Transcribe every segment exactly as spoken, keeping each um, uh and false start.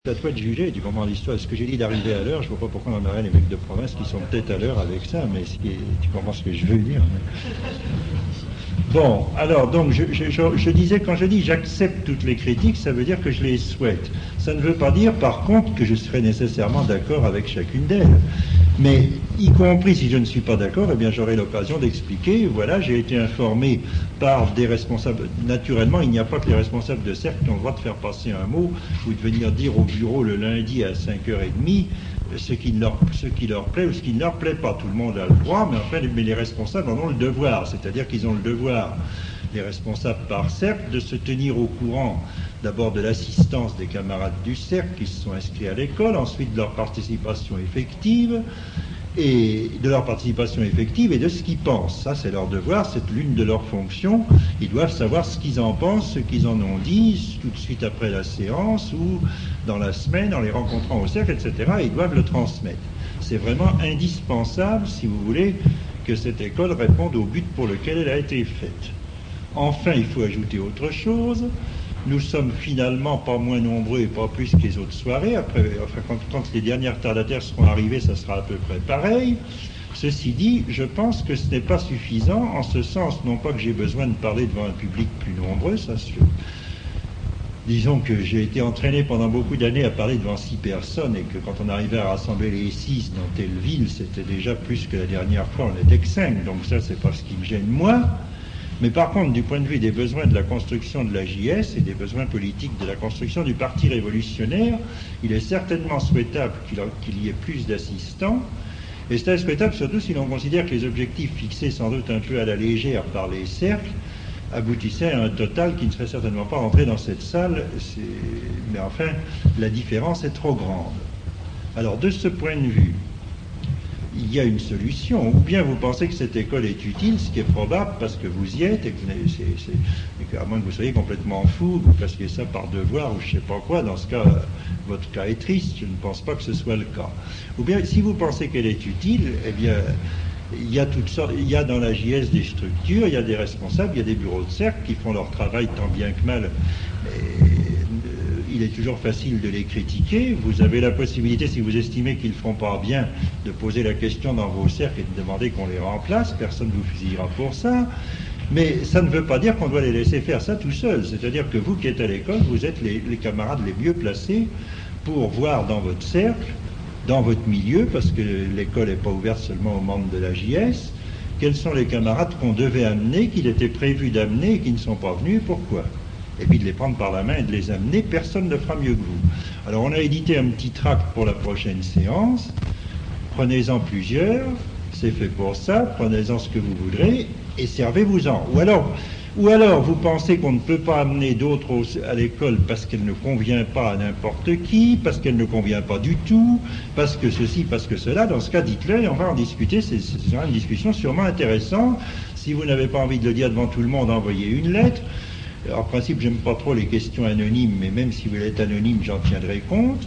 C'est à toi de juger, tu comprends l'histoire. Ce que j'ai dit d'arriver à l'heure, je vois pas pourquoi on aurait les mecs de province qui sont peut-être à l'heure avec ça, mais ce qui est- tu comprends ce que je veux dire. Bon, alors donc je, je- je- je disais, quand je dis j'accepte toutes les critiques, ça veut dire que je les souhaite. Ça ne veut pas dire par contre que je serai nécessairement d'accord avec chacune d'elles. Mais y compris si je ne suis pas d'accord, eh bien j'aurai l'occasion d'expliquer, voilà, j'ai été informé par des responsables. Naturellement, il n'y a pas que les responsables de cercle qui ont le droit de faire passer un mot ou de venir dire au bureau le lundi à cinq heures trente ce qui, leur, ce qui leur plaît ou ce qui ne leur plaît pas. Tout le monde a le droit, mais enfin, mais les responsables en ont le devoir. C'est-à-dire qu'ils ont le devoir, les responsables par cercle, de se tenir au courant d'abord de l'assistance des camarades du cercle qui se sont inscrits à l'école, ensuite de leur participation effective, et de leur participation effective et de ce qu'ils pensent. Ça, c'est leur devoir, c'est l'une de leurs fonctions. Ils doivent savoir ce qu'ils en pensent, ce qu'ils en ont dit, tout de suite après la séance ou dans la semaine, en les rencontrant au cercle, et cetera. Et ils doivent le transmettre. C'est vraiment indispensable, si vous voulez, que cette école réponde au but pour lequel elle a été faite. Enfin, il faut ajouter autre chose. Nous sommes finalement pas moins nombreux et pas plus que les autres soirées. Après, enfin, quand, quand les dernières retardataires seront arrivés, ça sera à peu près pareil. Ceci dit, je pense que ce n'est pas suffisant, en ce sens, non pas que j'ai besoin de parler devant un public plus nombreux, ça se... Disons que j'ai été entraîné pendant beaucoup d'années à parler devant six personnes et que quand on arrivait à rassembler les six dans telle ville, c'était déjà plus que la dernière fois, on n'était que cinq. Donc ça, c'est pas ce qui me gêne moi. Mais par contre, du point de vue des besoins de la construction de la J S et des besoins politiques de la construction du Parti révolutionnaire, il est certainement souhaitable qu'il qu'il y ait plus d'assistants. Et c'est souhaitable surtout si l'on considère que les objectifs fixés sans doute un peu à la légère par les cercles aboutissaient à un total qui ne serait certainement pas rentré dans cette salle. Mais enfin, la différence est trop grande. Alors, de ce point de vue, il y a une solution. Ou bien vous pensez que cette école est utile, ce qui est probable parce que vous y êtes, et, que vous c'est, c'est, et qu'à moins que vous soyez complètement fou, que vous fassiez ça par devoir ou je ne sais pas quoi, dans ce cas, votre cas est triste, je ne pense pas que ce soit le cas. Ou bien, si vous pensez qu'elle est utile, eh bien, il y a toutes sortes, il y a dans la J S des structures, il y a des responsables, il y a des bureaux de cercle qui font leur travail tant bien que mal. Et, il est toujours facile de les critiquer. Vous avez la possibilité, si vous estimez qu'ils ne font pas bien, de poser la question dans vos cercles et de demander qu'on les remplace. Personne ne vous fusillera pour ça. Mais ça ne veut pas dire qu'on doit les laisser faire ça tout seuls. C'est-à-dire que vous qui êtes à l'école, vous êtes les, les camarades les mieux placés pour voir dans votre cercle, dans votre milieu, parce que l'école n'est pas ouverte seulement aux membres de la J S, quels sont les camarades qu'on devait amener, qu'il était prévu d'amener et qui ne sont pas venus, pourquoi ? Et puis de les prendre par la main et de les amener, personne ne fera mieux que vous. Alors on a édité un petit tract pour la prochaine séance, prenez-en plusieurs, c'est fait pour ça, prenez-en ce que vous voudrez, et servez-vous-en. Ou alors, ou alors vous pensez qu'on ne peut pas amener d'autres à l'école parce qu'elle ne convient pas à n'importe qui, parce qu'elle ne convient pas du tout, parce que ceci, parce que cela, dans ce cas dites-le et on va en discuter, c'est, c'est une discussion sûrement intéressante. Si vous n'avez pas envie de le dire devant tout le monde, envoyez une lettre. En principe, j'aime pas trop les questions anonymes, mais même si vous êtes anonyme, j'en tiendrai compte.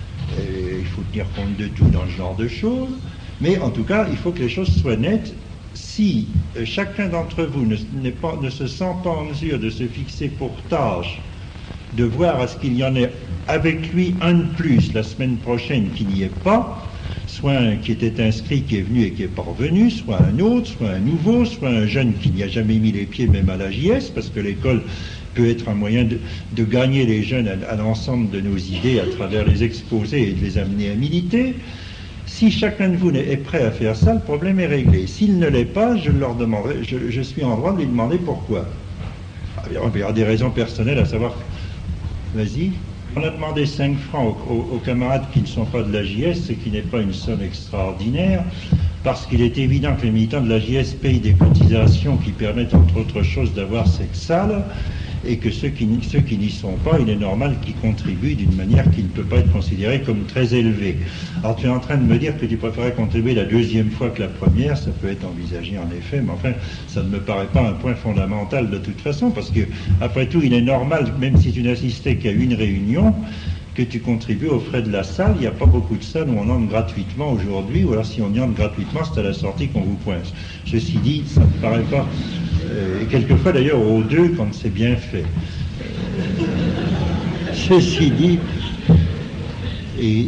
Et il faut tenir compte de tout dans ce genre de choses. Mais en tout cas, il faut que les choses soient nettes. Si euh, chacun d'entre vous ne, n'est pas, ne se sent pas en mesure de se fixer pour tâche de voir à ce qu'il y en ait avec lui un de plus la semaine prochaine qui n'y est pas, soit un qui était inscrit, qui est venu et qui n'est pas revenu, soit un autre, soit un nouveau, soit un jeune qui n'y a jamais mis les pieds même à la J S, parce que l'école peut être un moyen de, de gagner les jeunes à, à l'ensemble de nos idées à travers les exposés et de les amener à militer. Si chacun de vous est prêt à faire ça, le problème est réglé. S'il ne l'est pas, je leur demanderai, je, je suis en droit de lui demander pourquoi. Il y a des raisons personnelles à savoir. Vas-y. On a demandé cinq francs aux, aux, aux camarades qui ne sont pas de la J S, ce qui n'est pas une somme extraordinaire, parce qu'il est évident que les militants de la J S payent des cotisations qui permettent, entre autres choses, d'avoir cette salle, et que ceux qui, ceux qui n'y sont pas, il est normal qu'ils contribuent d'une manière qui ne peut pas être considérée comme très élevée. Alors tu es en train de me dire que tu préférais contribuer la deuxième fois que la première, ça peut être envisagé en effet, mais enfin, ça ne me paraît pas un point fondamental de toute façon, parce que, après tout, il est normal, même si tu n'assistais qu'à une réunion, que tu contribues aux frais de la salle. Il n'y a pas beaucoup de salles où on entre gratuitement aujourd'hui, ou alors si on y entre gratuitement, c'est à la sortie qu'on vous pointe. Ceci dit, ça ne me paraît pas... Euh, et quelquefois d'ailleurs aux deux quand c'est bien fait. Euh, ceci dit, Et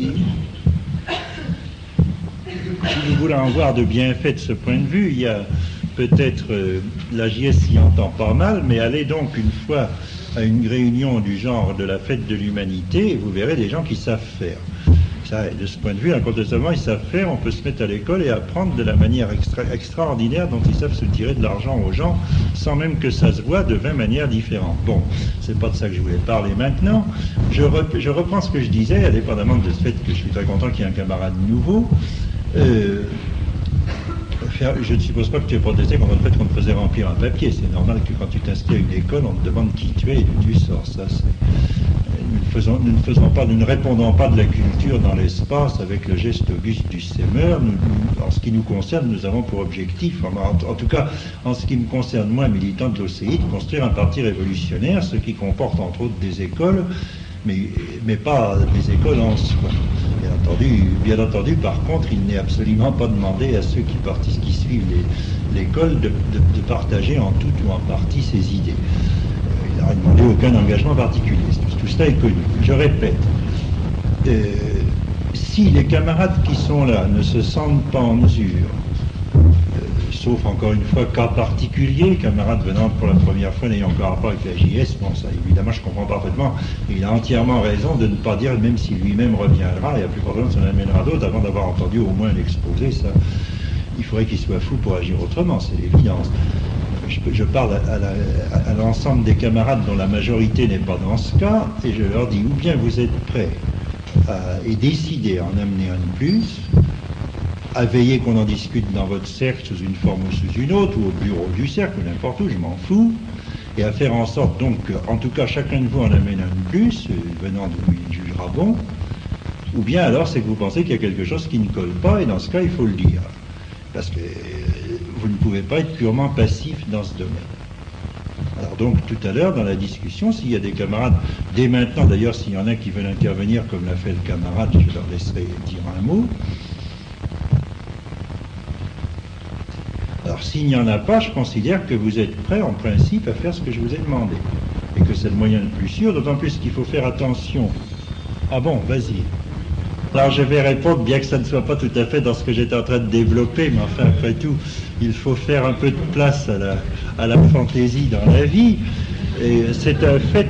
si vous voulez en voir de bienfaits de ce point de vue, il y a peut-être, euh, la J S s'y entend pas mal, mais allez donc une fois à une réunion du genre de la fête de l'humanité et vous verrez des gens qui savent faire. Ça, de ce point de vue, incontestablement, ils savent faire, on peut se mettre à l'école et apprendre de la manière extra extraordinaire dont ils savent se tirer de l'argent aux gens, sans même que ça se voit, de vingt manières différentes. Bon, c'est pas de ça que je voulais parler maintenant. Je, rep je reprends ce que je disais, indépendamment de ce fait que je suis très content qu'il y ait un camarade nouveau. Euh, faire, je ne suppose pas que tu aies protesté contre le fait qu'on te faisait remplir un papier. C'est normal que quand tu t'inscris à une école, on te demande qui tu es et d'où tu sors. Ça, c'est... Nous ne, faisons, nous ne faisons pas, nous ne répondons pas de la culture dans l'espace avec le geste auguste du sémeur. Nous, nous, en ce qui nous concerne, nous avons pour objectif, en, en tout cas en ce qui me concerne moi, militant de l'O C I, de construire un parti révolutionnaire, ce qui comporte entre autres des écoles, mais, mais pas des écoles en soi. Bien entendu, bien entendu, par contre, il n'est absolument pas demandé à ceux qui, participent, qui suivent l'école de, de, de partager en tout ou en partie ses idées. Il n'a demandé aucun engagement particulier. Tout, tout cela est connu. Je répète, euh, si les camarades qui sont là ne se sentent pas en mesure, euh, sauf encore une fois cas particulier, camarade venant pour la première fois n'ayant encore rapport avec la J S, bon ça évidemment je comprends parfaitement, il a entièrement raison de ne pas dire, même si lui-même reviendra, et à plus fort raison s'en amènera d'autres, avant d'avoir entendu au moins l'exposé, ça, il faudrait qu'il soit fou pour agir autrement, c'est l'évidence. Je, je parle à l'ensemble des camarades dont la majorité n'est pas dans ce cas, et je leur dis, ou bien vous êtes prêts à, et décidés à en amener un de plus, à veiller qu'on en discute dans votre cercle sous une forme ou sous une autre, ou au bureau du cercle, ou n'importe où, je m'en fous, et à faire en sorte donc que, en tout cas, chacun de vous en amène un de plus, venant d'où il jugera bon, ou bien alors c'est que vous pensez qu'il y a quelque chose qui ne colle pas, et dans ce cas, il faut le dire. Parce que vous ne pouvez pas être purement passif dans ce domaine. Alors donc, tout à l'heure, dans la discussion, s'il y a des camarades, dès maintenant, d'ailleurs, s'il y en a qui veulent intervenir, comme l'a fait le camarade, je leur laisserai dire un mot. Alors, s'il n'y en a pas, je considère que vous êtes prêts, en principe, à faire ce que je vous ai demandé. Et que c'est le moyen le plus sûr, d'autant plus qu'il faut faire attention. Ah bon, vas-y. Alors je vais répondre, bien que ça ne soit pas tout à fait dans ce que j'étais en train de développer, mais enfin, après tout, il faut faire un peu de place à la, à la fantaisie dans la vie. Et c'est un fait...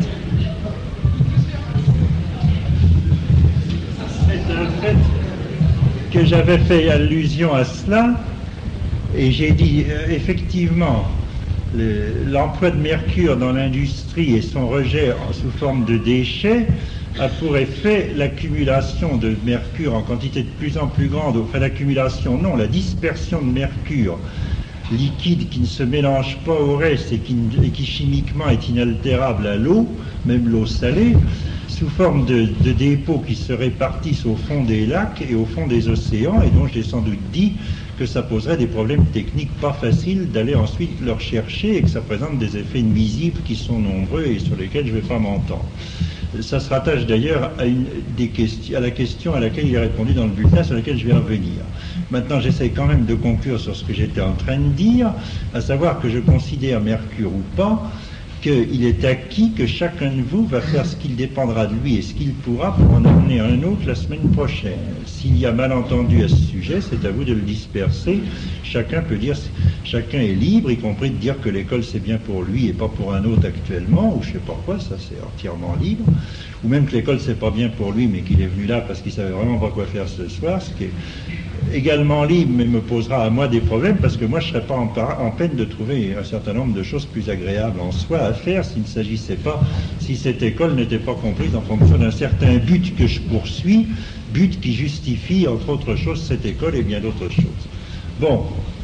C'est un fait que j'avais fait allusion à cela, et j'ai dit, euh, effectivement, l'emploi de mercure dans l'industrie et son rejet en, sous forme de déchets a pour effet l'accumulation de mercure en quantité de plus en plus grande, enfin l'accumulation, non, la dispersion de mercure liquide qui ne se mélange pas au reste et qui, et qui chimiquement est inaltérable à l'eau, même l'eau salée, sous forme de, de dépôts qui se répartissent au fond des lacs et au fond des océans, et dont j'ai sans doute dit que ça poserait des problèmes techniques pas faciles d'aller ensuite leur chercher et que ça présente des effets nuisibles qui sont nombreux et sur lesquels je ne vais pas m'entendre. Ça se rattache d'ailleurs à, une, des questions, à la question à laquelle il est répondu dans le bulletin, sur laquelle je vais revenir. Maintenant, j'essaie quand même de conclure sur ce que j'étais en train de dire, à savoir que je considère, Mercure ou pas, qu'il est acquis que chacun de vous va faire ce qu'il dépendra de lui et ce qu'il pourra pour en amener un autre la semaine prochaine. S'il y a malentendu à ce sujet, c'est à vous de le disperser. Chacun peut dire, chacun est libre, y compris de dire que l'école c'est bien pour lui et pas pour un autre actuellement, ou je sais pas quoi, ça c'est entièrement libre. Ou même que l'école c'est pas bien pour lui, mais qu'il est venu là parce qu'il savait vraiment pas quoi faire ce soir, ce qui est également libre, mais me posera à moi des problèmes, parce que moi je serais pas en, en peine de trouver un certain nombre de choses plus agréables en soi à faire s'il ne s'agissait pas, si cette école n'était pas comprise en fonction d'un certain but que je poursuis, but qui justifie, entre autres choses, cette école et bien d'autres choses. Bon.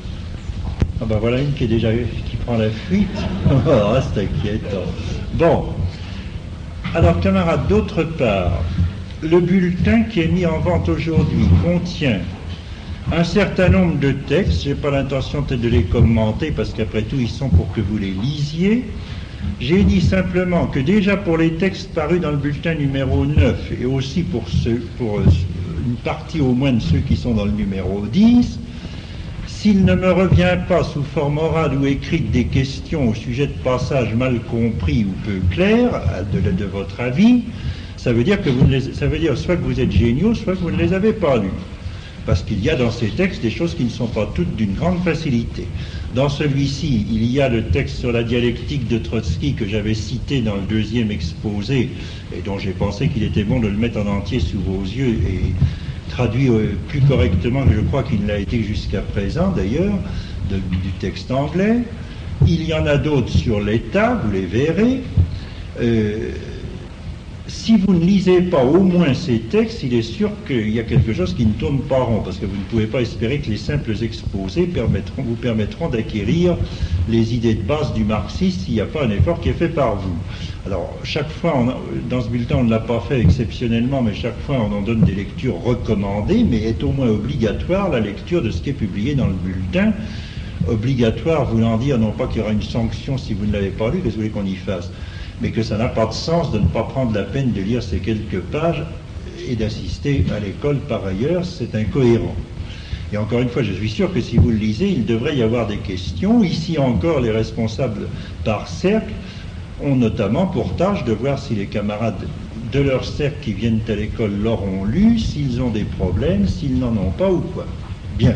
Ah ben voilà une qui est déjà qui prend la fuite. Oh, c'est inquiétant. Bon. Alors, camarades, d'autre part, le bulletin qui est mis en vente aujourd'hui contient un certain nombre de textes. Je n'ai pas l'intention peut-être de les commenter parce qu'après tout, ils sont pour que vous les lisiez. J'ai dit simplement que déjà pour les textes parus dans le bulletin numéro neuf et aussi pour, ceux, pour une partie au moins de ceux qui sont dans le numéro dix, s'il ne me revient pas sous forme orale ou écrite des questions au sujet de passages mal compris ou peu clairs, de, de votre avis, Ça veut dire que vous ne les, ça veut dire soit que vous êtes géniaux, soit que vous ne les avez pas lus. Parce qu'il y a dans ces textes des choses qui ne sont pas toutes d'une grande facilité. Dans celui-ci, il y a le texte sur la dialectique de Trotsky que j'avais cité dans le deuxième exposé, et dont j'ai pensé qu'il était bon de le mettre en entier sous vos yeux et traduit plus correctement que je crois qu'il l'a été jusqu'à présent d'ailleurs, de, du texte anglais. Il y en a d'autres sur l'État, vous les verrez. Euh, si vous ne lisez pas au moins ces textes, il est sûr qu'il y a quelque chose qui ne tourne pas rond, parce que vous ne pouvez pas espérer que les simples exposés permettront, vous permettront d'acquérir les idées de base du marxisme s'il n'y a pas un effort qui est fait par vous. Alors, chaque fois, on a, dans ce bulletin, on ne l'a pas fait exceptionnellement, mais chaque fois, on en donne des lectures recommandées, mais est au moins obligatoire la lecture de ce qui est publié dans le bulletin. Obligatoire voulant dire non pas qu'il y aura une sanction si vous ne l'avez pas lu, qu'est-ce que vous voulez qu'on y fasse, mais que ça n'a pas de sens de ne pas prendre la peine de lire ces quelques pages et d'assister à l'école par ailleurs, c'est incohérent. Et encore une fois, je suis sûr que si vous le lisez, il devrait y avoir des questions. Ici encore, les responsables par cercle ont notamment pour tâche de voir si les camarades de leur cercle qui viennent à l'école l'auront lu, s'ils ont des problèmes, s'ils n'en ont pas ou quoi. Bien.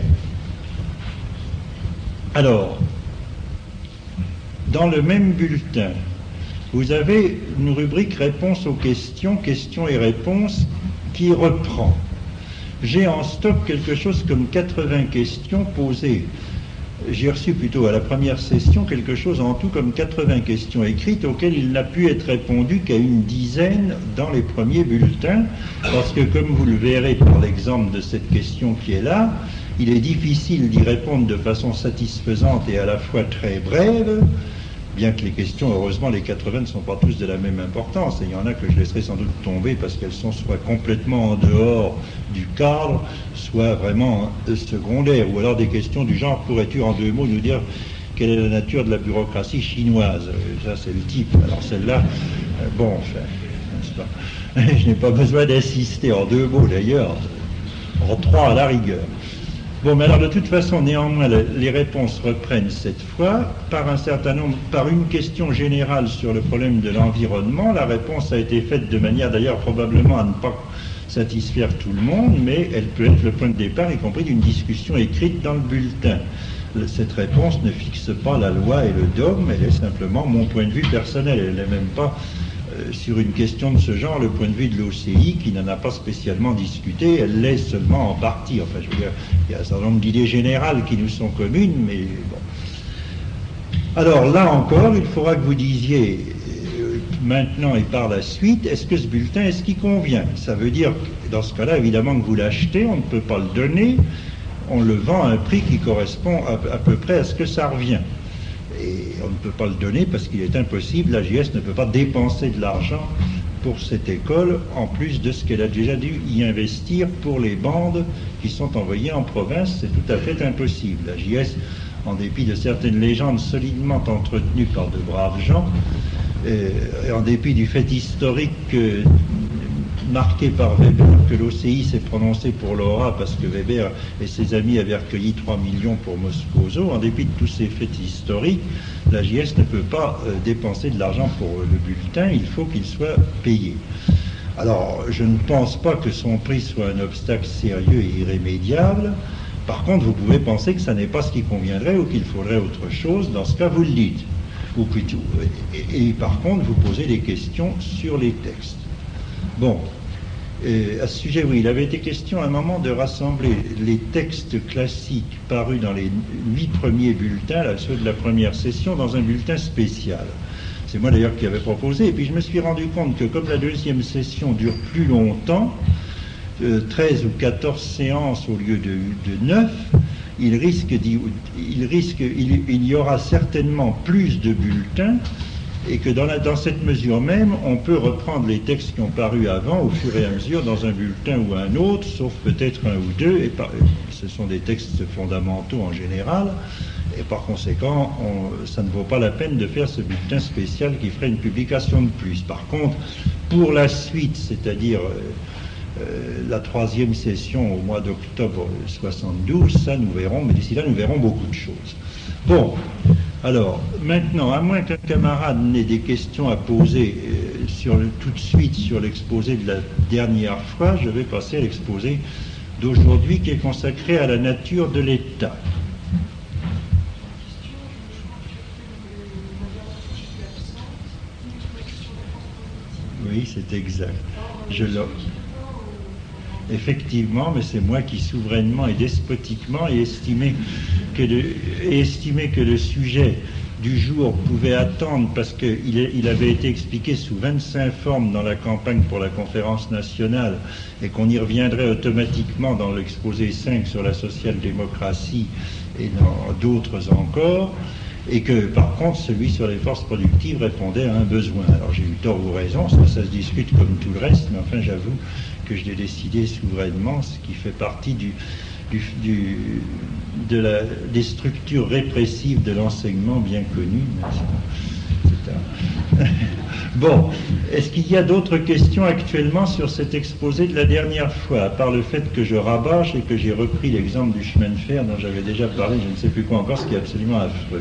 Alors, dans le même bulletin, vous avez une rubrique réponse aux questions, questions et réponses qui reprend. J'ai en stock quelque chose comme quatre-vingts questions posées. J'ai reçu plutôt à la première session quelque chose en tout comme quatre-vingts questions écrites auxquelles il n'a pu être répondu qu'à une dizaine dans les premiers bulletins, parce que comme vous le verrez par l'exemple de cette question qui est là, il est difficile d'y répondre de façon satisfaisante et à la fois très brève, bien que les questions, heureusement, les quatre-vingts ne sont pas tous de la même importance, et il y en a que je laisserai sans doute tomber parce qu'elles sont soit complètement en dehors du cadre, soit vraiment secondaires, ou alors des questions du genre, pourrais-tu en deux mots nous dire quelle est la nature de la bureaucratie chinoise? Ça, c'est le type. Alors celle-là, euh, bon, enfin, n'est-ce pas? Je n'ai pas besoin d'insister en deux mots d'ailleurs, en trois à la rigueur. Bon, mais alors de toute façon, néanmoins, les réponses reprennent cette fois par un certain nombre, par une question générale sur le problème de l'environnement. La réponse a été faite de manière d'ailleurs probablement à ne pas satisfaire tout le monde, mais elle peut être le point de départ, y compris d'une discussion écrite dans le bulletin. Cette réponse ne fixe pas la loi et le dogme, elle est simplement mon point de vue personnel, elle n'est même pas euh, sur une question de ce genre le point de vue de l'O C I qui n'en a pas spécialement discuté, elle l'est seulement en partie. Enfin, je veux dire, il y a un certain nombre d'idées générales qui nous sont communes, mais bon. Alors là encore, il faudra que vous disiez euh, maintenant et par la suite, est-ce que ce bulletin est-ce qui convient? Ça veut dire, dans ce cas-là, évidemment que vous l'achetez, on ne peut pas le donner, on le vend à un prix qui correspond à, à peu près à ce que ça revient. Et on ne peut pas le donner parce qu'il est impossible, l'A J S ne peut pas dépenser de l'argent pour cette école, en plus de ce qu'elle a déjà dû y investir pour les bandes qui sont envoyées en province, c'est tout à fait impossible. L'A J S, en dépit de certaines légendes solidement entretenues par de braves gens, euh, et en dépit du fait historique que marqué par Weber, que l'O C I s'est prononcé pour Laura parce que Weber et ses amis avaient recueilli trois millions pour Moscoso. En dépit de tous ces faits historiques, l'A J S ne peut pas euh, dépenser de l'argent pour euh, le bulletin, il faut qu'il soit payé. Alors, je ne pense pas que son prix soit un obstacle sérieux et irrémédiable. Par contre, vous pouvez penser que ça n'est pas ce qui conviendrait ou qu'il faudrait autre chose. Dans ce cas, vous le dites. Ou plutôt, et, et par contre, vous posez des questions sur les textes. Bon, euh, à ce sujet, oui, il avait été question à un moment de rassembler les textes classiques parus dans les huit premiers bulletins, là, ceux de la première session, dans un bulletin spécial. C'est moi d'ailleurs qui avais proposé, et puis je me suis rendu compte que comme la deuxième session dure plus longtemps, euh, treize ou quatorze séances au lieu de, de neuf, il risque, d'y, il, risque il, il y aura certainement plus de bulletins, et que dans, la, dans cette mesure même, on peut reprendre les textes qui ont paru avant au fur et à mesure dans un bulletin ou un autre, sauf peut-être un ou deux, et par, ce sont des textes fondamentaux en général, et par conséquent, on, ça ne vaut pas la peine de faire ce bulletin spécial qui ferait une publication de plus. Par contre, pour la suite, c'est-à-dire euh, euh, la troisième session au mois d'octobre soixante-douze, ça nous verrons, mais d'ici là, nous verrons beaucoup de choses. Bon. Alors, maintenant, à moins qu'un camarade n'ait des questions à poser euh, sur sur le, tout de suite sur l'exposé de la dernière fois, je vais passer à l'exposé d'aujourd'hui qui est consacré à la nature de l'État. Oui, c'est exact. Je l'ai. Effectivement, mais c'est moi qui souverainement et despotiquement ai estimé que, de, ai estimé que le sujet du jour pouvait attendre parce qu'il il avait été expliqué sous vingt-cinq formes dans la campagne pour la conférence nationale et qu'on y reviendrait automatiquement dans l'exposé cinq sur la social-démocratie et dans d'autres encore, et que par contre celui sur les forces productives répondait à un besoin. Alors j'ai eu tort ou raison, ça, ça se discute comme tout le reste, mais enfin j'avoue que je l'ai décidé souverainement, ce qui fait partie du, du, du, de la, des structures répressives de l'enseignement bien connues. C'est un... Bon, est-ce qu'il y a d'autres questions actuellement sur cet exposé de la dernière fois, à part le fait que je rabâche et que j'ai repris l'exemple du chemin de fer dont j'avais déjà parlé, je ne sais plus quoi encore, ce qui est absolument affreux.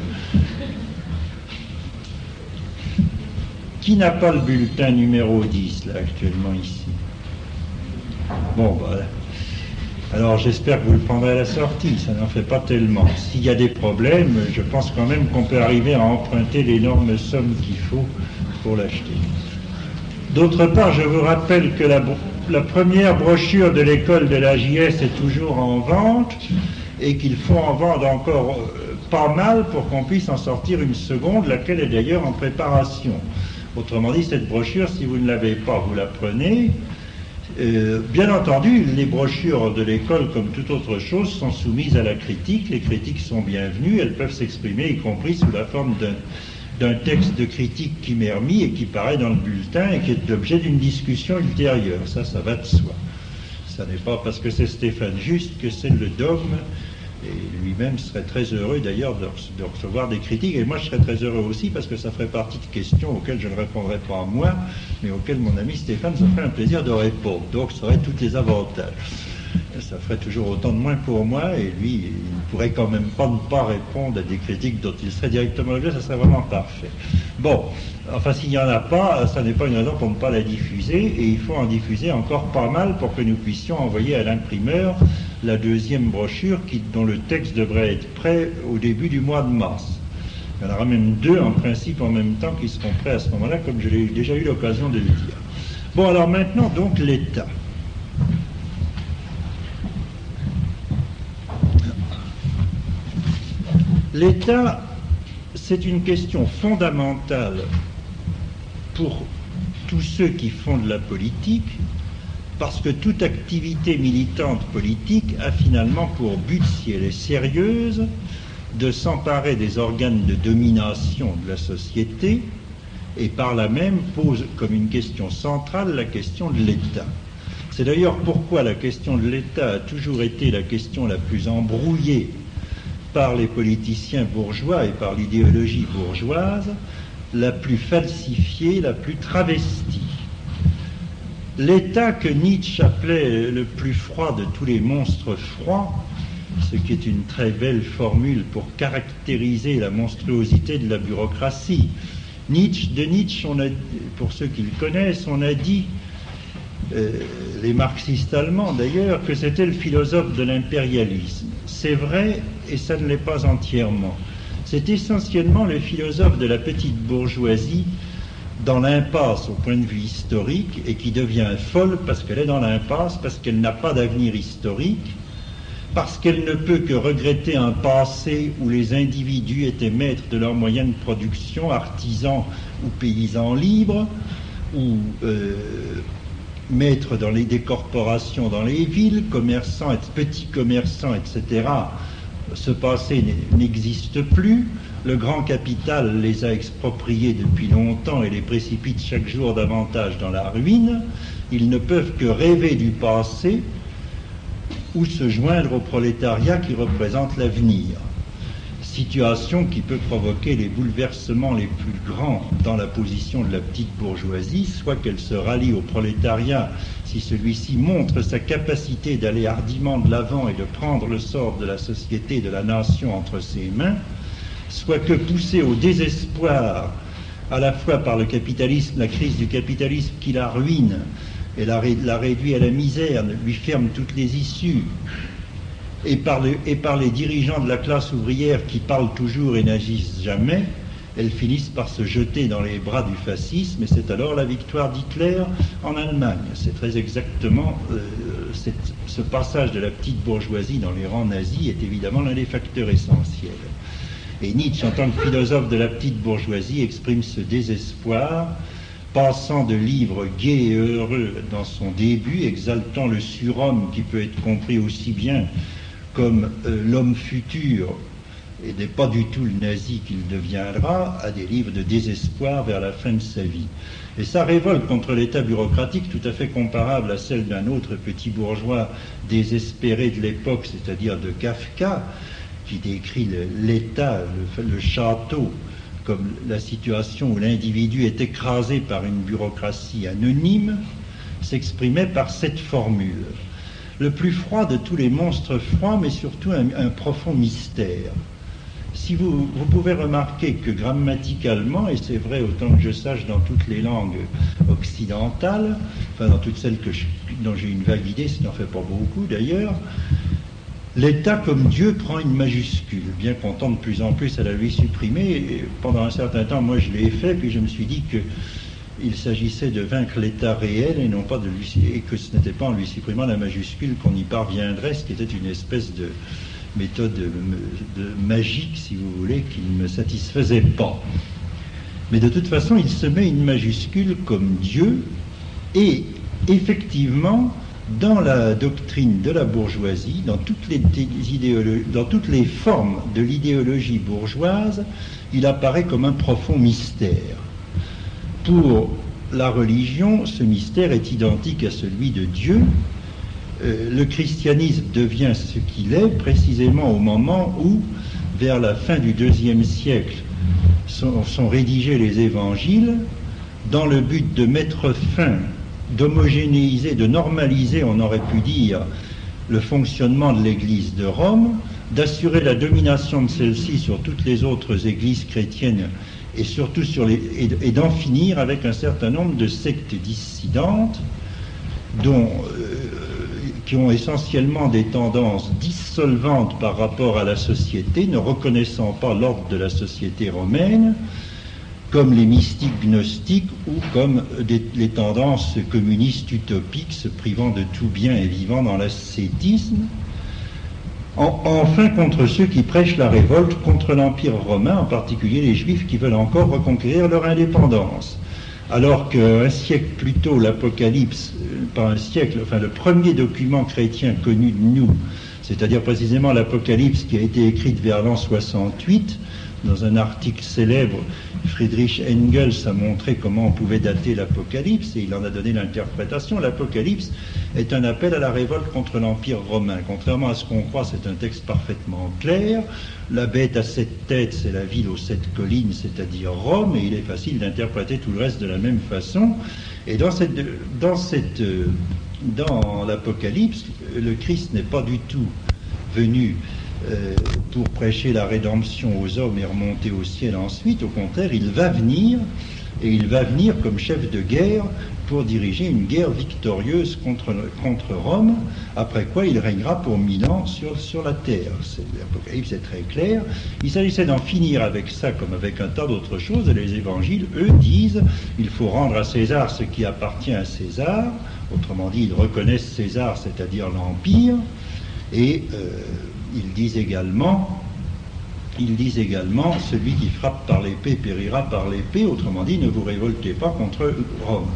Qui n'a pas le bulletin numéro dix, là, actuellement, ici? Bon, bah, alors j'espère que vous le prendrez à la sortie, ça n'en fait pas tellement. S'il y a des problèmes, je pense quand même qu'on peut arriver à emprunter l'énorme somme qu'il faut pour l'acheter. D'autre part, je vous rappelle que la, la première brochure de l'école de l'A J S est toujours en vente et qu'il faut en vendre encore euh, pas mal pour qu'on puisse en sortir une seconde, laquelle est d'ailleurs en préparation. Autrement dit, cette brochure, si vous ne l'avez pas, vous la prenez. Euh, bien entendu, les brochures de l'école, comme toute autre chose, sont soumises à la critique. Les critiques sont bienvenues, elles peuvent s'exprimer, y compris sous la forme d'un, d'un texte de critique qui m'est remis et qui paraît dans le bulletin et qui est l'objet d'une discussion ultérieure. Ça, ça va de soi. Ça n'est pas parce que c'est Stéphane Juste que c'est le dogme, et lui-même serait très heureux d'ailleurs de, de recevoir des critiques, et moi je serais très heureux aussi parce que ça ferait partie de questions auxquelles je ne répondrais pas moi, mais auxquelles mon ami Stéphane se ferait un plaisir de répondre, donc ça aurait tous les avantages. Ça ferait toujours autant de moins pour moi, et lui, il ne pourrait quand même pas ne pas répondre à des critiques dont il serait directement l'objet, ça serait vraiment parfait. Bon, enfin s'il n'y en a pas, ça n'est pas une raison pour ne pas la diffuser, et il faut en diffuser encore pas mal pour que nous puissions envoyer à l'imprimeur la deuxième brochure qui, dont le texte devrait être prêt au début du mois de mars. Il y en aura même deux en principe en même temps qui seront prêts à ce moment-là, comme je l'ai déjà eu l'occasion de le dire. Bon, alors maintenant donc l'État. L'État, c'est une question fondamentale pour tous ceux qui font de la politique, parce que toute activité militante politique a finalement pour but, si elle est sérieuse, de s'emparer des organes de domination de la société et par là même pose comme une question centrale la question de l'État. C'est d'ailleurs pourquoi la question de l'État a toujours été la question la plus embrouillée par les politiciens bourgeois et par l'idéologie bourgeoise, la plus falsifiée, la plus travestie. L'État que Nietzsche appelait le plus froid de tous les monstres froids, ce qui est une très belle formule pour caractériser la monstruosité de la bureaucratie. Nietzsche, de Nietzsche, on a, pour ceux qui le connaissent, on a dit, euh, les marxistes allemands d'ailleurs, que c'était le philosophe de l'impérialisme. C'est vrai, et ça ne l'est pas entièrement. C'est essentiellement le philosophe de la petite bourgeoisie dans l'impasse au point de vue historique et qui devient folle parce qu'elle est dans l'impasse, parce qu'elle n'a pas d'avenir historique, parce qu'elle ne peut que regretter un passé où les individus étaient maîtres de leurs moyens de production, artisans ou paysans libres, ou euh, maîtres dans les des corporations dans les villes, commerçants, et petits commerçants, et cetera. Ce passé n'existe plus. Le grand capital les a expropriés depuis longtemps et les précipite chaque jour davantage dans la ruine. Ils ne peuvent que rêver du passé ou se joindre au prolétariat qui représente l'avenir. Situation qui peut provoquer les bouleversements les plus grands dans la position de la petite bourgeoisie, soit qu'elle se rallie au prolétariat si celui-ci montre sa capacité d'aller hardiment de l'avant et de prendre le sort de la société et de la nation entre ses mains, soit que poussée au désespoir à la fois par le capitalisme, la crise du capitalisme qui la ruine et la, la réduit à la misère, lui ferme toutes les issues, et par, le, et par les dirigeants de la classe ouvrière qui parlent toujours et n'agissent jamais, elles finissent par se jeter dans les bras du fascisme, et c'est alors la victoire d'Hitler en Allemagne. C'est très exactement euh, cette, ce passage de la petite bourgeoisie dans les rangs nazis est évidemment l'un des facteurs essentiels. Et Nietzsche, en tant que philosophe de la petite bourgeoisie, exprime ce désespoir, passant de livres gais et heureux dans son début, exaltant le surhomme qui peut être compris aussi bien comme euh, l'homme futur, et n'est pas du tout le nazi qu'il deviendra, à des livres de désespoir vers la fin de sa vie. Et sa révolte contre l'État bureaucratique, tout à fait comparable à celle d'un autre petit bourgeois désespéré de l'époque, c'est-à-dire de Kafka, qui décrit l'État, le, le château, comme la situation où l'individu est écrasé par une bureaucratie anonyme, s'exprimait par cette formule. Le plus froid de tous les monstres froids, mais surtout un, un profond mystère. Si vous, vous pouvez remarquer que grammaticalement, et c'est vrai autant que je sache dans toutes les langues occidentales, enfin dans toutes celles que je, dont j'ai une vague idée, ce n'en fait pas beaucoup d'ailleurs, l'État comme Dieu prend une majuscule, bien qu'on tend de plus en plus à la lui supprimer. Et pendant un certain temps, moi je l'ai fait, puis je me suis dit qu'il s'agissait de vaincre l'État réel et non pas de lui, et que ce n'était pas en lui supprimant la majuscule qu'on y parviendrait, ce qui était une espèce de méthode de, de magique, si vous voulez, qui ne me satisfaisait pas. Mais de toute façon, il se met une majuscule comme Dieu, et effectivement, dans la doctrine de la bourgeoisie, dans toutes les, dans toutes les formes de l'idéologie bourgeoise, il apparaît comme un profond mystère. Pour la religion, ce mystère est identique à celui de Dieu. Euh, le christianisme devient ce qu'il est précisément au moment où, vers la fin du deuxième siècle, sont, sont rédigés les évangiles, dans le but de mettre fin, d'homogénéiser, de normaliser, on aurait pu dire, le fonctionnement de l'Église de Rome, d'assurer la domination de celle-ci sur toutes les autres églises chrétiennes et surtout sur les, et, et d'en finir avec un certain nombre de sectes dissidentes dont, euh, qui ont essentiellement des tendances dissolvantes par rapport à la société, ne reconnaissant pas l'ordre de la société romaine, comme les mystiques gnostiques ou comme des, les tendances communistes utopiques se privant de tout bien et vivant dans l'ascétisme. En, enfin, contre ceux qui prêchent la révolte contre l'Empire romain, en particulier les Juifs qui veulent encore reconquérir leur indépendance. Alors qu'un siècle plus tôt, l'Apocalypse, pas un siècle, enfin le premier document chrétien connu de nous, c'est-à-dire précisément l'Apocalypse qui a été écrite vers l'an soixante-huit, dans un article célèbre, Friedrich Engels a montré comment on pouvait dater l'Apocalypse et il en a donné l'interprétation. L'Apocalypse est un appel à la révolte contre l'Empire romain. Contrairement à ce qu'on croit, c'est un texte parfaitement clair. La bête à sept têtes, c'est la ville aux sept collines, c'est-à-dire Rome, et il est facile d'interpréter tout le reste de la même façon. Et dans cette, dans cette, dans l'Apocalypse, le Christ n'est pas du tout venu Euh, pour prêcher la rédemption aux hommes et remonter au ciel ensuite. Au contraire, il va venir, et il va venir comme chef de guerre pour diriger une guerre victorieuse contre, contre Rome, après quoi il régnera pour mille ans sur, sur la terre. L'Apocalypse est très clair. Il s'agissait d'en finir avec ça comme avec un tas d'autres choses, et les évangiles, eux, disent il faut rendre à César ce qui appartient à César. Autrement dit, ils reconnaissent César, c'est-à-dire l'Empire, et euh, Ils disent également, ils disent également, celui qui frappe par l'épée périra par l'épée. Autrement dit, ne vous révoltez pas contre Rome.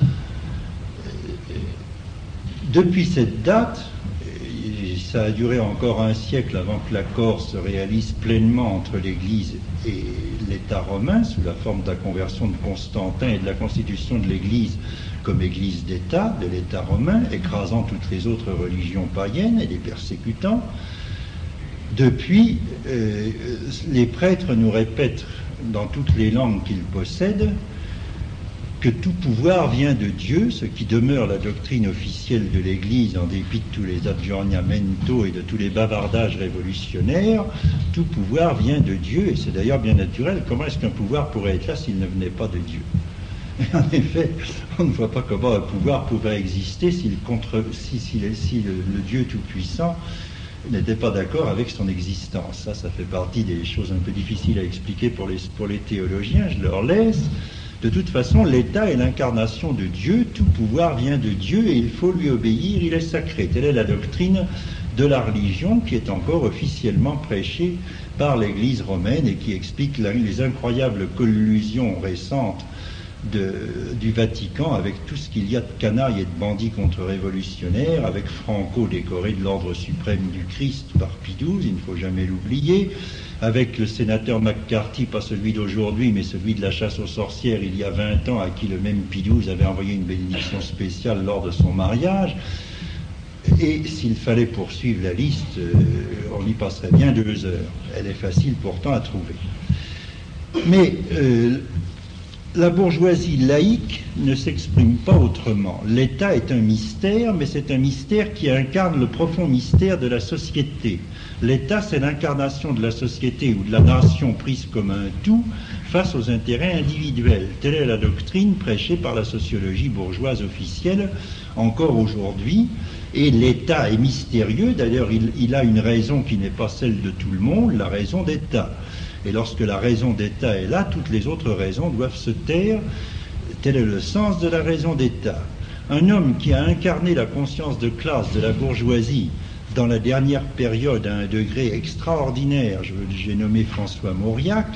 Depuis cette date, ça a duré encore un siècle avant que l'accord se réalise pleinement entre l'Église et l'État romain, sous la forme de la conversion de Constantin et de la constitution de l'Église comme Église d'État, de l'État romain, écrasant toutes les autres religions païennes et les persécutant. Depuis, euh, les prêtres nous répètent dans toutes les langues qu'ils possèdent que tout pouvoir vient de Dieu, ce qui demeure la doctrine officielle de l'Église en dépit de tous les aggiornamento et de tous les bavardages révolutionnaires. Tout pouvoir vient de Dieu, et c'est d'ailleurs bien naturel. Comment est-ce qu'un pouvoir pourrait être là s'il ne venait pas de Dieu? Et en effet, on ne voit pas comment un pouvoir pourrait exister s'il contre, si, si, si le, le Dieu Tout-Puissant n'était pas d'accord avec son existence. Ça, ça fait partie des choses un peu difficiles à expliquer pour les, pour les théologiens, je leur laisse. De toute façon, l'État est l'incarnation de Dieu, tout pouvoir vient de Dieu et il faut lui obéir, il est sacré. Telle est la doctrine de la religion qui est encore officiellement prêchée par l'Église romaine et qui explique la, les incroyables collusions récentes De, du Vatican avec tout ce qu'il y a de canailles et de bandits contre-révolutionnaires, avec Franco décoré de l'ordre suprême du Christ par Pie douze, il ne faut jamais l'oublier, avec le sénateur McCarthy, pas celui d'aujourd'hui, mais celui de la chasse aux sorcières il y a vingt ans, à qui le même Pie douze avait envoyé une bénédiction spéciale lors de son mariage. Et s'il fallait poursuivre la liste, euh, on y passerait bien deux heures. Elle est facile pourtant à trouver. Mais euh, la bourgeoisie laïque ne s'exprime pas autrement. L'État est un mystère, mais c'est un mystère qui incarne le profond mystère de la société. L'État, c'est l'incarnation de la société ou de la nation prise comme un tout face aux intérêts individuels. Telle est la doctrine prêchée par la sociologie bourgeoise officielle encore aujourd'hui. Et l'État est mystérieux. D'ailleurs, il, il a une raison qui n'est pas celle de tout le monde, la raison d'État. Et lorsque la raison d'État est là, toutes les autres raisons doivent se taire. Tel est le sens de la raison d'État. Un homme qui a incarné la conscience de classe de la bourgeoisie dans la dernière période à un degré extraordinaire, j'ai nommé François Mauriac,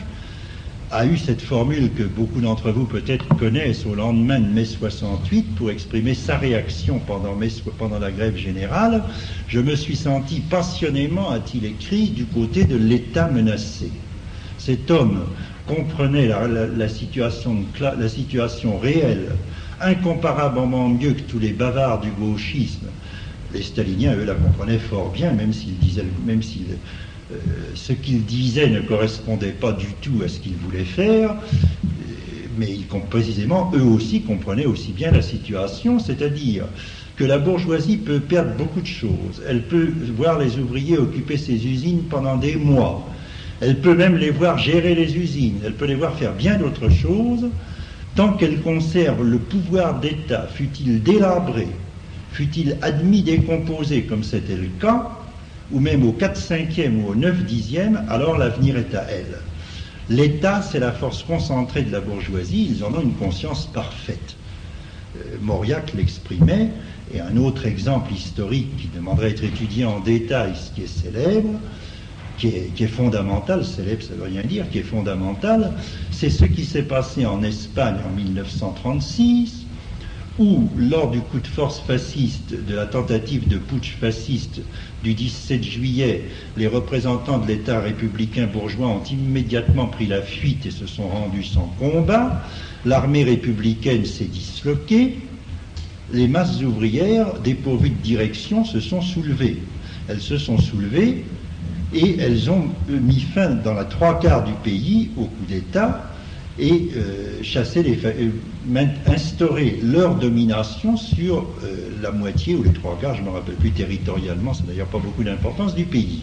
a eu cette formule que beaucoup d'entre vous peut-être connaissent au lendemain de mai soixante-huit pour exprimer sa réaction pendant, mai, pendant la grève générale. Je me suis senti passionnément, a-t-il écrit, du côté de l'État menacé. Cet homme comprenait la, la, la, situation de, la situation réelle, incomparablement mieux que tous les bavards du gauchisme. Les staliniens, eux, la comprenaient fort bien, même s'ils disaient, même s'ils, euh, ce qu'ils disaient ne correspondait pas du tout à ce qu'ils voulaient faire, mais ils, précisément, eux aussi comprenaient aussi bien la situation, c'est-à-dire que la bourgeoisie peut perdre beaucoup de choses. Elle peut voir les ouvriers occuper ses usines pendant des mois. Elle peut même les voir gérer les usines, elle peut les voir faire bien d'autres choses, tant qu'elle conserve le pouvoir d'État, fût-il délabré, fût-il admis décomposé comme c'était le cas, ou même au quatre cinquième ou au neuf dixième, alors l'avenir est à elle. L'État, c'est la force concentrée de la bourgeoisie, ils en ont une conscience parfaite. Euh, Mauriac l'exprimait, et un autre exemple historique qui demanderait à être étudié en détail, ce qui est célèbre, Qui est, qui est fondamental, célèbre ça ne veut rien dire, qui est fondamental, c'est ce qui s'est passé en Espagne en mille neuf cent trente-six, où, lors du coup de force fasciste, de la tentative de putsch fasciste du dix-sept juillet, les représentants de l'État républicain bourgeois ont immédiatement pris la fuite et se sont rendus sans combat, l'armée républicaine s'est disloquée, les masses ouvrières, dépourvues de direction, se sont soulevées. Elles se sont soulevées et elles ont mis fin dans la trois quarts du pays au coup d'État et euh, chassé les, euh, instauré leur domination sur euh, la moitié ou les trois quarts, je ne me rappelle plus territorialement, ça n'a d'ailleurs pas beaucoup d'importance, du pays.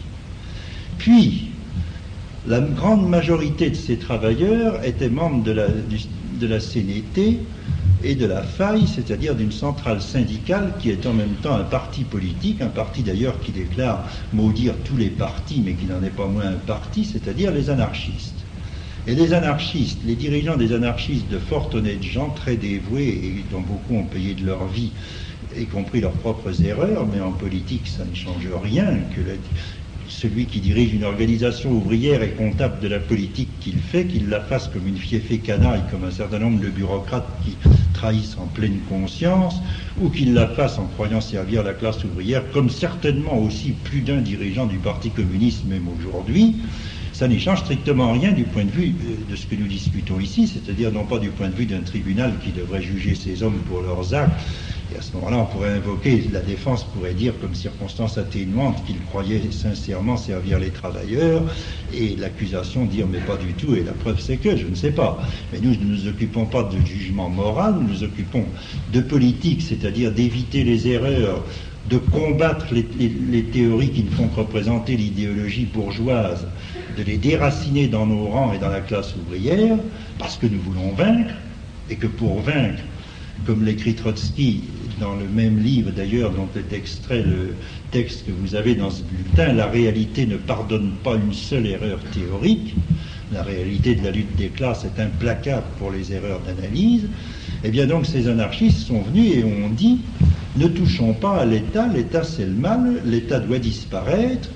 Puis, la grande majorité de ces travailleurs étaient membres de la, du, de la C N T et de la F A I, c'est-à-dire d'une centrale syndicale qui est en même temps un parti politique, un parti d'ailleurs qui déclare maudire tous les partis, mais qui n'en est pas moins un parti, c'est-à-dire les anarchistes. Et les anarchistes, les dirigeants des anarchistes, de fort honnêtes gens, très dévoués, et dont beaucoup ont payé de leur vie, y compris leurs propres erreurs, mais en politique ça ne change rien, que la, celui qui dirige une organisation ouvrière est comptable de la politique qu'il fait, qu'il la fasse comme une fiefée canaille, comme un certain nombre de bureaucrates qui trahissent en pleine conscience, ou qu'il la fasse en croyant servir la classe ouvrière, comme certainement aussi plus d'un dirigeant du Parti communiste même aujourd'hui, ça n'y change strictement rien du point de vue de ce que nous discutons ici, c'est-à-dire non pas du point de vue d'un tribunal qui devrait juger ces hommes pour leurs actes Et à ce moment-là, on pourrait invoquer, la défense pourrait dire comme circonstance atténuante qu'il croyait sincèrement servir les travailleurs, et l'accusation dire mais pas du tout, et la preuve c'est que, je ne sais pas. Mais nous, nous ne nous occupons pas de jugement moral, nous nous occupons de politique, c'est-à-dire d'éviter les erreurs, de combattre les, les, les théories qui ne font que représenter l'idéologie bourgeoise, de les déraciner dans nos rangs et dans la classe ouvrière, parce que nous voulons vaincre, et que pour vaincre, comme l'écrit Trotsky dans le même livre d'ailleurs dont est extrait le texte que vous avez dans ce bulletin, la réalité ne pardonne pas une seule erreur théorique, la réalité de la lutte des classes est implacable pour les erreurs d'analyse. Eh bien donc ces anarchistes sont venus et ont dit ne touchons pas à l'État, l'État c'est le mal, l'État doit disparaître,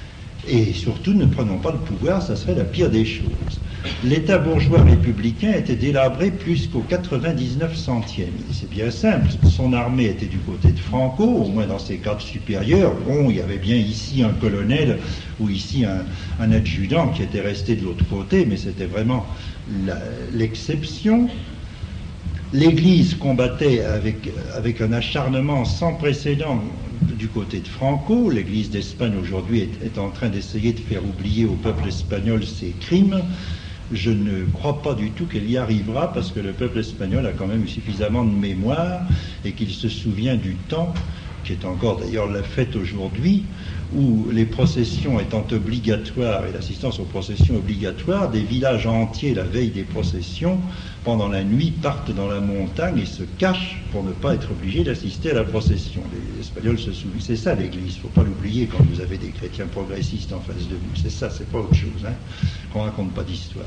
et surtout ne prenons pas le pouvoir, ça serait la pire des choses. L'État bourgeois républicain était délabré plus qu'au quatre-vingt-dix-neuf centième. C'est bien simple, son armée était du côté de Franco, au moins dans ses cadres supérieurs. Bon, il y avait bien ici un colonel ou ici un, un adjudant qui était resté de l'autre côté, mais c'était vraiment l'exception. L'Église combattait avec, avec un acharnement sans précédent du côté de Franco. L'Église d'Espagne aujourd'hui est, est en train d'essayer de faire oublier au peuple espagnol ses crimes. Je ne crois pas du tout qu'elle y arrivera parce que le peuple espagnol a quand même eu suffisamment de mémoire et qu'il se souvient du temps, qui est encore d'ailleurs la fête aujourd'hui, où les processions étant obligatoires et l'assistance aux processions obligatoires, des villages entiers la veille des processions, pendant la nuit, partent dans la montagne et se cachent pour ne pas être obligés d'assister à la procession. Les Espagnols se souviennent, c'est ça l'Église, il ne faut pas l'oublier quand vous avez des chrétiens progressistes en face de vous, c'est ça, c'est pas autre chose, hein, qu'on raconte pas d'histoire.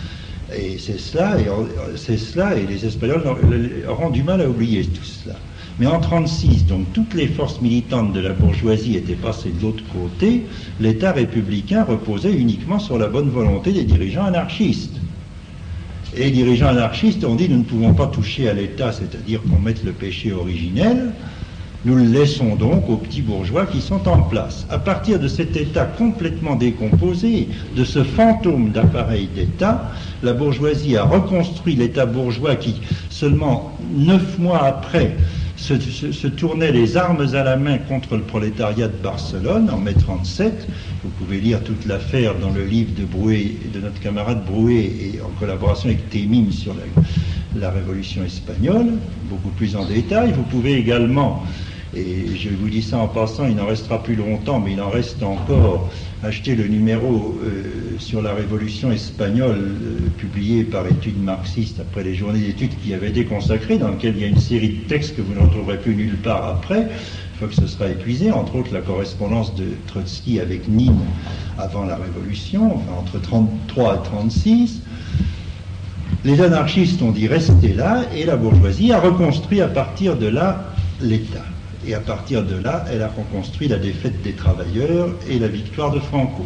Et c'est cela, et c'est cela, et les Espagnols auront du mal à oublier tout cela. Mais en trente-six, donc toutes les forces militantes de la bourgeoisie étaient passées de l'autre côté, l'État républicain reposait uniquement sur la bonne volonté des dirigeants anarchistes. Et les dirigeants anarchistes ont dit nous ne pouvons pas toucher à l'État, c'est-à-dire qu'on mette le péché originel, nous le laissons donc aux petits bourgeois qui sont en place. À partir de cet État complètement décomposé, de ce fantôme d'appareil d'État, la bourgeoisie a reconstruit l'État bourgeois qui, seulement neuf mois après, Se, se, se tournait les armes à la main contre le prolétariat de Barcelone en mai trente-sept. Vous pouvez lire toute l'affaire dans le livre de Brouet, de notre camarade Brouet, et en collaboration avec Témim sur la, la révolution espagnole, beaucoup plus en détail. Vous pouvez également, et je vous dis ça en passant, il n'en restera plus longtemps, mais il en reste encore, acheter le numéro euh, sur la révolution espagnole euh, publié par Études marxistes après les journées d'études qui avaient été consacrées, dans lequel il y a une série de textes que vous ne retrouverez plus nulle part après, une fois que ce sera épuisé, entre autres la correspondance de Trotsky avec Nîmes avant la révolution, enfin entre trente-trois et trente-six. Les anarchistes ont dit restez là, et la bourgeoisie a reconstruit à partir de là l'État. Et à partir de là, elle a reconstruit la défaite des travailleurs et la victoire de Franco.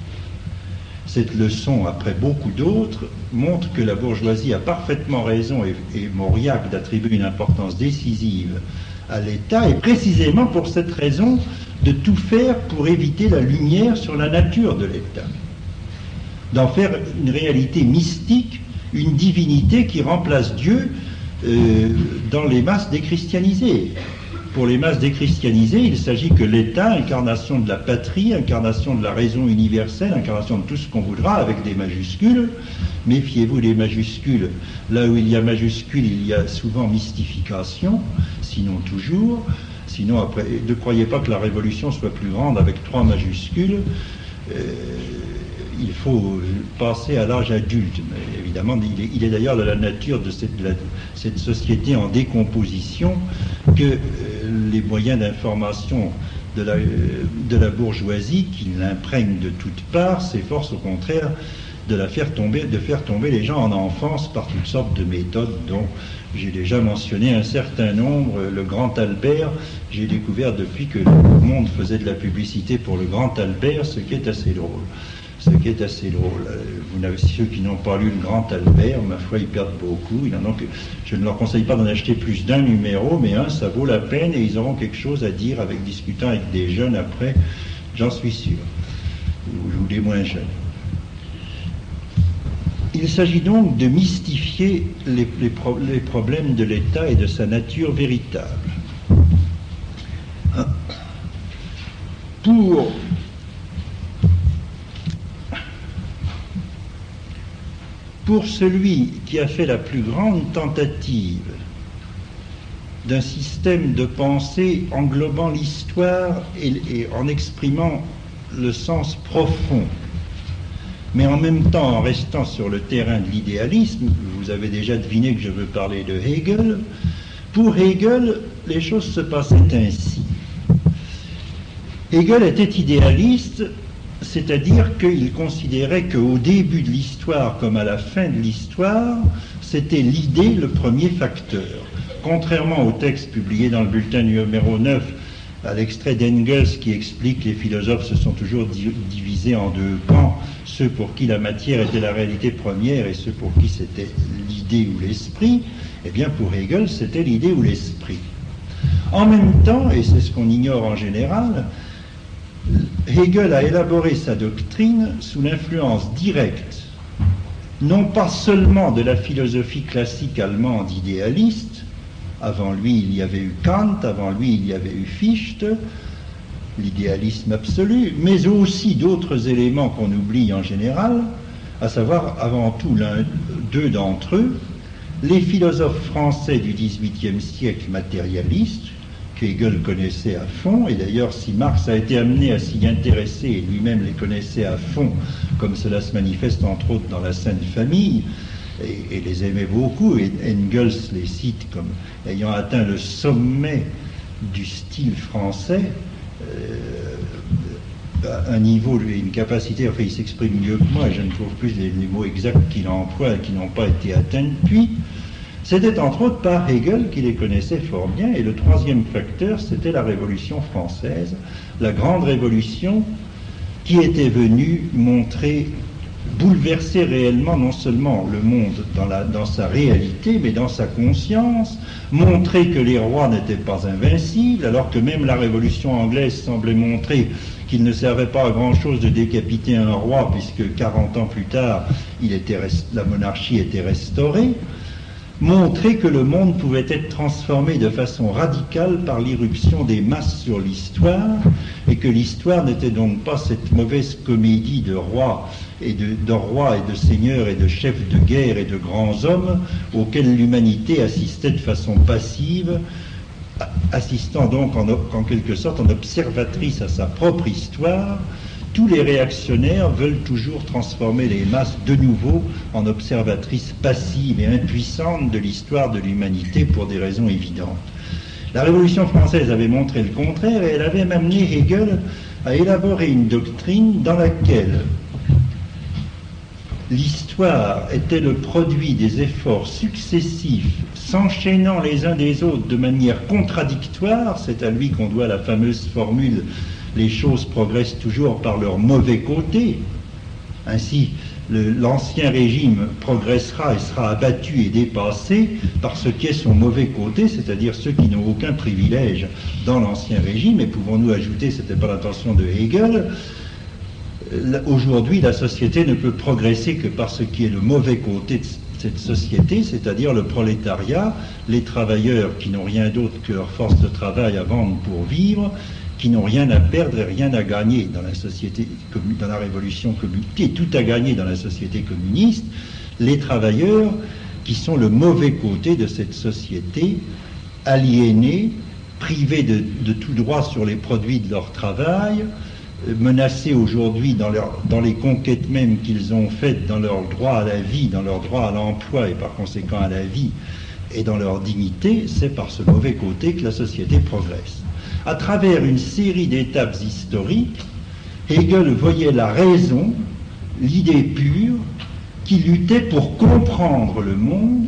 Cette leçon, après beaucoup d'autres, montre que la bourgeoisie a parfaitement raison, et, et Mauriac, d'attribuer une importance décisive à l'État, et précisément pour cette raison de tout faire pour éviter la lumière sur la nature de l'État. D'en faire une réalité mystique, une divinité qui remplace Dieu euh, dans les masses déchristianisées. Pour les masses déchristianisées, il s'agit que l'État, incarnation de la patrie, incarnation de la raison universelle, incarnation de tout ce qu'on voudra, avec des majuscules. Méfiez-vous des majuscules. Là où il y a majuscules, il y a souvent mystification, sinon toujours. Sinon, après, ne croyez pas que la révolution soit plus grande avec trois majuscules. Euh, il faut passer à l'âge adulte. Mais évidemment, il est, il est d'ailleurs de la nature de cette, de la, cette société en décomposition que euh, les moyens d'information de la, euh, de la bourgeoisie, qui l'imprègnent de toutes parts, s'efforcent au contraire de la faire tomber, de faire tomber les gens en enfance par toutes sortes de méthodes dont j'ai déjà mentionné un certain nombre. Le Grand Albert, j'ai découvert depuis que le Monde faisait de la publicité pour le Grand Albert, ce qui est assez drôle. Ce qui est assez drôle. Vous n'avez, ceux qui n'ont pas lu le Grand Albert, ma foi, ils perdent beaucoup. Ils en ont que, je ne leur conseille pas d'en acheter plus d'un numéro, mais un, ça vaut la peine, et ils auront quelque chose à dire avec discutant avec des jeunes après, j'en suis sûr, ou, ou des moins jeunes. Il s'agit donc de mystifier les, les, pro, les problèmes de l'État et de sa nature véritable. pour pour celui qui a fait la plus grande tentative d'un système de pensée englobant l'histoire et, et en exprimant le sens profond, mais en même temps en restant sur le terrain de l'idéalisme, vous avez déjà deviné que je veux parler de Hegel. Pour Hegel, les choses se passaient ainsi. Hegel était idéaliste, c'est-à-dire qu'il considérait qu'au début de l'histoire comme à la fin de l'histoire, c'était l'idée le premier facteur. Contrairement au texte publié dans le bulletin numéro neuf, à l'extrait d'Engels qui explique que les philosophes se sont toujours divisés en deux camps, ceux pour qui la matière était la réalité première et ceux pour qui c'était l'idée ou l'esprit, eh bien pour Hegel c'était l'idée ou l'esprit. En même temps, et c'est ce qu'on ignore en général, Hegel a élaboré sa doctrine sous l'influence directe, non pas seulement de la philosophie classique allemande idéaliste. Avant lui, il y avait eu Kant, avant lui, il y avait eu Fichte, l'idéalisme absolu, mais aussi d'autres éléments qu'on oublie en général, à savoir avant tout l'un, deux d'entre eux, les philosophes français du dix-huitième siècle matérialistes, qu'Hegel connaissait à fond, et d'ailleurs si Marx a été amené à s'y intéresser et lui-même les connaissait à fond, comme cela se manifeste entre autres dans la Sainte Famille, et, et les aimait beaucoup, et Engels les cite comme ayant atteint le sommet du style français, euh, un niveau et une capacité, enfin il s'exprime mieux que moi, et je ne trouve plus les, les mots exacts qu'il emploie et qui n'ont pas été atteints depuis. C'était entre autres par Hegel qui les connaissait fort bien, et le troisième facteur, c'était la Révolution française, la grande révolution qui était venue montrer, bouleverser réellement non seulement le monde dans, la, dans sa réalité, mais dans sa conscience, montrer que les rois n'étaient pas invincibles, alors que même la Révolution anglaise semblait montrer qu'il ne servait pas à grand-chose de décapiter un roi, puisque quarante ans plus tard, il était, la monarchie était restaurée. Montrer que le monde pouvait être transformé de façon radicale par l'irruption des masses sur l'histoire, et que l'histoire n'était donc pas cette mauvaise comédie de rois et de, de rois et de seigneurs et de chefs de guerre et de grands hommes auxquels l'humanité assistait de façon passive, assistant donc en, en quelque sorte en observatrice à sa propre histoire. Tous les réactionnaires veulent toujours transformer les masses de nouveau en observatrices passives et impuissantes de l'histoire de l'humanité pour des raisons évidentes. La Révolution française avait montré le contraire, et elle avait amené Hegel à élaborer une doctrine dans laquelle l'histoire était le produit des efforts successifs s'enchaînant les uns des autres de manière contradictoire. C'est à lui qu'on doit la fameuse formule « les choses progressent toujours par leur mauvais côté ». Ainsi, le, l'ancien régime progressera et sera abattu et dépassé par ce qui est son mauvais côté, c'est-à-dire ceux qui n'ont aucun privilège dans l'ancien régime. Et pouvons-nous ajouter, ce n'était pas l'intention de Hegel, aujourd'hui la société ne peut progresser que par ce qui est le mauvais côté de cette société, c'est-à-dire le prolétariat, les travailleurs qui n'ont rien d'autre que leur force de travail à vendre pour vivre, qui n'ont rien à perdre et rien à gagner dans la société, dans la révolution communiste, et tout à gagner dans la société communiste, les travailleurs qui sont le mauvais côté de cette société, aliénés, privés de, de tout droit sur les produits de leur travail, menacés aujourd'hui dans, leur, dans les conquêtes même qu'ils ont faites dans leur droit à la vie, dans leur droit à l'emploi et par conséquent à la vie et dans leur dignité. C'est par ce mauvais côté que la société progresse. À travers une série d'étapes historiques, Hegel voyait la raison, l'idée pure, qui luttait pour comprendre le monde,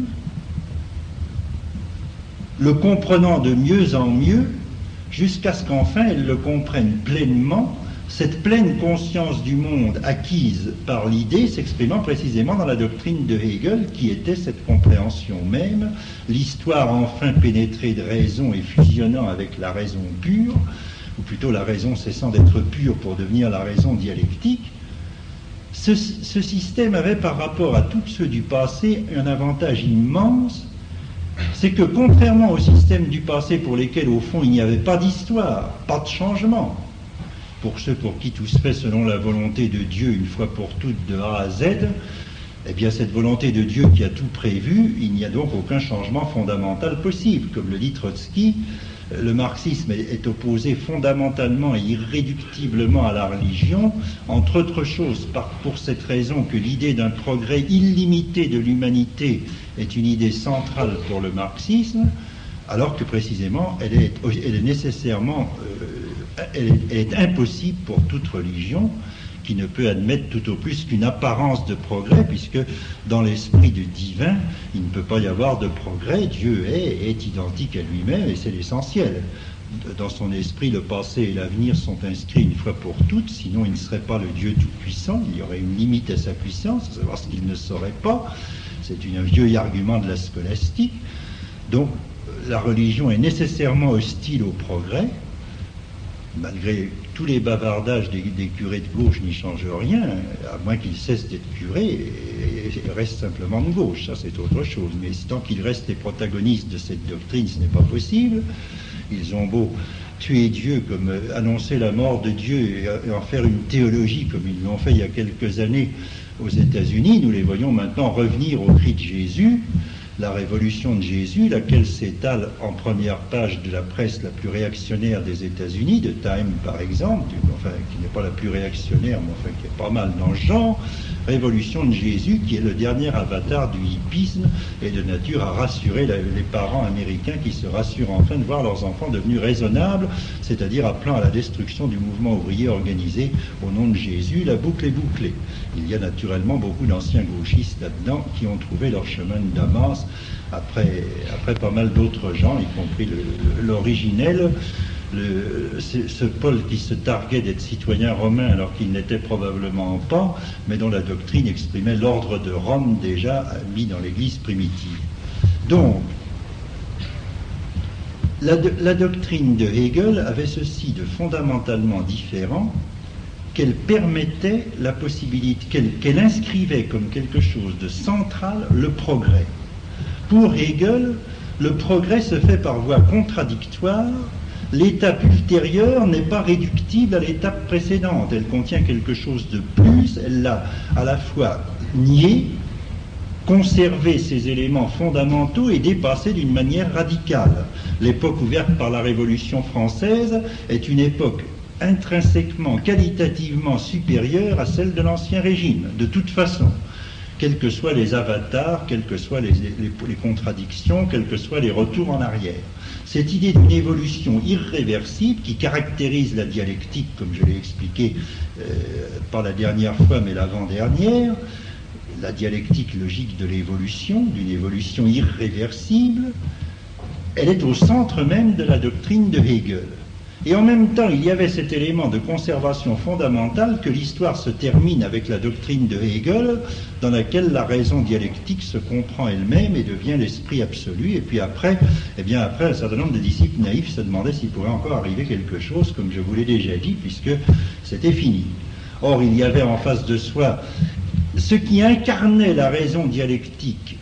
le comprenant de mieux en mieux, jusqu'à ce qu'enfin elle le comprenne pleinement, cette pleine conscience du monde acquise par l'idée s'exprimant précisément dans la doctrine de Hegel, qui était cette compréhension même, l'histoire enfin pénétrée de raison et fusionnant avec la raison pure, ou plutôt la raison cessant d'être pure pour devenir la raison dialectique. Ce, ce système avait par rapport à tous ceux du passé un avantage immense, c'est que contrairement au système du passé pour lesquels au fond il n'y avait pas d'histoire, pas de changement, pour ceux pour qui tout se fait selon la volonté de Dieu une fois pour toutes de A à Z, eh bien cette volonté de Dieu qui a tout prévu, il n'y a donc aucun changement fondamental possible. Comme le dit Trotsky, le marxisme est opposé fondamentalement et irréductiblement à la religion, entre autres choses par, pour cette raison que l'idée d'un progrès illimité de l'humanité est une idée centrale pour le marxisme, alors que précisément elle est, elle est nécessairement euh, elle, est, elle est impossible pour toute religion, qui ne peut admettre tout au plus qu'une apparence de progrès, puisque dans l'esprit du divin, il ne peut pas y avoir de progrès. Dieu est, est identique à lui-même, et c'est l'essentiel. Dans son esprit, le passé et l'avenir sont inscrits une fois pour toutes, sinon il ne serait pas le Dieu tout-puissant, il y aurait une limite à sa puissance, à savoir ce qu'il ne saurait pas. C'est un vieux argument de la scolastique. Donc, la religion est nécessairement hostile au progrès, malgré tous les bavardages des, des curés de gauche n'y changent rien, à moins qu'ils cessent d'être curés et, et restent simplement de gauche, ça c'est autre chose. Mais tant qu'ils restent les protagonistes de cette doctrine, ce n'est pas possible. Ils ont beau tuer Dieu, comme euh, annoncer la mort de Dieu et, et en faire une théologie, comme ils l'ont fait il y a quelques années aux États-Unis, nous les voyons maintenant revenir au cri de Jésus, la révolution de Jésus, laquelle s'étale en première page de la presse la plus réactionnaire des États-Unis, de Time par exemple, enfin qui n'est pas la plus réactionnaire, mais enfin qui est pas mal dans le genre. Révolution de Jésus, qui est le dernier avatar du hippisme et de nature à rassurer la, les parents américains qui se rassurent enfin de voir leurs enfants devenus raisonnables, c'est-à-dire appelant à la destruction du mouvement ouvrier organisé au nom de Jésus. La boucle est bouclée. Il y a naturellement beaucoup d'anciens gauchistes là-dedans qui ont trouvé leur chemin de Damas après, après pas mal d'autres gens, y compris l'originel. Le, ce Paul qui se targuait d'être citoyen romain alors qu'il n'était probablement pas, mais dont la doctrine exprimait l'ordre de Rome déjà mis dans l'Église primitive. Donc, la, la doctrine de Hegel avait ceci de fondamentalement différent, qu'elle permettait la possibilité, qu'elle qu'elle inscrivait comme quelque chose de central le progrès. Pour Hegel, le progrès se fait par voie contradictoire. L'étape ultérieure n'est pas réductible à l'étape précédente. Elle contient quelque chose de plus. Elle l'a à la fois nié, conservé ses éléments fondamentaux et dépassé d'une manière radicale. L'époque ouverte par la Révolution française est une époque intrinsèquement, qualitativement supérieure à celle de l'Ancien Régime, de toute façon. Quels que soient les avatars, quelles que soient les, les, les contradictions, quels que soient les retours en arrière. Cette idée d'une évolution irréversible qui caractérise la dialectique, comme je l'ai expliqué euh, pas la dernière fois, mais l'avant-dernière, la dialectique logique de l'évolution, d'une évolution irréversible, elle est au centre même de la doctrine de Hegel. Et en même temps, il y avait cet élément de conservation fondamentale que l'histoire se termine avec la doctrine de Hegel, dans laquelle la raison dialectique se comprend elle-même et devient l'esprit absolu. Et puis après, eh bien après, un certain nombre de disciples naïfs se demandaient s'il pourrait encore arriver quelque chose, comme je vous l'ai déjà dit, puisque c'était fini. Or, il y avait en face de soi ce qui incarnait la raison dialectique,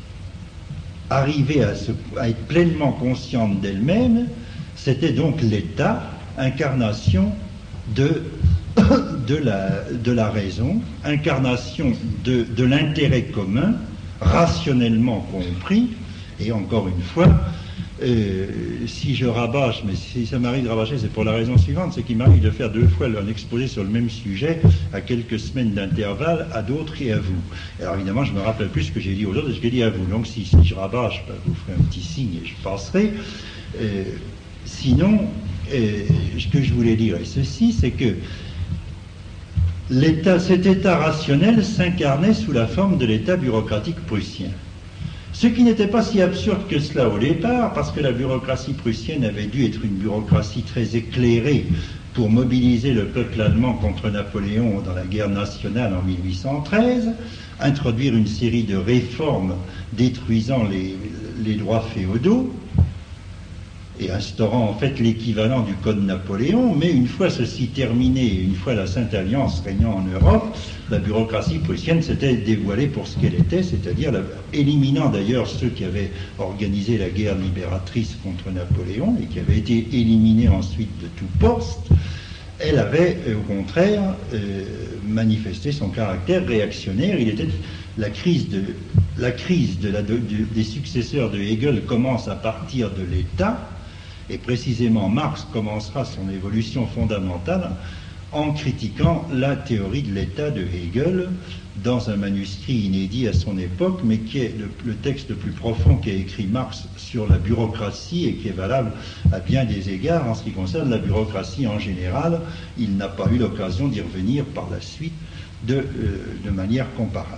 arrivée à, se, à être pleinement consciente d'elle-même, c'était donc l'État, incarnation de, de, la, de la raison, incarnation de, de l'intérêt commun, rationnellement compris, et encore une fois, euh, si je rabâche, mais si ça m'arrive de rabâcher, c'est pour la raison suivante, c'est qu'il m'arrive de faire deux fois un exposé sur le même sujet, à quelques semaines d'intervalle, à d'autres et à vous. Alors évidemment, je me rappelle plus ce que j'ai dit aux autres et ce que j'ai dit à vous. Donc si, si je rabâche, ben, vous ferez un petit signe et je passerai. Euh, sinon, euh, ce que je voulais dire est ceci, c'est que l'état, cet état rationnel s'incarnait sous la forme de l'état bureaucratique prussien. Ce qui n'était pas si absurde que cela au départ, parce que la bureaucratie prussienne avait dû être une bureaucratie très éclairée pour mobiliser le peuple allemand contre Napoléon dans la guerre nationale en mille huit cent treize, introduire une série de réformes détruisant les, les droits féodaux, et instaurant en fait l'équivalent du Code Napoléon, mais une fois ceci terminé, une fois la Sainte Alliance régnant en Europe, la bureaucratie prussienne s'était dévoilée pour ce qu'elle était, c'est-à-dire la, éliminant d'ailleurs ceux qui avaient organisé la guerre libératrice contre Napoléon et qui avaient été éliminés ensuite de tout poste, elle avait euh, au contraire euh, manifesté son caractère réactionnaire. Il était la crise de la crise de la, de, de, des successeurs de Hegel commence à partir de l'État, et précisément Marx commencera son évolution fondamentale en critiquant la théorie de l'État de Hegel dans un manuscrit inédit à son époque, mais qui est le, le texte le plus profond qu'a écrit Marx sur la bureaucratie et qui est valable à bien des égards en ce qui concerne la bureaucratie en général. Il n'a pas eu l'occasion d'y revenir par la suite de, euh, de manière comparable.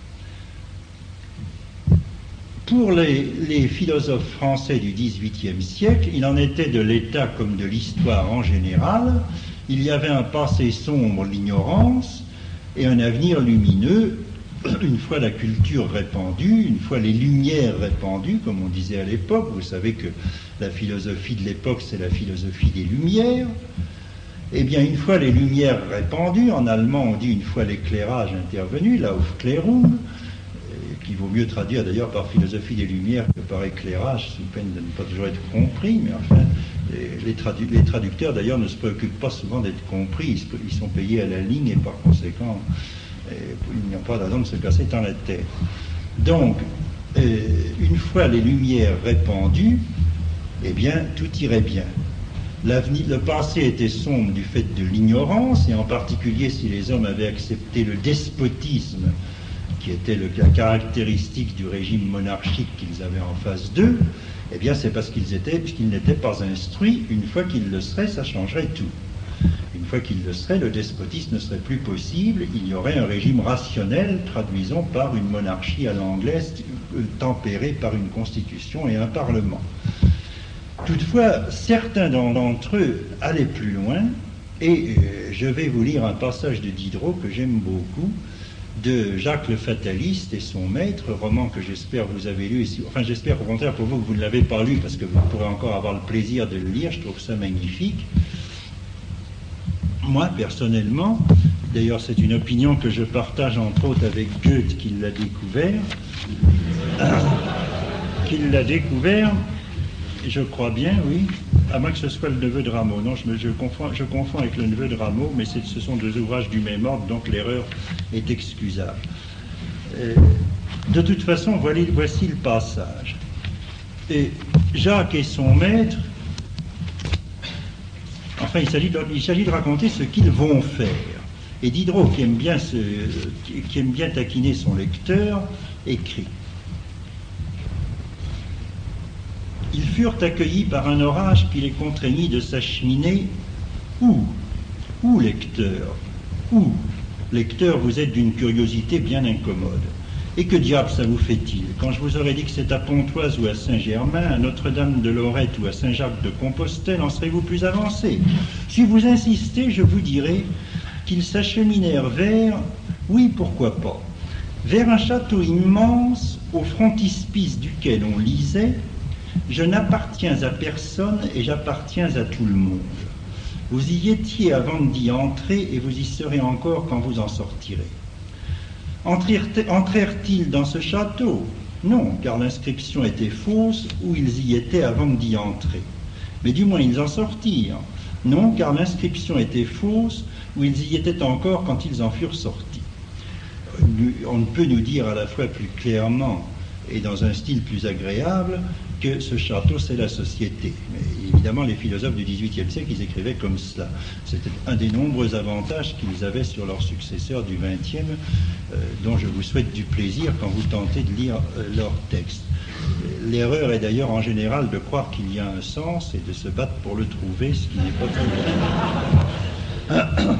Pour les, les philosophes français du dix-huitième siècle, il en était de l'État comme de l'histoire en général. Il y avait un passé sombre, l'ignorance, et un avenir lumineux, une fois la culture répandue, une fois les lumières répandues, comme on disait à l'époque. Vous savez que la philosophie de l'époque, c'est la philosophie des lumières. Eh bien, une fois les lumières répandues, en allemand on dit une fois l'éclairage intervenu, la Aufklärung, qu'il vaut mieux traduire d'ailleurs par philosophie des lumières que par éclairage, sous peine de ne pas toujours être compris, mais enfin, les, les, tradu les traducteurs d'ailleurs ne se préoccupent pas souvent d'être compris, ils, se, ils sont payés à la ligne et par conséquent, et, il n'y a pas raison de se casser dans la tête. Donc, euh, une fois les lumières répandues, eh bien, tout irait bien. L'avenir, le passé était sombre du fait de l'ignorance, et en particulier si les hommes avaient accepté le despotisme qui était le, la caractéristique du régime monarchique qu'ils avaient en face d'eux, eh bien c'est parce qu'ils étaient, puisqu'ils n'étaient pas instruits. Une fois qu'ils le seraient, ça changerait tout. Une fois qu'ils le seraient, le despotisme ne serait plus possible, il y aurait un régime rationnel, traduisons par une monarchie à l'anglaise, tempérée par une constitution et un parlement. Toutefois, certains d'entre eux allaient plus loin, et euh, je vais vous lire un passage de Diderot que j'aime beaucoup, de Jacques le Fataliste et son maître, roman que j'espère vous avez lu, enfin j'espère au contraire pour vous que vous ne l'avez pas lu, parce que vous pourrez encore avoir le plaisir de le lire, je trouve ça magnifique. Moi, personnellement, d'ailleurs c'est une opinion que je partage entre autres avec Goethe, qui l'a découvert, qu'il l'a découvert, je crois bien, oui, à moins que ce soit le neveu de Rameau. Non, je, me, je, confonds, je confonds avec le neveu de Rameau, mais ce sont deux ouvrages du même ordre, donc l'erreur est excusable. Euh, de toute façon, voilà, voici le passage. Et Jacques et son maître, enfin, il s'agit de, il s'agit de raconter ce qu'ils vont faire. Et Diderot, qui aime bien, ce, qui, qui aime bien taquiner son lecteur, écrit: ils furent accueillis par un orage qui les contraignit de s'acheminer. Où Où, lecteur Où Lecteur, vous êtes d'une curiosité bien incommode. Et que diable ça vous fait-il? Quand je vous aurais dit que c'est à Pontoise ou à Saint-Germain, à Notre-Dame de Lorette ou à Saint-Jacques de Compostelle, en serez-vous plus avancé? Si vous insistez, je vous dirai qu'ils s'acheminèrent vers, oui, pourquoi pas, vers un château immense au frontispice duquel on lisait: je n'appartiens à personne et j'appartiens à tout le monde. Vous y étiez avant d'y entrer et vous y serez encore quand vous en sortirez. Entrèrent-ils dans ce château? Non, car l'inscription était fausse ou ils y étaient avant d'y entrer. Mais du moins ils en sortirent. Non, car l'inscription était fausse ou ils y étaient encore quand ils en furent sortis. On ne peut nous dire à la fois plus clairement et dans un style plus agréable que ce château, c'est la société. Mais évidemment, les philosophes du dix-huitième siècle, ils écrivaient comme cela. C'était un des nombreux avantages qu'ils avaient sur leurs successeurs du vingtième, euh, dont je vous souhaite du plaisir quand vous tentez de lire euh, leurs textes. L'erreur est d'ailleurs en général de croire qu'il y a un sens et de se battre pour le trouver, ce qui n'est pas toujours.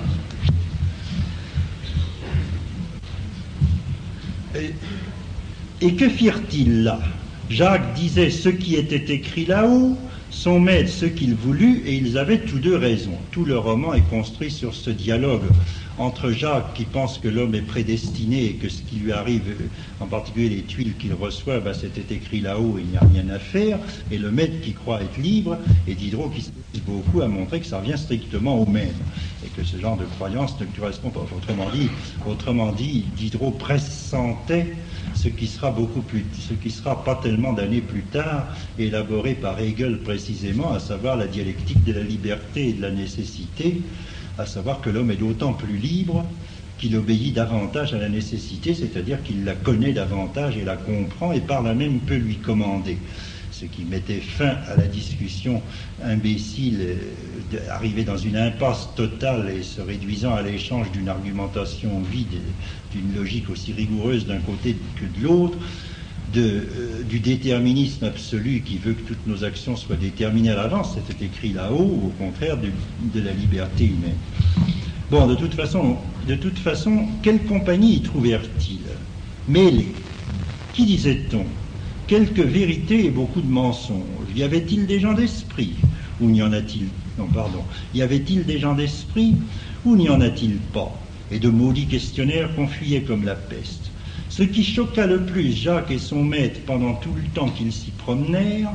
et, et que firent-ils là? Jacques disait ce qui était écrit là-haut, son maître ce qu'il voulut, et ils avaient tous deux raison. Tout le roman est construit sur ce dialogue entre Jacques, qui pense que l'homme est prédestiné et que ce qui lui arrive, en particulier les tuiles qu'il reçoit, ben, c'était écrit là-haut et il n'y a rien à faire, et le maître qui croit être libre, et Diderot qui s'est beaucoup à montrer que ça revient strictement au même, et que ce genre de croyance ne correspond pas. Autrement dit, autrement dit, Diderot pressentait ce qui sera beaucoup plus, ce qui sera pas tellement d'années plus tard élaboré par Hegel précisément, à savoir la dialectique de la liberté et de la nécessité, à savoir que l'homme est d'autant plus libre qu'il obéit davantage à la nécessité, c'est-à-dire qu'il la connaît davantage et la comprend et par là même peut lui commander. Ce qui mettait fin à la discussion imbécile, euh, arrivée dans une impasse totale et se réduisant à l'échange d'une argumentation vide, d'une logique aussi rigoureuse d'un côté que de l'autre, de, euh, du déterminisme absolu qui veut que toutes nos actions soient déterminées à l'avance, c'était écrit là-haut, ou au contraire de, de la liberté humaine. Bon, de toute façon, de toute façon, quelle compagnie y trouvèrent-ils? Mêlée. Qui disait-on? Quelques vérités et beaucoup de mensonges. Y avait-il des gens d'esprit? Ou n'y en a-t-il? Non, pardon. Y avait-il des gens d'esprit? Ou n'y en a-t-il pas? Et de maudits questionnaires qu'on fuyait comme la peste. Ce qui choqua le plus Jacques et son maître pendant tout le temps qu'ils s'y promenèrent,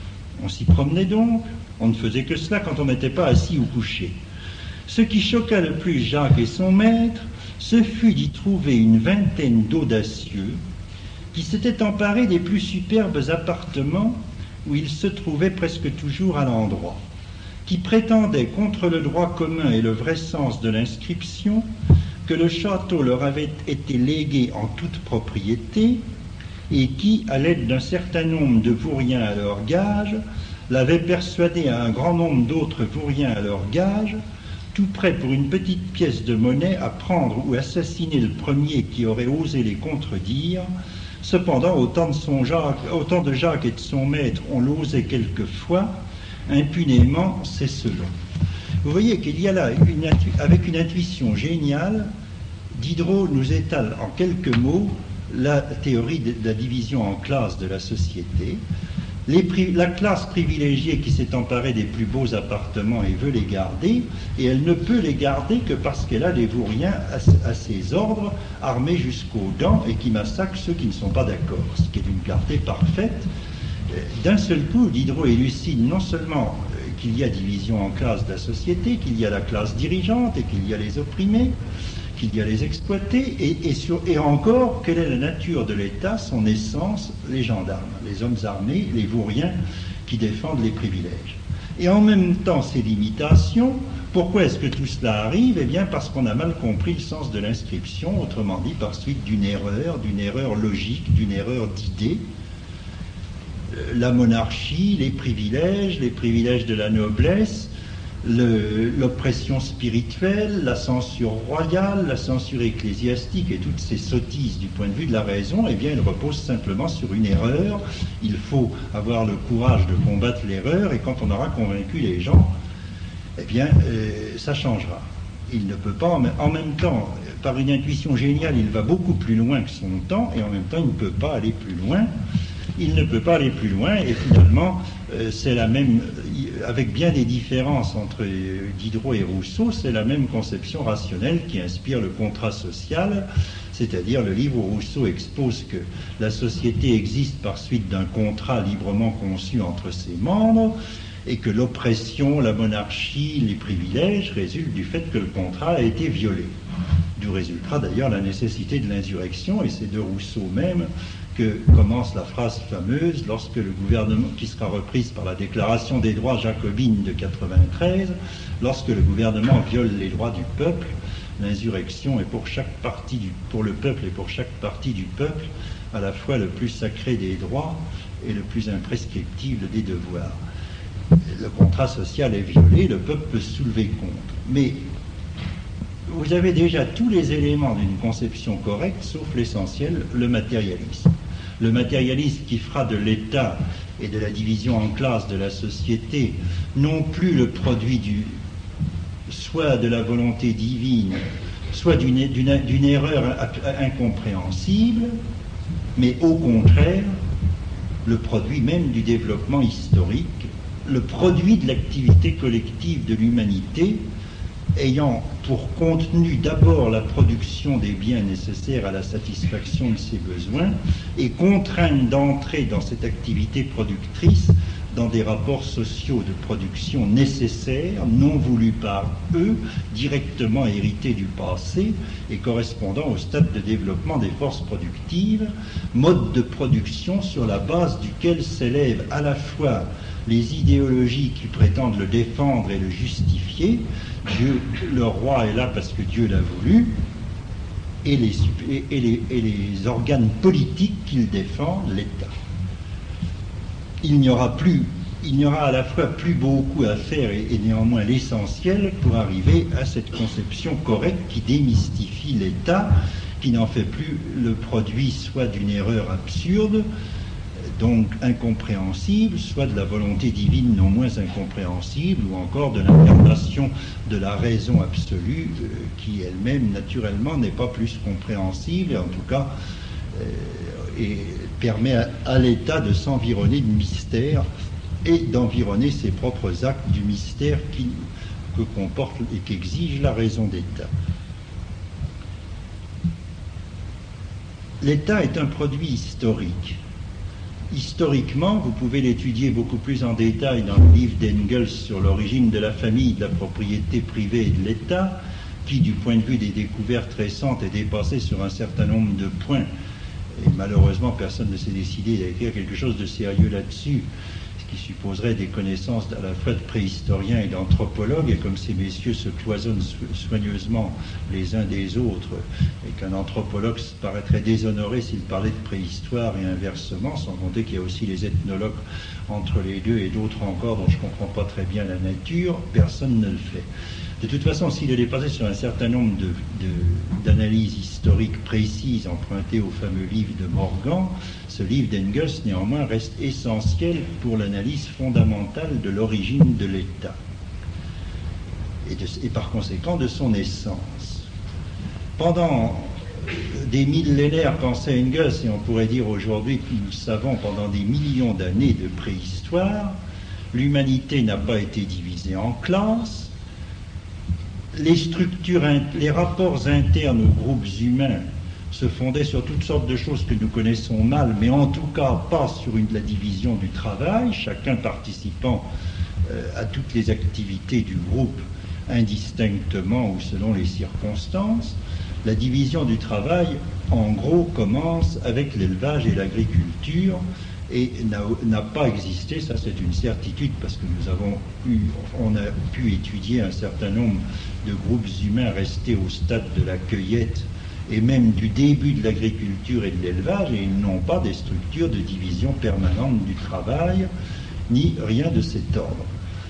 on s'y promenait donc, on ne faisait que cela quand on n'était pas assis ou couché. Ce qui choqua le plus Jacques et son maître, ce fut d'y trouver une vingtaine d'audacieux qui s'étaient emparés des plus superbes appartements où ils se trouvaient presque toujours à l'endroit, qui prétendaient contre le droit commun et le vrai sens de l'inscription que le château leur avait été légué en toute propriété et qui, à l'aide d'un certain nombre de vauriens à leur gage, l'avaient persuadé à un grand nombre d'autres vauriens à leur gage, tout prêt pour une petite pièce de monnaie à prendre ou assassiner le premier qui aurait osé les contredire. Cependant, autant de, son Jacques, autant de Jacques et de son maître on l'osait quelquefois, impunément, c'est selon. Vous voyez qu'il y a là, une intu- avec une intuition géniale, Diderot nous étale en quelques mots la théorie de la division en classes de la société. Les pri- la classe privilégiée qui s'est emparée des plus beaux appartements et veut les garder, et elle ne peut les garder que parce qu'elle a des vauriens à, à ses ordres, armés jusqu'aux dents, et qui massacrent ceux qui ne sont pas d'accord, ce qui est une clarté parfaite. D'un seul coup, Diderot élucide non seulement qu'il y a division en classes de la société, qu'il y a la classe dirigeante et qu'il y a les opprimés, qu'il y a les exploités, et, et, sur, et encore, quelle est la nature de l'État, son essence, les gendarmes, les hommes armés, les vauriens qui défendent les privilèges. Et en même temps, ces limitations, pourquoi est-ce que tout cela arrive? Eh bien, parce qu'on a mal compris le sens de l'inscription, autrement dit, par suite d'une erreur, d'une erreur logique, d'une erreur d'idée. La monarchie, les privilèges, les privilèges de la noblesse, Le, l'oppression spirituelle, la censure royale, la censure ecclésiastique et toutes ces sottises du point de vue de la raison, eh bien, elles reposent simplement sur une erreur. Il faut avoir le courage de combattre l'erreur, et quand on aura convaincu les gens, eh bien, euh, ça changera. Il ne peut pas, en même temps, par une intuition géniale, il va beaucoup plus loin que son temps, et en même temps, il ne peut pas aller plus loin. Il ne peut pas aller plus loin, et finalement, euh, c'est la même, avec bien des différences entre Diderot et Rousseau, c'est la même conception rationnelle qui inspire le contrat social, c'est-à-dire le livre où Rousseau expose que la société existe par suite d'un contrat librement conçu entre ses membres, et que l'oppression, la monarchie, les privilèges résultent du fait que le contrat a été violé. D'où résultera d'ailleurs la nécessité de l'insurrection, et c'est de Rousseau même que commence la phrase fameuse lorsque le gouvernement, qui sera reprise par la Déclaration des droits jacobine de quatre-vingt-treize, lorsque le gouvernement viole les droits du peuple, l'insurrection est pour chaque partie du, pour le peuple et pour chaque partie du peuple à la fois le plus sacré des droits et le plus imprescriptible des devoirs. Le contrat social est violé, le peuple peut se soulever contre. Mais vous avez déjà tous les éléments d'une conception correcte, sauf l'essentiel, le matérialisme. Le matérialisme qui fera de l'État et de la division en classes de la société non plus le produit du, soit de la volonté divine, soit d'une, d'une, d'une erreur incompréhensible, mais au contraire, le produit même du développement historique, le produit de l'activité collective de l'humanité, ayant pour contenu d'abord la production des biens nécessaires à la satisfaction de ses besoins, et contrainte d'entrer dans cette activité productrice dans des rapports sociaux de production nécessaires, non voulus par eux, directement hérités du passé et correspondant au stade de développement des forces productives, mode de production sur la base duquel s'élève à la fois les idéologies qui prétendent le défendre et le justifier. Dieu, le roi est là parce que Dieu l'a voulu, et les, et les, et les organes politiques qu'il défend, l'État. Il n'y aura plus, il n'y aura à la fois plus beaucoup à faire et, et néanmoins l'essentiel pour arriver à cette conception correcte qui démystifie l'État, qui n'en fait plus le produit soit d'une erreur absurde, donc incompréhensible, soit de la volonté divine non moins incompréhensible, ou encore de l'incarnation de la raison absolue, euh, qui elle-même, naturellement, n'est pas plus compréhensible, et en tout cas, euh, et permet à, à l'État de s'environner de mystère et d'environner ses propres actes du mystère qui, que comporte et qu'exige la raison d'État. L'État est un produit historique. Historiquement, vous pouvez l'étudier beaucoup plus en détail dans le livre d'Engels sur l'origine de la famille, de la propriété privée et de l'État, qui, du point de vue des découvertes récentes, est dépassé sur un certain nombre de points. Et malheureusement, personne ne s'est décidé à écrire quelque chose de sérieux là-dessus, ce qui supposerait des connaissances à la fois de préhistoriens et d'anthropologues, et comme ces messieurs se cloisonnent soigneusement les uns des autres, et qu'un anthropologue paraîtrait déshonoré s'il parlait de préhistoire et inversement, sans compter qu'il y a aussi les ethnologues entre les deux et d'autres encore dont je ne comprends pas très bien la nature, personne ne le fait. De toute façon, s'il est dépassé sur un certain nombre de, de, d'analyses historiques précises empruntées au fameux livre de Morgan, ce livre d'Engels, néanmoins, reste essentiel pour l'analyse fondamentale de l'origine de l'État et, de, et par conséquent de son essence. Pendant des millénaires, pensait Engels, et on pourrait dire aujourd'hui que nous savons pendant des millions d'années de préhistoire, l'humanité n'a pas été divisée en classes. Les structures, les rapports internes aux groupes humains se fondaient sur toutes sortes de choses que nous connaissons mal, mais en tout cas pas sur une, la division du travail, chacun participant euh, à toutes les activités du groupe indistinctement ou selon les circonstances. La division du travail, en gros, commence avec l'élevage et l'agriculture, et n'a, n'a pas existé, ça c'est une certitude, parce que nous avons eu, on a pu étudier un certain nombre de groupes humains restés au stade de la cueillette et même du début de l'agriculture et de l'élevage, et ils n'ont pas des structures de division permanente du travail, ni rien de cet ordre.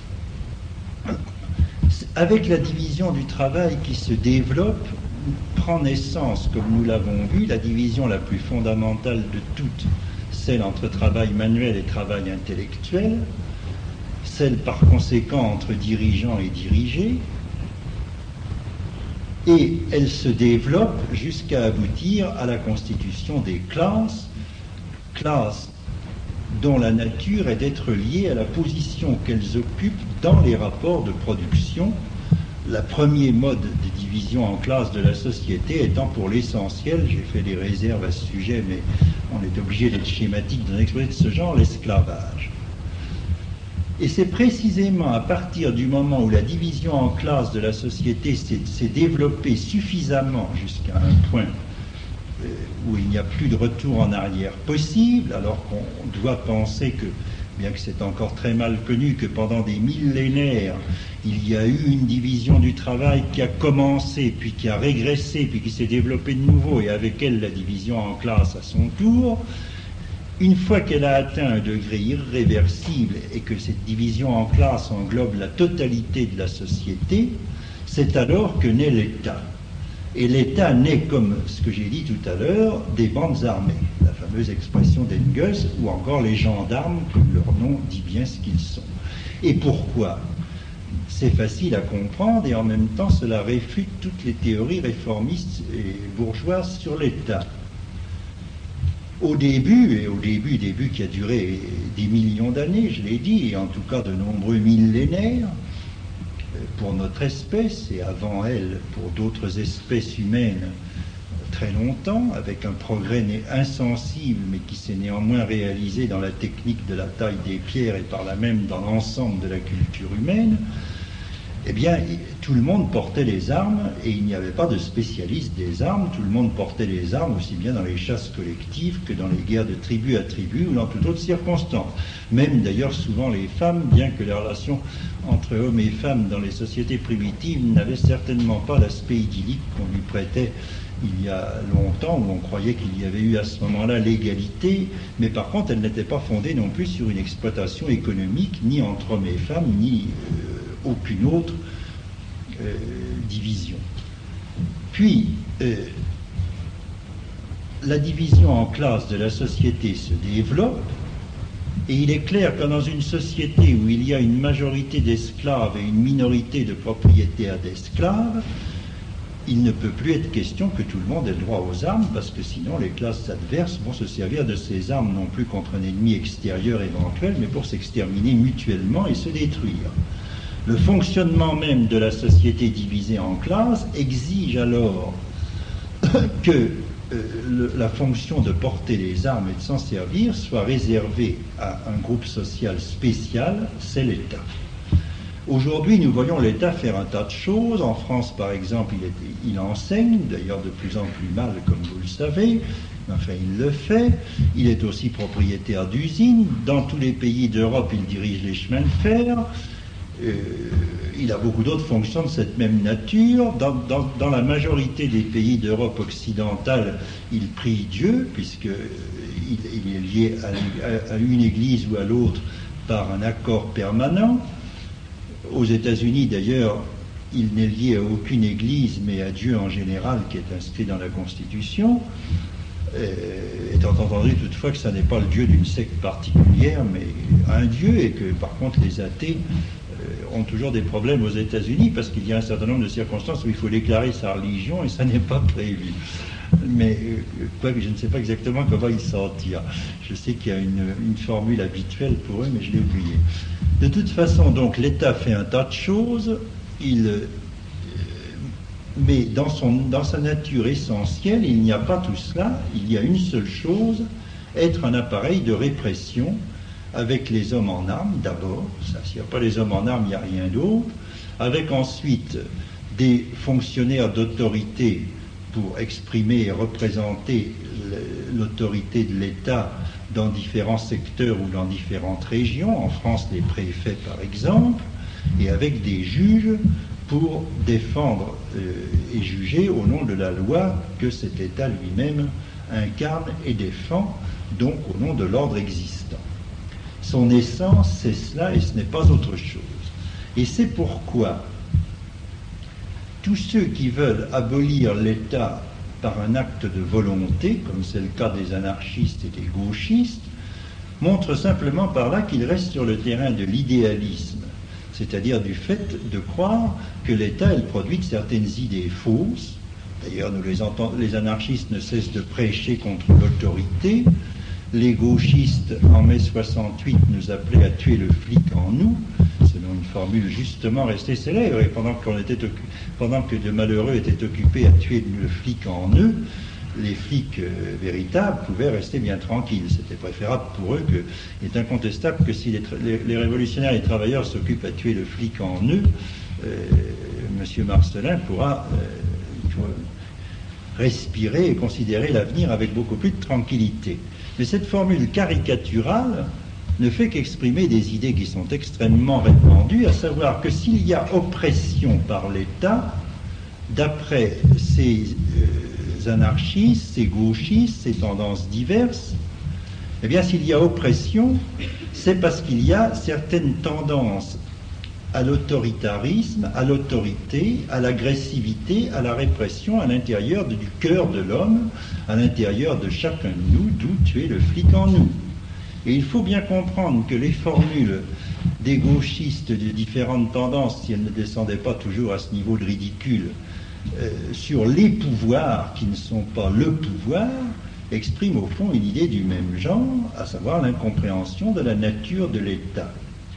Avec la division du travail qui se développe, prend naissance, comme nous l'avons vu, la division la plus fondamentale de toutes, celle entre travail manuel et travail intellectuel, celle par conséquent entre dirigeants et dirigés, et elle se développe jusqu'à aboutir à la constitution des classes, classes dont la nature est d'être liée à la position qu'elles occupent dans les rapports de production, le premier mode de division en classes de la société étant pour l'essentiel, j'ai fait des réserves à ce sujet, mais on est obligé d'être schématique dans un exposé de ce genre, l'esclavage. Et c'est précisément à partir du moment où la division en classes de la société s'est, s'est développée suffisamment jusqu'à un point euh, où il n'y a plus de retour en arrière possible, alors qu'on doit penser que, bien que c'est encore très mal connu, que pendant des millénaires, il y a eu une division du travail qui a commencé, puis qui a régressé, puis qui s'est développée de nouveau, et avec elle la division en classes à son tour. Une fois qu'elle a atteint un degré irréversible et que cette division en classes englobe la totalité de la société, c'est alors que naît l'État. Et l'État naît, comme ce que j'ai dit tout à l'heure, des bandes armées, la fameuse expression d'Engels, ou encore les gendarmes, comme leur nom dit bien ce qu'ils sont. Et pourquoi ? C'est facile à comprendre, et en même temps cela réfute toutes les théories réformistes et bourgeoises sur l'État. Au début, et au début, début qui a duré des millions d'années, je l'ai dit, et en tout cas de nombreux millénaires, pour notre espèce, et avant elle, pour d'autres espèces humaines, très longtemps, avec un progrès insensible, mais qui s'est néanmoins réalisé dans la technique de la taille des pierres et par là même dans l'ensemble de la culture humaine, eh bien, tout le monde portait les armes et il n'y avait pas de spécialiste des armes. Tout le monde portait les armes aussi bien dans les chasses collectives que dans les guerres de tribu à tribu ou dans toute autre circonstance. Même d'ailleurs souvent les femmes, bien que les relations entre hommes et femmes dans les sociétés primitives n'avaient certainement pas l'aspect idyllique qu'on lui prêtait il y a longtemps, où on croyait qu'il y avait eu à ce moment-là l'égalité, mais par contre elle n'était pas fondée non plus sur une exploitation économique, ni entre hommes et femmes, ni euh, aucune autre euh, division. Puis, euh, la division en classes de la société se développe, et il est clair que dans une société où il y a une majorité d'esclaves et une minorité de propriétaires d'esclaves, il ne peut plus être question que tout le monde ait le droit aux armes, parce que sinon les classes adverses vont se servir de ces armes non plus contre un ennemi extérieur éventuel, mais pour s'exterminer mutuellement et se détruire. Le fonctionnement même de la société divisée en classes exige alors que euh, le, la fonction de porter les armes et de s'en servir soit réservée à un groupe social spécial, c'est l'État. Aujourd'hui, nous voyons l'État faire un tas de choses. En France, par exemple, il, est, il enseigne, d'ailleurs de plus en plus mal, comme vous le savez. Enfin, il le fait. Il est aussi propriétaire d'usines. Dans tous les pays d'Europe, il dirige les chemins de fer. Euh, il a beaucoup d'autres fonctions de cette même nature. Dans, dans, dans la majorité des pays d'Europe occidentale, il prie Dieu, puisqu'il il est lié à, à une église ou à l'autre par un accord permanent. Aux États-Unis, d'ailleurs, il n'est lié à aucune église, mais à Dieu en général, qui est inscrit dans la Constitution, euh, étant entendu toutefois que ce n'est pas le Dieu d'une secte particulière, mais un Dieu, et que par contre les athées euh, ont toujours des problèmes aux États-Unis, parce qu'il y a un certain nombre de circonstances où il faut déclarer sa religion, et ça n'est pas prévu. Mais euh, quoi que je ne sais pas exactement comment ils s'en tirent. Je sais qu'il y a une, une formule habituelle pour eux, mais je l'ai oubliée. De toute façon, donc, l'État fait un tas de choses, il, euh, mais dans, son, dans sa nature essentielle, il n'y a pas tout cela, il y a une seule chose, être un appareil de répression avec les hommes en armes, d'abord, ça, s'il n'y a pas les hommes en armes, il n'y a rien d'autre, avec ensuite des fonctionnaires d'autorité pour exprimer et représenter l'autorité de l'État dans différents secteurs ou dans différentes régions, en France les préfets par exemple, et avec des juges pour défendre euh, et juger au nom de la loi que cet État lui-même incarne et défend, donc au nom de l'ordre existant. Son essence, c'est cela et ce n'est pas autre chose. Et c'est pourquoi tous ceux qui veulent abolir l'État par un acte de volonté, comme c'est le cas des anarchistes et des gauchistes, montrent simplement par là qu'ils restent sur le terrain de l'idéalisme, c'est-à-dire du fait de croire que l'État est le produit de certaines idées fausses. D'ailleurs, nous les entend, les anarchistes ne cessent de prêcher contre l'autorité. Les gauchistes, en mai soixante-huit, nous appelaient à tuer le flic en nous, selon une formule justement restée célèbre, et pendant, qu'on était, pendant que de malheureux étaient occupés à tuer le flic en eux, les flics euh, véritables pouvaient rester bien tranquilles. C'était préférable pour eux que, il est incontestable que si les, les, les révolutionnaires et les travailleurs s'occupent à tuer le flic en eux, euh, M. Marcellin pourra euh, respirer et considérer l'avenir avec beaucoup plus de tranquillité. Mais cette formule caricaturale ne fait qu'exprimer des idées qui sont extrêmement répandues, à savoir que s'il y a oppression par l'État, d'après ces euh, anarchistes, ces gauchistes, ces tendances diverses, eh bien s'il y a oppression, c'est parce qu'il y a certaines tendances à l'autoritarisme, à l'autorité, à l'agressivité, à la répression à l'intérieur du cœur de l'homme, à l'intérieur de chacun de nous, d'où tuer le flic en nous. Et il faut bien comprendre que les formules des gauchistes de différentes tendances, si elles ne descendaient pas toujours à ce niveau de ridicule, euh, sur les pouvoirs qui ne sont pas le pouvoir, expriment au fond une idée du même genre, à savoir l'incompréhension de la nature de l'État.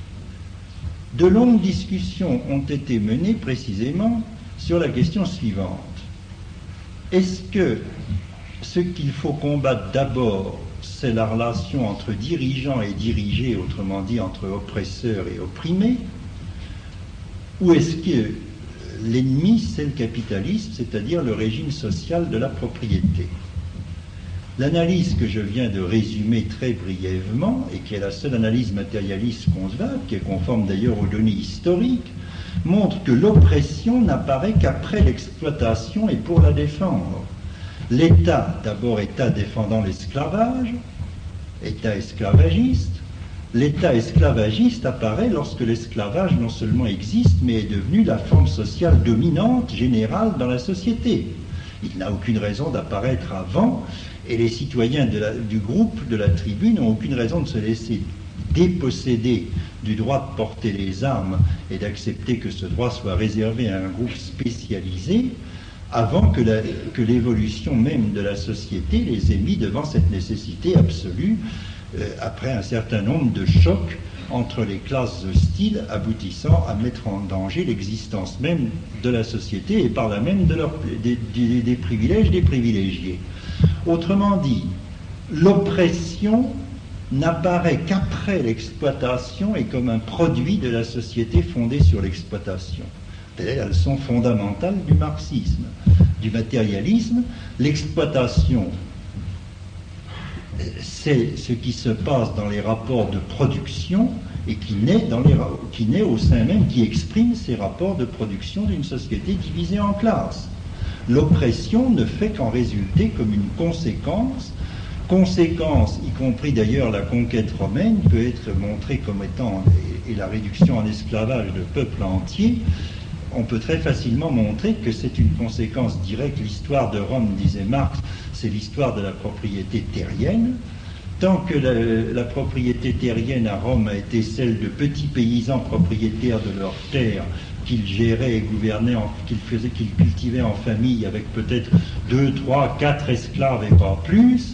De longues discussions ont été menées précisément sur la question suivante. Est-ce que ce qu'il faut combattre d'abord, c'est la relation entre dirigeants et dirigés, autrement dit entre oppresseurs et opprimés, ou est-ce que l'ennemi, c'est le capitalisme, c'est-à-dire le régime social de la propriété? L'analyse que je viens de résumer très brièvement, et qui est la seule analyse matérialiste concevable, qui est conforme d'ailleurs aux données historiques, montre que l'oppression n'apparaît qu'après l'exploitation et pour la défendre. L'État, d'abord État défendant l'esclavage, État esclavagiste. L'État esclavagiste apparaît lorsque l'esclavage non seulement existe, mais est devenu la forme sociale dominante, générale dans la société. Il n'a aucune raison d'apparaître avant, et les citoyens de la, du groupe, de la tribu, n'ont aucune raison de se laisser déposséder du droit de porter les armes et d'accepter que ce droit soit réservé à un groupe spécialisé, avant que, la, que l'évolution même de la société les ait mis devant cette nécessité absolue, euh, après un certain nombre de chocs entre les classes hostiles, aboutissant à mettre en danger l'existence même de la société et par là même de leur, des, des, des privilèges des privilégiés. Autrement dit, l'oppression n'apparaît qu'après l'exploitation et comme un produit de la société fondée sur l'exploitation. C'est la leçon fondamentale du marxisme, du matérialisme. L'exploitation, c'est ce qui se passe dans les rapports de production et qui naît, dans les, qui naît au sein même, qui exprime ces rapports de production d'une société divisée en classes. L'oppression ne fait qu'en résulter comme une conséquence, conséquence, y compris d'ailleurs la conquête romaine, peut être montrée comme étant, et, et la réduction en esclavage de peuples entiers, on peut très facilement montrer que c'est une conséquence directe. L'histoire de Rome, disait Marx, c'est l'histoire de la propriété terrienne. Tant que la, la propriété terrienne à Rome a été celle de petits paysans propriétaires de leurs terres, qu'ils géraient et gouvernaient, qu'ils faisaient, qu'ils cultivaient en famille avec peut-être deux, trois, quatre esclaves et pas plus,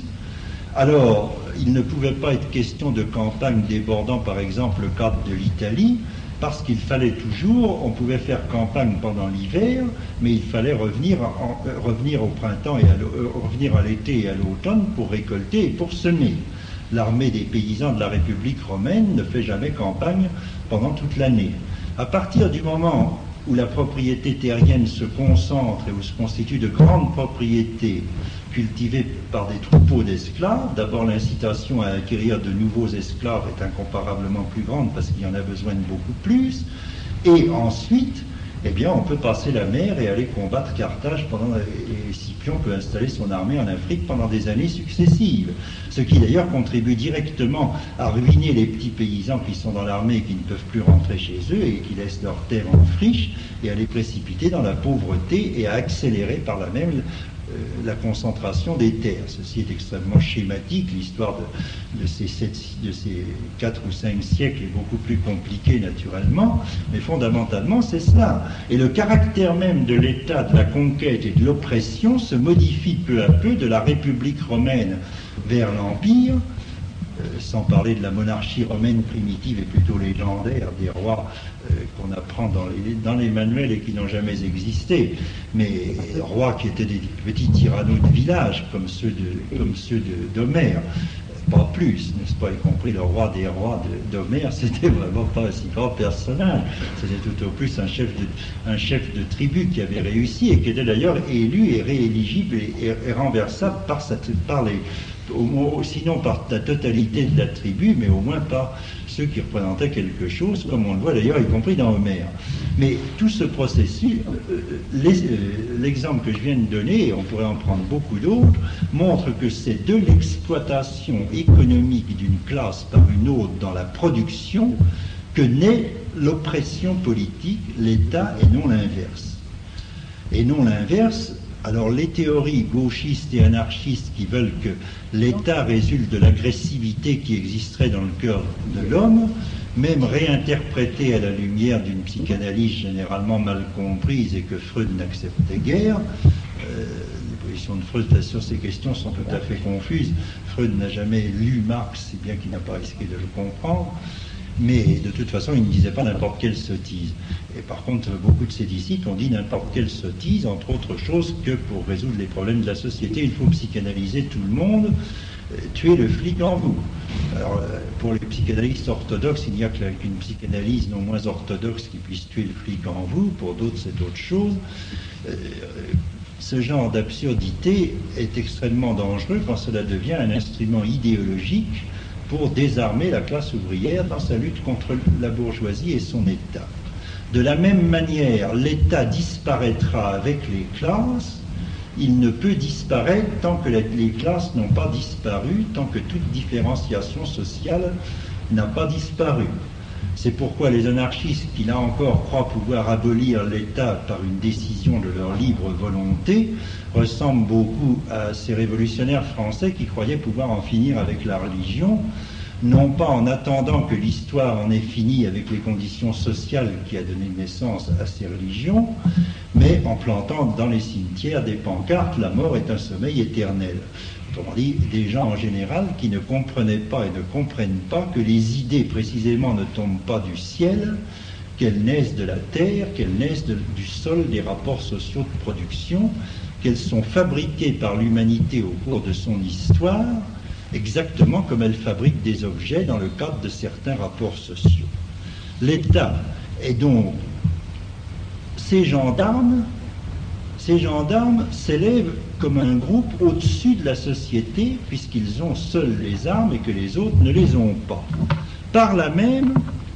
alors il ne pouvait pas être question de campagne débordant par exemple le cadre de l'Italie, parce qu'il fallait toujours, on pouvait faire campagne pendant l'hiver, mais il fallait revenir, en, euh, revenir au printemps et à euh, revenir à l'été et à l'automne pour récolter et pour semer. L'armée des paysans de la République romaine ne fait jamais campagne pendant toute l'année. À partir du moment où la propriété terrienne se concentre et où se constituent de grandes propriétés cultivées par des troupeaux d'esclaves, d'abord l'incitation à acquérir de nouveaux esclaves est incomparablement plus grande parce qu'il y en a besoin de beaucoup plus, et ensuite, eh bien, on peut passer la mer et aller combattre Carthage pendant, et Scipion peut installer son armée en Afrique pendant des années successives. Ce qui d'ailleurs contribue directement à ruiner les petits paysans qui sont dans l'armée et qui ne peuvent plus rentrer chez eux et qui laissent leurs terres en friche et à les précipiter dans la pauvreté et à accélérer par là même euh, la concentration des terres. Ceci est extrêmement schématique. L'histoire de, de, ces sept, de ces quatre ou cinq siècles est beaucoup plus compliquée naturellement, mais fondamentalement c'est cela. Et le caractère même de l'état de la conquête et de l'oppression se modifie peu à peu de la République romaine vers l'Empire, euh, sans parler de la monarchie romaine primitive et plutôt légendaire des rois euh, qu'on apprend dans les, dans les manuels et qui n'ont jamais existé, mais rois qui étaient des petits tyrannos de village comme ceux de, comme ceux de, d'Homère, pas plus, n'est-ce pas, y compris le roi des rois de, d'Homère, c'était vraiment pas un si grand personnage, c'était tout au plus un chef de, un chef de tribu qui avait réussi et qui était d'ailleurs élu et rééligible et, et, et renversable par, sa, par les Au, sinon par la totalité de la tribu, mais au moins par ceux qui représentaient quelque chose, comme on le voit d'ailleurs, y compris dans Homère. Mais tout ce processus, les, l'exemple que je viens de donner, et on pourrait en prendre beaucoup d'autres, montre que c'est de l'exploitation économique d'une classe par une autre dans la production que naît l'oppression politique, l'État, et non l'inverse. Et non l'inverse. Alors les théories gauchistes et anarchistes qui veulent que l'État résulte de l'agressivité qui existerait dans le cœur de l'homme, même réinterprétée à la lumière d'une psychanalyse généralement mal comprise et que Freud n'acceptait guère, euh, les positions de Freud sur ces questions sont tout à fait confuses. Freud n'a jamais lu Marx, si bien qu'il n'a pas risqué de le comprendre. Mais de toute façon, il ne disait pas n'importe quelle sottise. Et par contre, beaucoup de ses disciples ont dit n'importe quelle sottise, entre autres choses que pour résoudre les problèmes de la société, il faut psychanalyser tout le monde, euh, tuer le flic en vous. Alors, euh, pour les psychanalystes orthodoxes, il n'y a qu'une psychanalyse non moins orthodoxe qui puisse tuer le flic en vous, pour d'autres c'est autre chose. Euh, ce genre d'absurdité est extrêmement dangereux quand cela devient un instrument idéologique pour désarmer la classe ouvrière dans sa lutte contre la bourgeoisie et son État. De la même manière, l'État disparaîtra avec les classes. Il ne peut disparaître tant que les classes n'ont pas disparu, tant que toute différenciation sociale n'a pas disparu. C'est pourquoi les anarchistes qui, là encore, croient pouvoir abolir l'État par une décision de leur libre volonté ressemblent beaucoup à ces révolutionnaires français qui croyaient pouvoir en finir avec la religion, non pas en attendant que l'histoire en ait fini avec les conditions sociales qui a donné naissance à ces religions, mais en plantant dans les cimetières des pancartes « La mort est un sommeil éternel ». Autrement dit, des gens en général qui ne comprenaient pas et ne comprennent pas que les idées précisément ne tombent pas du ciel, qu'elles naissent de la terre, qu'elles naissent de, du sol, des rapports sociaux de production, qu'elles sont fabriquées par l'humanité au cours de son histoire, exactement comme elle fabrique des objets dans le cadre de certains rapports sociaux. L'État est donc ces gendarmes, ces gendarmes s'élèvent comme un groupe au-dessus de la société puisqu'ils ont seuls les armes et que les autres ne les ont pas. Par là même,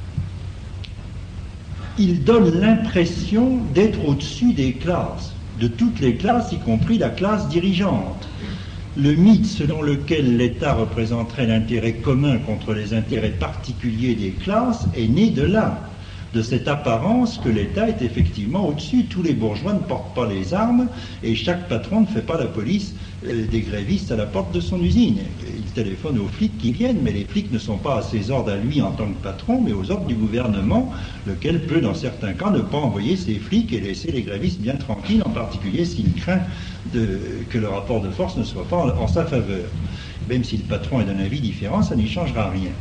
ils donnent l'impression d'être au-dessus des classes, de toutes les classes, y compris la classe dirigeante. Le mythe selon lequel l'État représenterait l'intérêt commun contre les intérêts particuliers des classes est né de là, de cette apparence que l'État est effectivement au-dessus. Tous les bourgeois ne portent pas les armes et chaque patron ne fait pas la police euh, des grévistes à la porte de son usine. Il téléphone aux flics qui viennent, mais les flics ne sont pas à ses ordres à lui en tant que patron, mais aux ordres du gouvernement, lequel peut dans certains cas ne pas envoyer ses flics et laisser les grévistes bien tranquilles, en particulier s'il craint de, que le rapport de force ne soit pas en, en sa faveur. Même si le patron est d'un avis différent, ça n'y changera rien.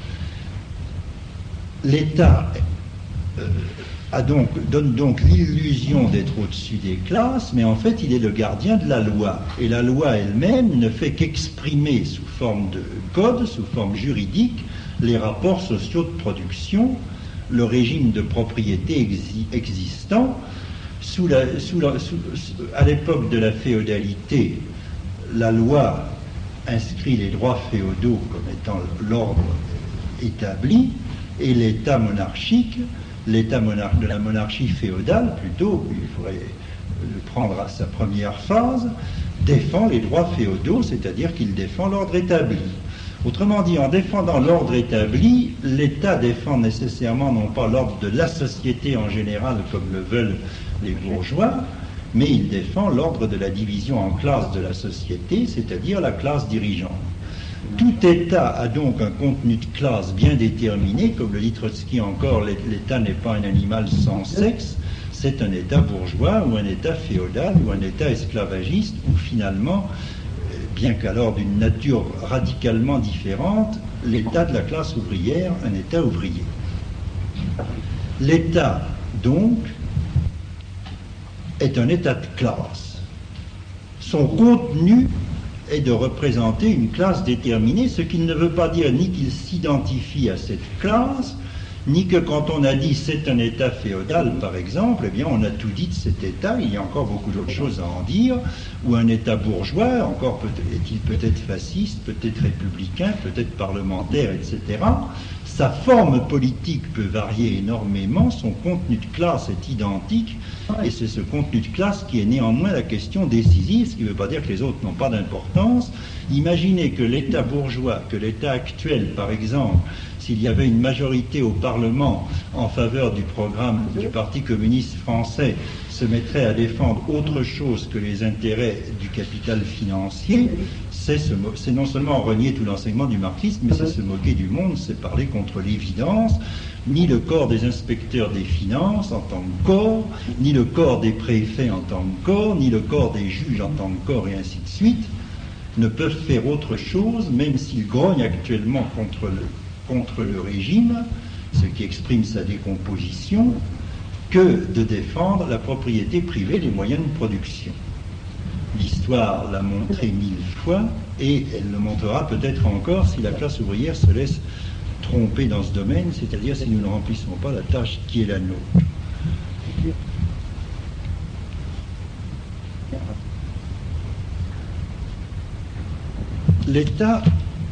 L'État Euh, a donc, donne donc l'illusion d'être au-dessus des classes, mais en fait il est le gardien de la loi. Et la loi elle-même ne fait qu'exprimer sous forme de code, sous forme juridique, les rapports sociaux de production, le régime de propriété exi existant. Sous la, sous la, sous, à l'époque de la féodalité, la loi inscrit les droits féodaux comme étant l'ordre établi, et l'État monarchique, l'État monarque de la monarchie féodale, plutôt, il faudrait le prendre à sa première phase, défend les droits féodaux, c'est-à-dire qu'il défend l'ordre établi. Autrement dit, en défendant l'ordre établi, l'État défend nécessairement non pas l'ordre de la société en général, comme le veulent les bourgeois, mais il défend l'ordre de la division en classes de la société, c'est-à-dire la classe dirigeante. Tout État a donc un contenu de classe bien déterminé, comme le dit Trotsky encore, l'État n'est pas un animal sans sexe, c'est un État bourgeois ou un État féodal ou un État esclavagiste, ou finalement, bien qu'alors d'une nature radicalement différente, l'État de la classe ouvrière, un État ouvrier. L'État, donc, est un État de classe. Son contenu est de représenter une classe déterminée, ce qui ne veut pas dire ni qu'il s'identifie à cette classe, ni que quand on a dit c'est un État féodal, par exemple, eh bien on a tout dit de cet État, il y a encore beaucoup d'autres choses à en dire, ou un État bourgeois, encore peut est-il peut-être fasciste, peut-être républicain, peut-être parlementaire, et cetera. Sa forme politique peut varier énormément, son contenu de classe est identique, et c'est ce contenu de classe qui est néanmoins la question décisive, ce qui ne veut pas dire que les autres n'ont pas d'importance. Imaginez que l'État bourgeois, que l'État actuel, par exemple, s'il y avait une majorité au Parlement en faveur du programme du Parti communiste français, se mettrait à défendre autre chose que les intérêts du capital financier, c'est non seulement renier tout l'enseignement du marxisme, mais c'est se moquer du monde, c'est parler contre l'évidence. Ni le corps des inspecteurs des finances en tant que corps, ni le corps des préfets en tant que corps, ni le corps des juges en tant que corps, et ainsi de suite, ne peuvent faire autre chose, même s'ils grognent actuellement contre le, contre le régime, ce qui exprime sa décomposition, que de défendre la propriété privée des moyens de production. L'histoire l'a montré mille fois, et elle le montrera peut-être encore si la classe ouvrière se laisse tromper dans ce domaine, c'est-à-dire si nous ne remplissons pas la tâche qui est la nôtre. L'État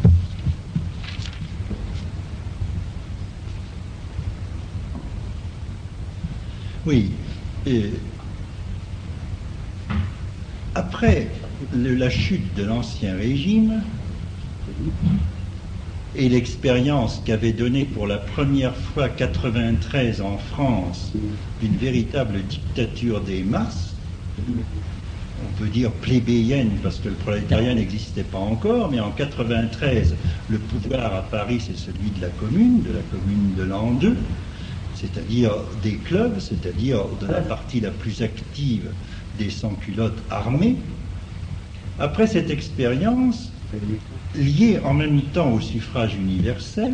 oui et après le, la chute de l'Ancien Régime et l'expérience qu'avait donnée pour la première fois quatre-vingt-treize en France d'une véritable dictature des masses, on peut dire plébéienne parce que le prolétariat n'existait pas encore, mais en quatre-vingt-treize, le pouvoir à Paris, c'est celui de la commune, de la commune de l'an deux, c'est-à-dire des clubs, c'est-à-dire de la partie la plus active des sans-culottes armés. Après cette expérience, liée en même temps au suffrage universel,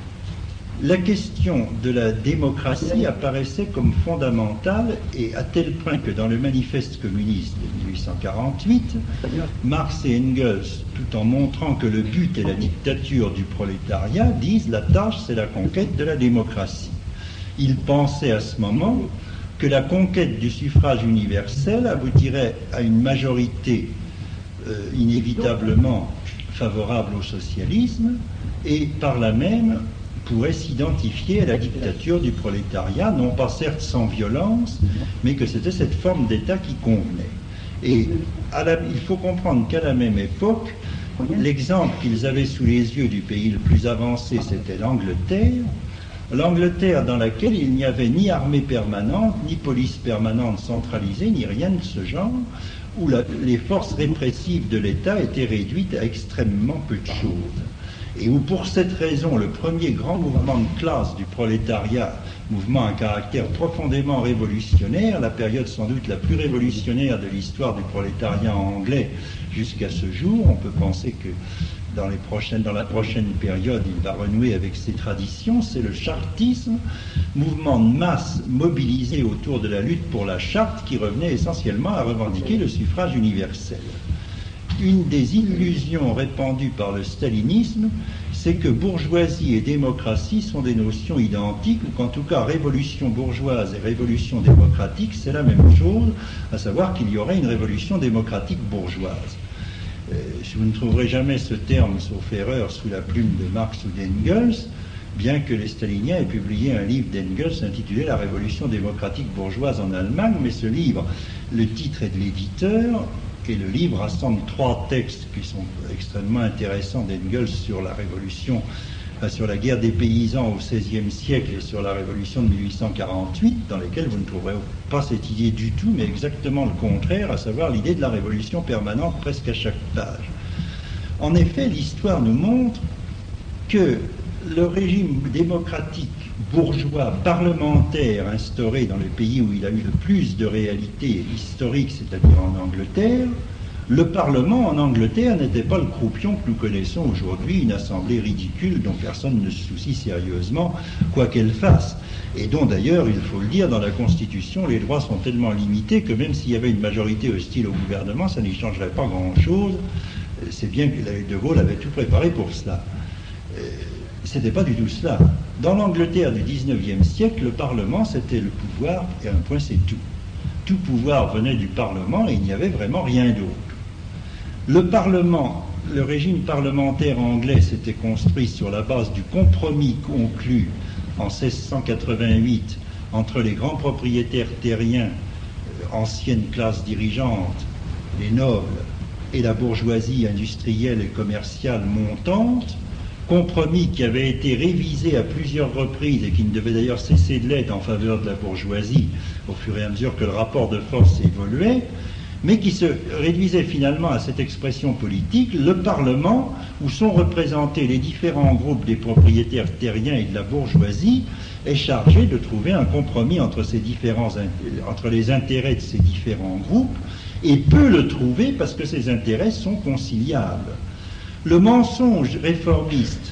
la question de la démocratie apparaissait comme fondamentale, et à tel point que dans le manifeste communiste de mille huit cent quarante-huit, Marx et Engels, tout en montrant que le but est la dictature du prolétariat, disent la tâche c'est la conquête de la démocratie. Ils pensaient à ce moment que la conquête du suffrage universel aboutirait à une majorité euh, inévitablement favorable au socialisme, et par là même pourrait s'identifier à la dictature du prolétariat, non pas certes sans violence, mais que c'était cette forme d'État qui convenait. Et à la, il faut comprendre qu'à la même époque, l'exemple qu'ils avaient sous les yeux du pays le plus avancé, c'était l'Angleterre, l'Angleterre dans laquelle il n'y avait ni armée permanente, ni police permanente centralisée, ni rien de ce genre, où la, les forces répressives de l'État étaient réduites à extrêmement peu de choses. Et où pour cette raison, le premier grand mouvement de classe du prolétariat, mouvement à caractère profondément révolutionnaire, la période sans doute la plus révolutionnaire de l'histoire du prolétariat anglais jusqu'à ce jour, on peut penser que dans, les prochaines, dans la prochaine période, il va renouer avec ses traditions, c'est le chartisme, mouvement de masse mobilisé autour de la lutte pour la charte qui revenait essentiellement à revendiquer le suffrage universel. Une des illusions répandues par le stalinisme, c'est que bourgeoisie et démocratie sont des notions identiques, ou qu'en tout cas révolution bourgeoise et révolution démocratique, c'est la même chose, à savoir qu'il y aurait une révolution démocratique bourgeoise. Euh, vous ne trouverez jamais ce terme, sauf erreur, sous la plume de Marx ou d'Engels, bien que les staliniens aient publié un livre d'Engels intitulé « La révolution démocratique bourgeoise en Allemagne », mais ce livre, le titre est de l'éditeur, et le livre rassemble trois textes qui sont extrêmement intéressants d'Engels sur la révolution, enfin, sur la guerre des paysans au seizième siècle et sur la révolution de mille huit cent quarante-huit, dans lesquels vous ne trouverez pas cette idée du tout, mais exactement le contraire, à savoir l'idée de la révolution permanente presque à chaque page. En effet, l'histoire nous montre que le régime démocratique bourgeois parlementaire instauré dans le pays où il a eu le plus de réalité historique, c'est-à-dire en Angleterre, le Parlement en Angleterre n'était pas le croupion que nous connaissons aujourd'hui, une assemblée ridicule dont personne ne se soucie sérieusement, quoi qu'elle fasse, et dont d'ailleurs, il faut le dire, dans la Constitution, les droits sont tellement limités que même s'il y avait une majorité hostile au gouvernement, ça n'y changerait pas grand-chose. C'est bien que De Gaulle avait tout préparé pour cela. C'était pas du tout cela. Dans l'Angleterre du dix-neuvième siècle, le Parlement, c'était le pouvoir, et un point, c'est tout. Tout pouvoir venait du Parlement et il n'y avait vraiment rien d'autre. Le Parlement, le régime parlementaire anglais s'était construit sur la base du compromis conclu en seize cent quatre-vingt-huit entre les grands propriétaires terriens, ancienne classe dirigeante, les nobles, et la bourgeoisie industrielle et commerciale montante, compromis qui avait été révisé à plusieurs reprises et qui ne devait d'ailleurs cesser de l'être en faveur de la bourgeoisie au fur et à mesure que le rapport de force évoluait, mais qui se réduisait finalement à cette expression politique, le Parlement, où sont représentés les différents groupes des propriétaires terriens et de la bourgeoisie, est chargé de trouver un compromis entre, ces différents, entre les intérêts de ces différents groupes, et peut le trouver parce que ces intérêts sont conciliables. Le mensonge réformiste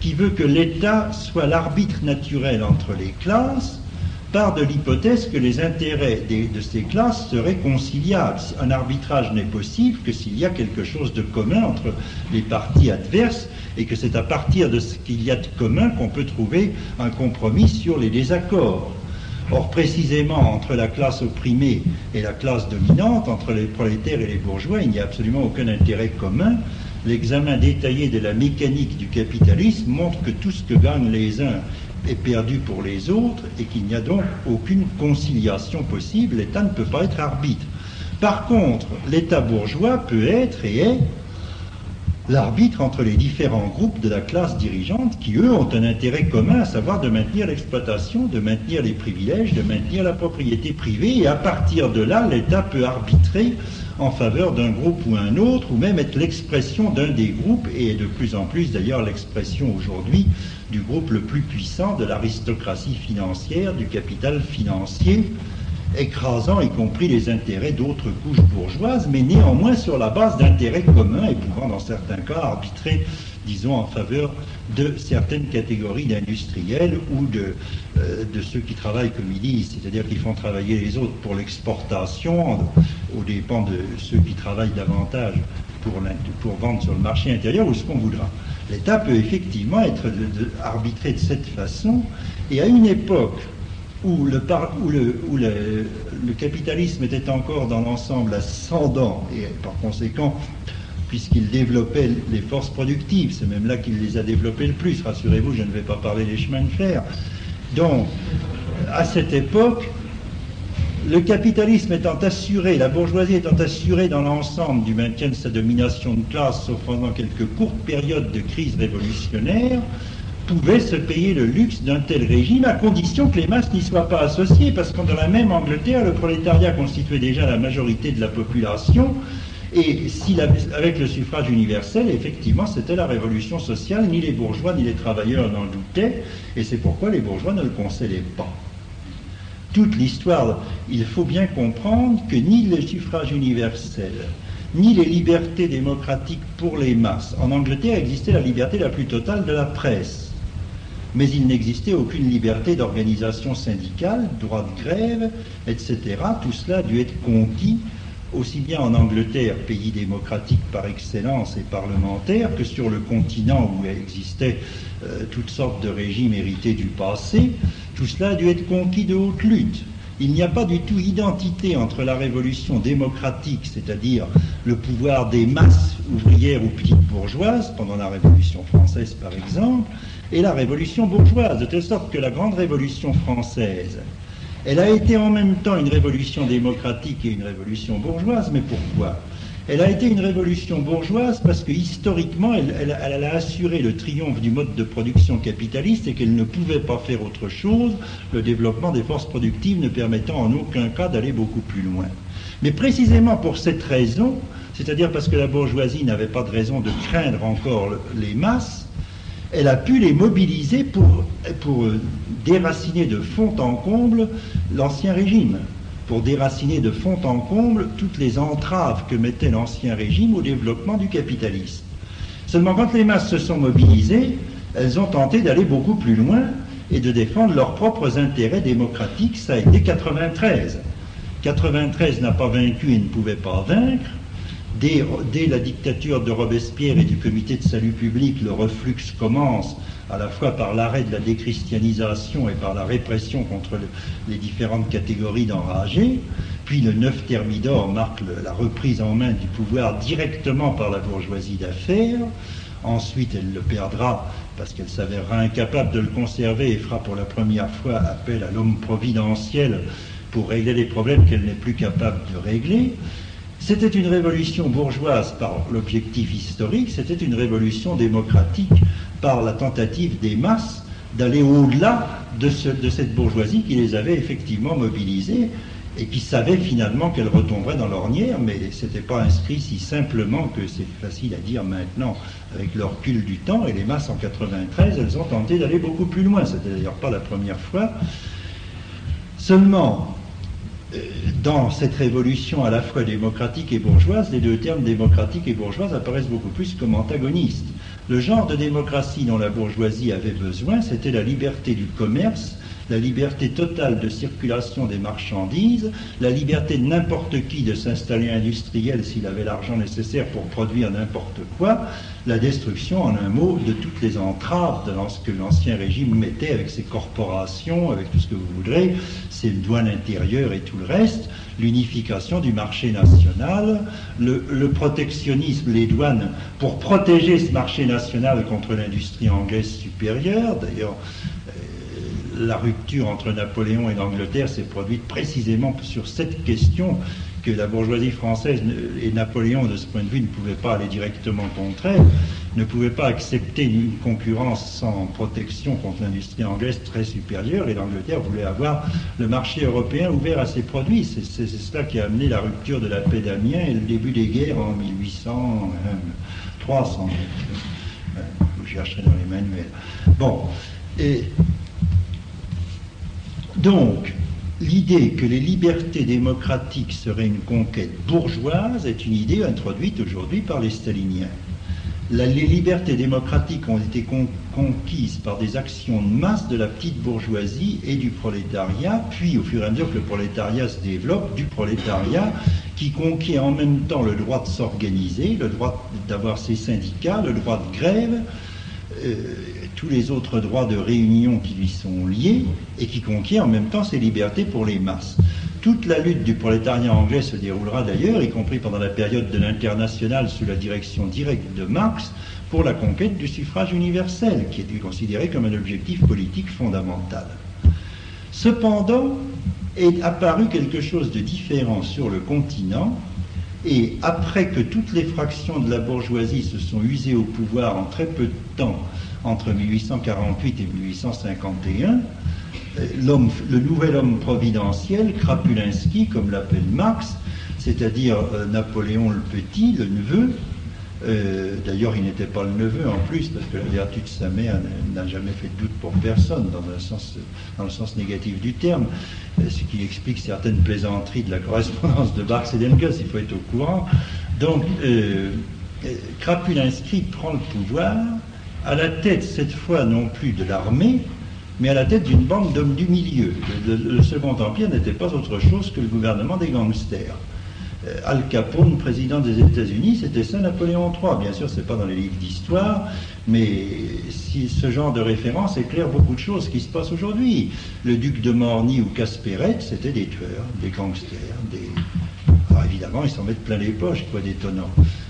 qui veut que l'État soit l'arbitre naturel entre les classes, part de l'hypothèse que les intérêts des, de ces classes seraient conciliables. Un arbitrage n'est possible que s'il y a quelque chose de commun entre les parties adverses, et que c'est à partir de ce qu'il y a de commun qu'on peut trouver un compromis sur les désaccords. Or, précisément, entre la classe opprimée et la classe dominante, entre les prolétaires et les bourgeois, il n'y a absolument aucun intérêt commun. L'examen détaillé de la mécanique du capitalisme montre que tout ce que gagnent les uns est perdu pour les autres et qu'il n'y a donc aucune conciliation possible. L'État ne peut pas être arbitre. Par contre, l'État bourgeois peut être et est l'arbitre entre les différents groupes de la classe dirigeante qui, eux, ont un intérêt commun, à savoir de maintenir l'exploitation, de maintenir les privilèges, de maintenir la propriété privée, et à partir de là, l'État peut arbitrer en faveur d'un groupe ou un autre, ou même être l'expression d'un des groupes, et de plus en plus d'ailleurs l'expression aujourd'hui du groupe le plus puissant de l'aristocratie financière, du capital financier, écrasant y compris les intérêts d'autres couches bourgeoises, mais néanmoins sur la base d'intérêts communs et pouvant dans certains cas arbitrer, disons, en faveur de certaines catégories d'industriels ou de, euh, de ceux qui travaillent comme ils disent, c'est-à-dire qu'ils font travailler les autres pour l'exportation, aux dépens de ceux qui travaillent davantage pour, pour vendre sur le marché intérieur ou ce qu'on voudra. L'État peut effectivement être de, de, arbitré de cette façon, et à une époque où, le, où, le, où le, le capitalisme était encore dans l'ensemble ascendant, et par conséquent, puisqu'il développait les forces productives, c'est même là qu'il les a développées le plus, rassurez-vous, je ne vais pas parler des chemins de fer. Donc, à cette époque, le capitalisme étant assuré, la bourgeoisie étant assurée dans l'ensemble du maintien de sa domination de classe, sauf pendant quelques courtes périodes de crise révolutionnaire, pouvait se payer le luxe d'un tel régime, à condition que les masses n'y soient pas associées, parce que dans la même Angleterre, le prolétariat constituait déjà la majorité de la population, et si la, avec le suffrage universel, effectivement, c'était la révolution sociale, ni les bourgeois ni les travailleurs n'en doutaient, et c'est pourquoi les bourgeois ne le concédaient pas. Toute l'histoire, il faut bien comprendre que ni le suffrage universel, ni les libertés démocratiques pour les masses. En Angleterre existait la liberté la plus totale de la presse, mais il n'existait aucune liberté d'organisation syndicale, droit de grève, et cetera. Tout cela a dû être conquis aussi bien en Angleterre, pays démocratique par excellence et parlementaire, que sur le continent où existaient euh, toutes sortes de régimes hérités du passé. Tout cela a dû être conquis de haute lutte. Il n'y a pas du tout identité entre la révolution démocratique, c'est-à-dire le pouvoir des masses ouvrières ou petites bourgeoises, pendant la Révolution française par exemple, et la révolution bourgeoise, de telle sorte que la grande révolution française, elle a été en même temps une révolution démocratique et une révolution bourgeoise, mais pourquoi ? Elle a été une révolution bourgeoise parce que historiquement, elle, elle, elle a assuré le triomphe du mode de production capitaliste et qu'elle ne pouvait pas faire autre chose, le développement des forces productives ne permettant en aucun cas d'aller beaucoup plus loin. Mais précisément pour cette raison, c'est-à-dire parce que la bourgeoisie n'avait pas de raison de craindre encore les masses, elle a pu les mobiliser pour, pour déraciner de fond en comble l'ancien régime, pour déraciner de fond en comble toutes les entraves que mettait l'ancien régime au développement du capitalisme. Seulement quand les masses se sont mobilisées, elles ont tenté d'aller beaucoup plus loin et de défendre leurs propres intérêts démocratiques. Ça a été quatre-vingt-treize. quatre-vingt-treize n'a pas vaincu et ne pouvait pas vaincre. Dès, dès la dictature de Robespierre et du comité de salut public, le reflux commence à la fois par l'arrêt de la déchristianisation et par la répression contre le, les différentes catégories d'enragés. Puis le neuf Thermidor marque le, la reprise en main du pouvoir directement par la bourgeoisie d'affaires. Ensuite, elle le perdra parce qu'elle s'avérera incapable de le conserver et fera pour la première fois appel à l'homme providentiel pour régler les problèmes qu'elle n'est plus capable de régler. C'était une révolution bourgeoise par l'objectif historique, c'était une révolution démocratique par la tentative des masses d'aller au-delà de, ce, de cette bourgeoisie qui les avait effectivement mobilisées et qui savait finalement qu'elle retomberait dans l'ornière, mais ce n'était pas inscrit si simplement que c'est facile à dire maintenant avec le recul du temps, et les masses en quatre-vingt-treize, elles ont tenté d'aller beaucoup plus loin, c'était d'ailleurs pas la première fois. Seulement, dans cette révolution à la fois démocratique et bourgeoise, les deux termes démocratique et bourgeoise apparaissent beaucoup plus comme antagonistes. Le genre de démocratie dont la bourgeoisie avait besoin, c'était la liberté du commerce, la liberté totale de circulation des marchandises, la liberté de n'importe qui de s'installer industriel s'il avait l'argent nécessaire pour produire n'importe quoi, la destruction, en un mot, de toutes les entraves de ce que l'ancien régime mettait avec ses corporations, avec tout ce que vous voudrez, ses douanes intérieures et tout le reste, l'unification du marché national, le, le protectionnisme, les douanes, pour protéger ce marché national contre l'industrie anglaise supérieure. D'ailleurs, euh, la rupture entre Napoléon et l'Angleterre s'est produite précisément sur cette question, que la bourgeoisie française et Napoléon, de ce point de vue, ne pouvaient pas aller directement contre elle, ne pouvaient pas accepter une concurrence sans protection contre l'industrie anglaise très supérieure, et l'Angleterre voulait avoir le marché européen ouvert à ses produits. C'est, c'est, c'est cela qui a amené la rupture de la paix d'Amiens et le début des guerres en mille huit cents trois cents. Vous chercherez dans les manuels. Bon, et donc, l'idée que les libertés démocratiques seraient une conquête bourgeoise est une idée introduite aujourd'hui par les staliniens. La, les libertés démocratiques ont été con, conquises par des actions de masse de la petite bourgeoisie et du prolétariat, puis au fur et à mesure que le prolétariat se développe, du prolétariat qui conquiert en même temps le droit de s'organiser, le droit d'avoir ses syndicats, le droit de grève, euh, tous les autres droits de réunion qui lui sont liés, et qui conquiert en même temps ses libertés pour les masses. Toute la lutte du prolétariat anglais se déroulera d'ailleurs, y compris pendant la période de l'Internationale sous la direction directe de Marx, pour la conquête du suffrage universel, qui est considéré comme un objectif politique fondamental. Cependant, est apparu quelque chose de différent sur le continent, et après que toutes les fractions de la bourgeoisie se sont usées au pouvoir en très peu de temps, entre mille huit cent quarante-huit et mille huit cent cinquante et un, l'homme, le nouvel homme providentiel, Krapulinski, comme l'appelle Marx, c'est-à-dire euh, Napoléon le Petit, le neveu, euh, d'ailleurs il n'était pas le neveu en plus, parce que la vertu de sa mère n'a jamais fait de doute pour personne, dans le sens, dans le sens négatif du terme, ce qui explique certaines plaisanteries de la correspondance de Marx et d'Engels, il faut être au courant. Donc, euh, Krapulinski prend le pouvoir, à la tête, cette fois, non plus de l'armée, mais à la tête d'une bande d'hommes du milieu. Le, le, le Second Empire n'était pas autre chose que le gouvernement des gangsters. Euh, Al Capone, président des États-Unis, c'était ça Napoléon trois. Bien sûr, c'est pas dans les livres d'histoire, mais si ce genre de référence éclaire beaucoup de choses qui se passent aujourd'hui. Le duc de Morny ou Casperet, c'était des tueurs, des gangsters, des... Alors évidemment, ils s'en mettent plein les poches, quoi d'étonnant.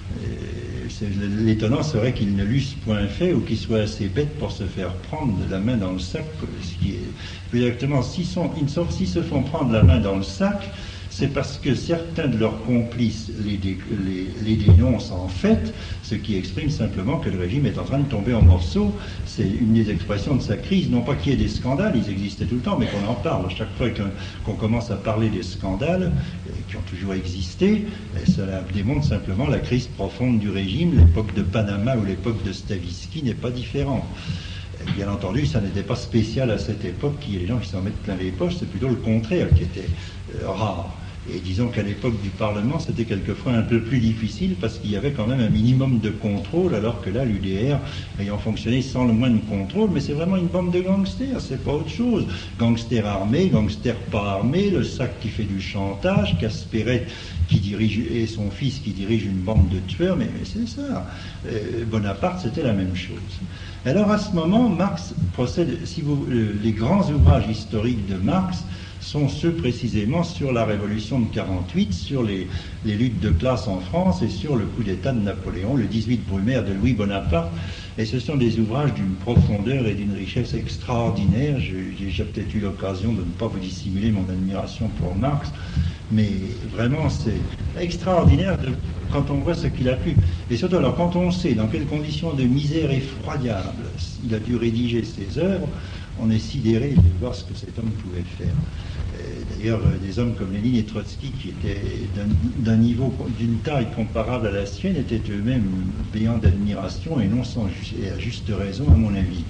L'étonnant serait qu'ils ne l'eussent point fait ou qu'ils soient assez bêtes pour se faire prendre la main dans le sac. Ce qui est, plus exactement, s'ils s'ils se font prendre la main dans le sac, c'est parce que certains de leurs complices les, dé, les, les dénoncent en fait, ce qui exprime simplement que le régime est en train de tomber en morceaux. C'est une des expressions de sa crise, non pas qu'il y ait des scandales, ils existaient tout le temps, mais qu'on en parle. Chaque fois qu'on qu'on commence à parler des scandales, qui ont toujours existé, ça démontre simplement la crise profonde du régime. L'époque de Panama ou l'époque de Stavisky n'est pas différente. Bien entendu, ça n'était pas spécial à cette époque qu'il y ait des gens qui s'en mettent plein les poches, c'est plutôt le contraire qui était euh, rare. Et disons qu'à l'époque du Parlement, c'était quelquefois un peu plus difficile parce qu'il y avait quand même un minimum de contrôle, alors que là, l'U D R ayant fonctionné sans le moindre contrôle, mais c'est vraiment une bande de gangsters, c'est pas autre chose. Gangsters armés, gangsters pas armés, le sac qui fait du chantage, Casperet qui dirige, et son fils qui dirige une bande de tueurs, mais, mais c'est ça. Euh, Bonaparte, c'était la même chose. Alors à ce moment, Marx procède, si vous, euh, les grands ouvrages historiques de Marx sont ceux précisément sur la révolution de quarante-huit, sur les, les luttes de classe en France et sur le coup d'État de Napoléon, le dix-huit Brumaire de Louis Bonaparte. Et ce sont des ouvrages d'une profondeur et d'une richesse extraordinaire. J'ai, j'ai peut-être eu l'occasion de ne pas vous dissimuler mon admiration pour Marx, mais vraiment c'est extraordinaire de, quand on voit ce qu'il a pu. Et surtout, alors, quand on sait dans quelles conditions de misère effroyable il a dû rédiger ses œuvres, on est sidéré de voir ce que cet homme pouvait faire. D'ailleurs, des hommes comme Lénine et Trotsky, qui étaient d'un, d'un niveau, d'une taille comparable à la sienne, étaient eux-mêmes béants d'admiration, et non sans et à juste raison, à mon avis.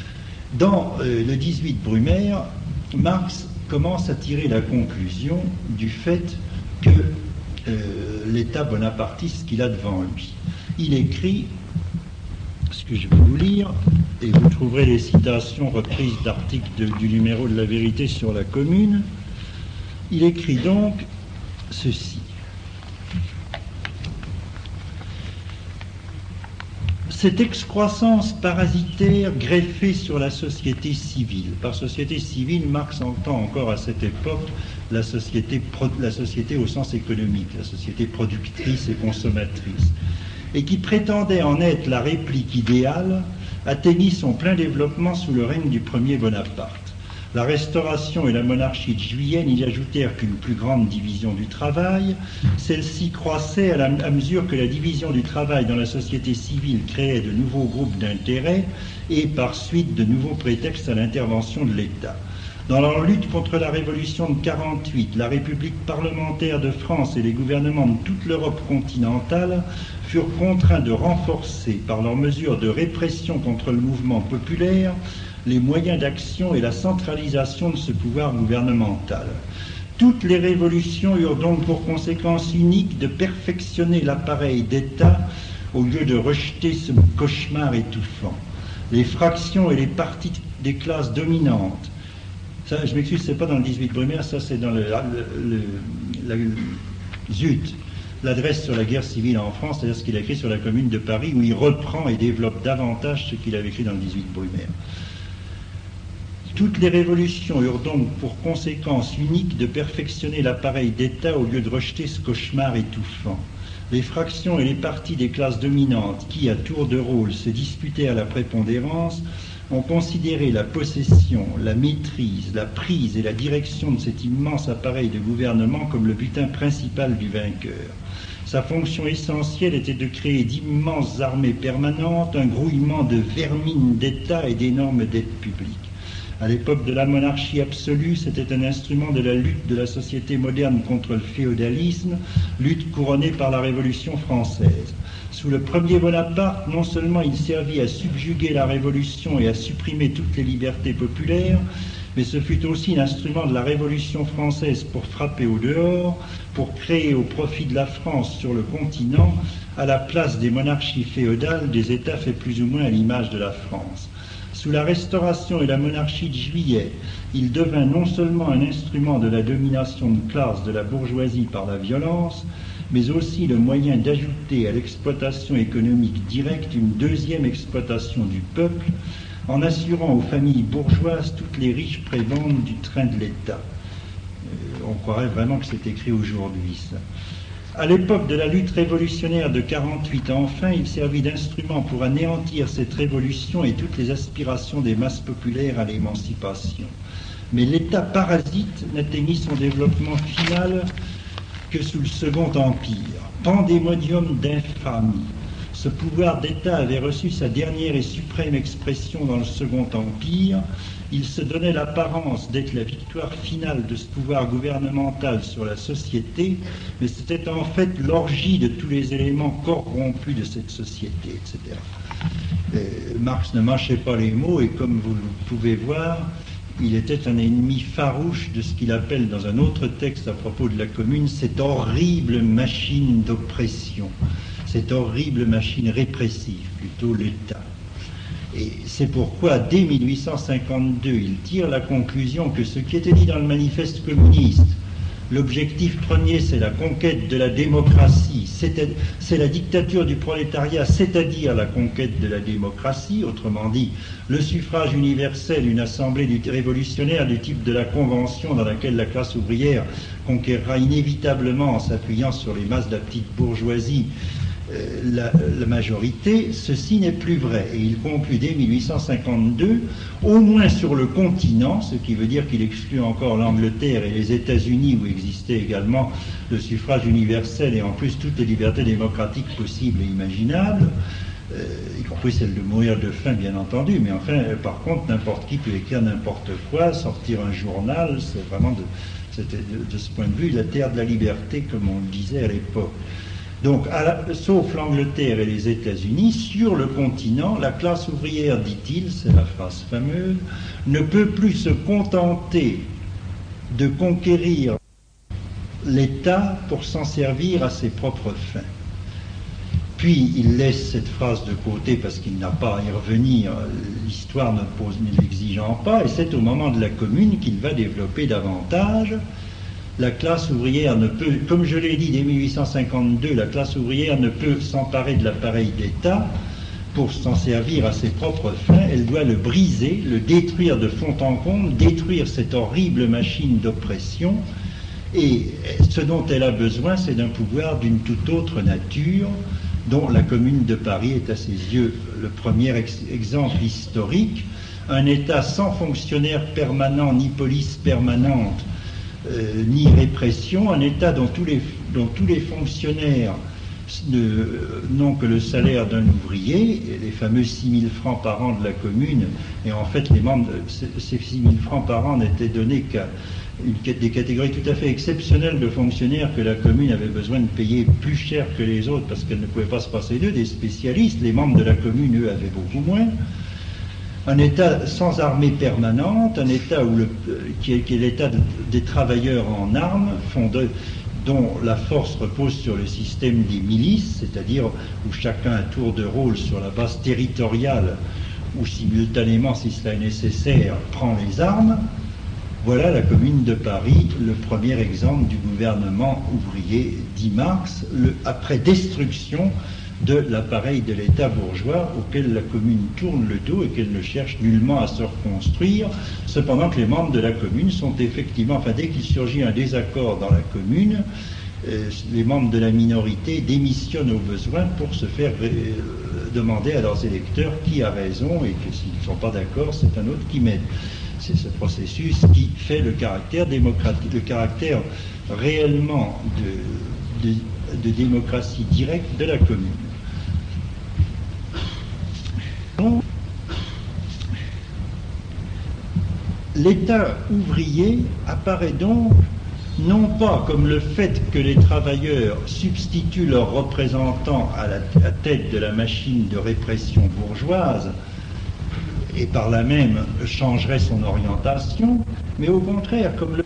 Dans euh, le dix-huit Brumaire, Marx commence à tirer la conclusion du fait que euh, l'État bonapartiste qu'il a devant lui. Il écrit ce que je vais vous lire, et vous trouverez les citations reprises d'articles de, du numéro de La Vérité sur la Commune. Il écrit donc ceci. Cette excroissance parasitaire greffée sur la société civile. Par société civile, Marx entend encore à cette époque la société, la société au sens économique, la société productrice et consommatrice, et qui prétendait en être la réplique idéale, atteignit son plein développement sous le règne du premier Bonaparte. La Restauration et la monarchie de Juillet n'y ajoutèrent qu'une plus grande division du travail. Celle-ci croissait à, la, à mesure que la division du travail dans la société civile créait de nouveaux groupes d'intérêt et par suite de nouveaux prétextes à l'intervention de l'État. Dans leur lutte contre la Révolution de quarante-huit, la République parlementaire de France et les gouvernements de toute l'Europe continentale furent contraints de renforcer, par leurs mesures de répression contre le mouvement populaire, les moyens d'action et la centralisation de ce pouvoir gouvernemental. Toutes les révolutions eurent donc pour conséquence unique de perfectionner l'appareil d'État au lieu de rejeter ce cauchemar étouffant. Les fractions et les partis des classes dominantes, ça, je m'excuse, c'est pas dans le dix-huit Brumaire, ça c'est dans le, le, le, le zut, l'adresse sur la guerre civile en France, c'est-à-dire ce qu'il a écrit sur la Commune de Paris, où il reprend et développe davantage ce qu'il avait écrit dans le dix-huit Brumaire. Toutes les révolutions eurent donc pour conséquence unique de perfectionner l'appareil d'État au lieu de rejeter ce cauchemar étouffant. Les fractions et les partis des classes dominantes qui, à tour de rôle, se disputèrent la prépondérance, ont considéré la possession, la maîtrise, la prise et la direction de cet immense appareil de gouvernement comme le butin principal du vainqueur. Sa fonction essentielle était de créer d'immenses armées permanentes, un grouillement de vermines d'État et d'énormes dettes publiques. À l'époque de la monarchie absolue, c'était un instrument de la lutte de la société moderne contre le féodalisme, lutte couronnée par la Révolution française. Sous le premier Bonaparte, non seulement il servit à subjuguer la Révolution et à supprimer toutes les libertés populaires, mais ce fut aussi l'instrument de la Révolution française pour frapper au dehors, pour créer au profit de la France sur le continent, à la place des monarchies féodales, des États faits plus ou moins à l'image de la France. Sous la Restauration et la monarchie de Juillet, il devint non seulement un instrument de la domination de classe de la bourgeoisie par la violence, mais aussi le moyen d'ajouter à l'exploitation économique directe une deuxième exploitation du peuple, en assurant aux familles bourgeoises toutes les riches prébendes du train de l'État. Euh, on croirait vraiment que c'est écrit aujourd'hui, ça. À l'époque de la lutte révolutionnaire de quarante-huit, enfin, il servit d'instrument pour anéantir cette révolution et toutes les aspirations des masses populaires à l'émancipation. Mais l'État parasite n'atteignit son développement final que sous le Second Empire. Pandémonium d'infamie. Ce pouvoir d'État avait reçu sa dernière et suprême expression dans le Second Empire. Il se donnait l'apparence d'être la victoire finale de ce pouvoir gouvernemental sur la société, mais c'était en fait l'orgie de tous les éléments corrompus de cette société, et cetera. Et Marx ne mâchait pas les mots, et comme vous le pouvez voir, il était un ennemi farouche de ce qu'il appelle dans un autre texte à propos de la Commune, cette horrible machine d'oppression, cette horrible machine répressive, plutôt l'État. Et c'est pourquoi, dès mille huit cent cinquante-deux, il tire la conclusion que ce qui était dit dans le manifeste communiste, l'objectif premier, c'est la conquête de la démocratie, c'est la dictature du prolétariat, c'est-à-dire la conquête de la démocratie, autrement dit, le suffrage universel, une assemblée révolutionnaire du type de la Convention dans laquelle la classe ouvrière conquérera inévitablement, en s'appuyant sur les masses de la petite bourgeoisie, La, la majorité, ceci n'est plus vrai. Et il conclut dès mille huit cent cinquante-deux, au moins sur le continent, ce qui veut dire qu'il exclut encore l'Angleterre et les États-Unis, où existait également le suffrage universel et en plus toutes les libertés démocratiques possibles et imaginables, euh, y compris celle de mourir de faim, bien entendu, mais enfin, euh, par contre, n'importe qui peut écrire n'importe quoi, sortir un journal, c'est vraiment de, c'était de, de ce point de vue la terre de la liberté, comme on le disait à l'époque. Donc, à la, sauf l'Angleterre et les États-Unis, sur le continent, la classe ouvrière, dit-il, c'est la phrase fameuse, ne peut plus se contenter de conquérir l'État pour s'en servir à ses propres fins. Puis il laisse cette phrase de côté parce qu'il n'a pas à y revenir, l'histoire ne pose ne l'exigeant pas, et c'est au moment de la Commune qu'il va développer davantage. La classe ouvrière ne peut, comme je l'ai dit dès mille huit cent cinquante-deux, la classe ouvrière ne peut s'emparer de l'appareil d'État pour s'en servir à ses propres fins, elle doit le briser, le détruire de fond en comble, détruire cette horrible machine d'oppression, et ce dont elle a besoin, c'est d'un pouvoir d'une toute autre nature, dont la Commune de Paris est à ses yeux le premier ex exemple historique. Un État sans fonctionnaire permanent, ni police permanente, euh, ni répression, un État dont tous les, dont tous les fonctionnaires n'ont que le salaire d'un ouvrier, les fameux six mille francs par an de la Commune, et en fait les membres de ces six mille francs par an n'étaient donnés qu'à une, des catégories tout à fait exceptionnelles de fonctionnaires que la Commune avait besoin de payer plus cher que les autres parce qu'elle ne pouvait pas se passer d'eux, des spécialistes. Les membres de la Commune, eux, avaient beaucoup moins. Un État sans armée permanente, un État où le, qui est, qui est l'État de, des travailleurs en armes, fondé, dont la force repose sur le système des milices, c'est-à-dire où chacun a tour de rôle sur la base territoriale ou simultanément, si cela est nécessaire, prend les armes. Voilà la Commune de Paris, le premier exemple du gouvernement ouvrier, dit Marx, le, après destruction de l'appareil de l'État bourgeois auquel la Commune tourne le dos et qu'elle ne cherche nullement à se reconstruire, cependant que les membres de la Commune sont effectivement, enfin dès qu'il surgit un désaccord dans la Commune, euh, les membres de la minorité démissionnent au besoin pour se faire euh, demander à leurs électeurs qui a raison, et que s'ils ne sont pas d'accord, c'est un autre qui m'aide. C'est ce processus qui fait le caractère démocratique, le caractère réellement de, de, de démocratie directe de la Commune. L'État ouvrier apparaît donc non pas comme le fait que les travailleurs substituent leurs représentants à la, à la tête de la machine de répression bourgeoise, et par là même changerait son orientation, mais au contraire comme le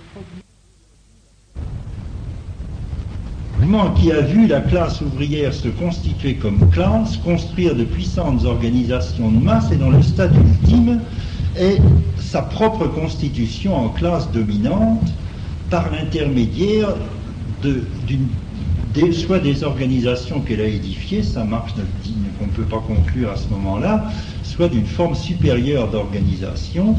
mouvement qui a vu la classe ouvrière se constituer comme classe, construire de puissantes organisations de masse, et dont le stade ultime est sa propre constitution en classe dominante par l'intermédiaire de, d'une Des, soit des organisations qu'elle a édifiées, ça marche qu'on ne peut pas conclure à ce moment-là, soit d'une forme supérieure d'organisation.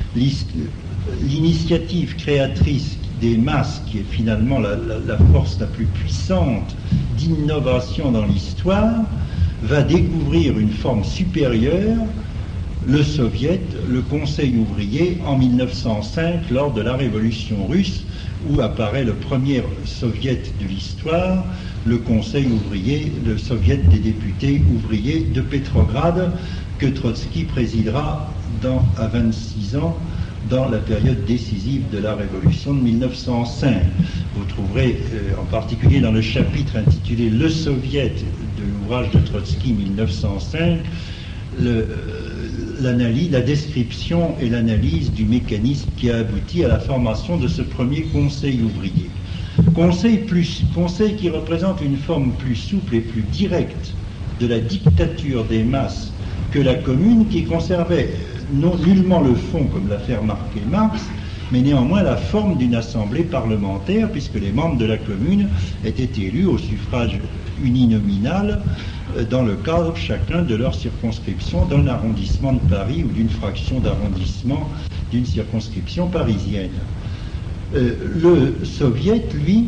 L'initiative créatrice des masses, qui est finalement la, la, la force la plus puissante d'innovation dans l'histoire, va découvrir une forme supérieure, le Soviet, le Conseil ouvrier, en mille neuf cent cinq, lors de la Révolution russe, où apparaît le premier soviet de l'histoire, le Conseil ouvrier, le soviet des députés ouvriers de Petrograd, que Trotsky présidera dans, à vingt-six ans, dans la période décisive de la Révolution de mille neuf cent cinq. Vous trouverez euh, en particulier dans le chapitre intitulé « Le Soviet » de l'ouvrage de Trotsky mille neuf cent cinq, le, euh, l'analyse, la description et l'analyse du mécanisme qui a abouti à la formation de ce premier conseil ouvrier. Conseil, plus, conseil qui représente une forme plus souple et plus directe de la dictature des masses que la Commune, qui conservait non nullement le fond, comme l'a fait remarquer Marx, mais néanmoins la forme d'une assemblée parlementaire, puisque les membres de la Commune étaient élus au suffrage uninominal dans le cadre chacun de leur circonscription d'un arrondissement de Paris ou d'une fraction d'arrondissement d'une circonscription parisienne. Euh, le Soviet, lui,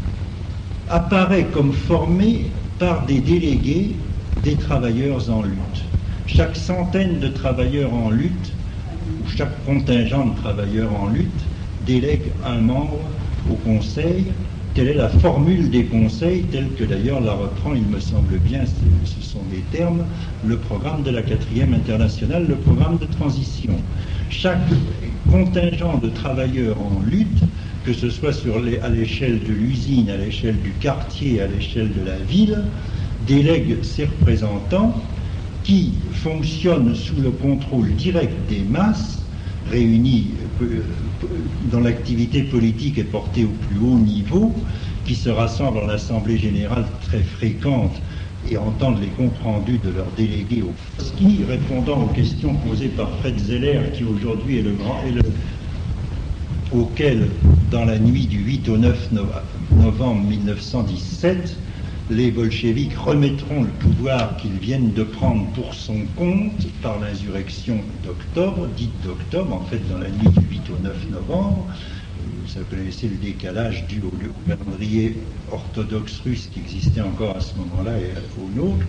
apparaît comme formé par des délégués des travailleurs en lutte. Chaque centaine de travailleurs en lutte, ou chaque contingent de travailleurs en lutte, délègue un membre au Conseil. Telle est la formule des conseils, telle que d'ailleurs la reprend, il me semble bien, ce sont des termes, le programme de la quatrième internationale, le programme de transition. Chaque contingent de travailleurs en lutte, que ce soit sur les, à l'échelle de l'usine, à l'échelle du quartier, à l'échelle de la ville, délègue ses représentants qui fonctionnent sous le contrôle direct des masses, réunis dont l'activité politique est portée au plus haut niveau, qui se rassemblent en assemblée générale très fréquente et entendre les comptes rendus de leurs délégués au ski, répondant aux questions posées par Fred Zeller, qui aujourd'hui est le grand, est le, auquel, dans la nuit du huit au neuf novembre mille neuf cent dix-sept, les bolcheviks remettront le pouvoir qu'ils viennent de prendre pour son compte par l'insurrection d'octobre, dite d'octobre, en fait dans la nuit du huit au neuf novembre. Vous connaissez le décalage dû au calendrier orthodoxe russe qui existait encore à ce moment-là et au nôtre.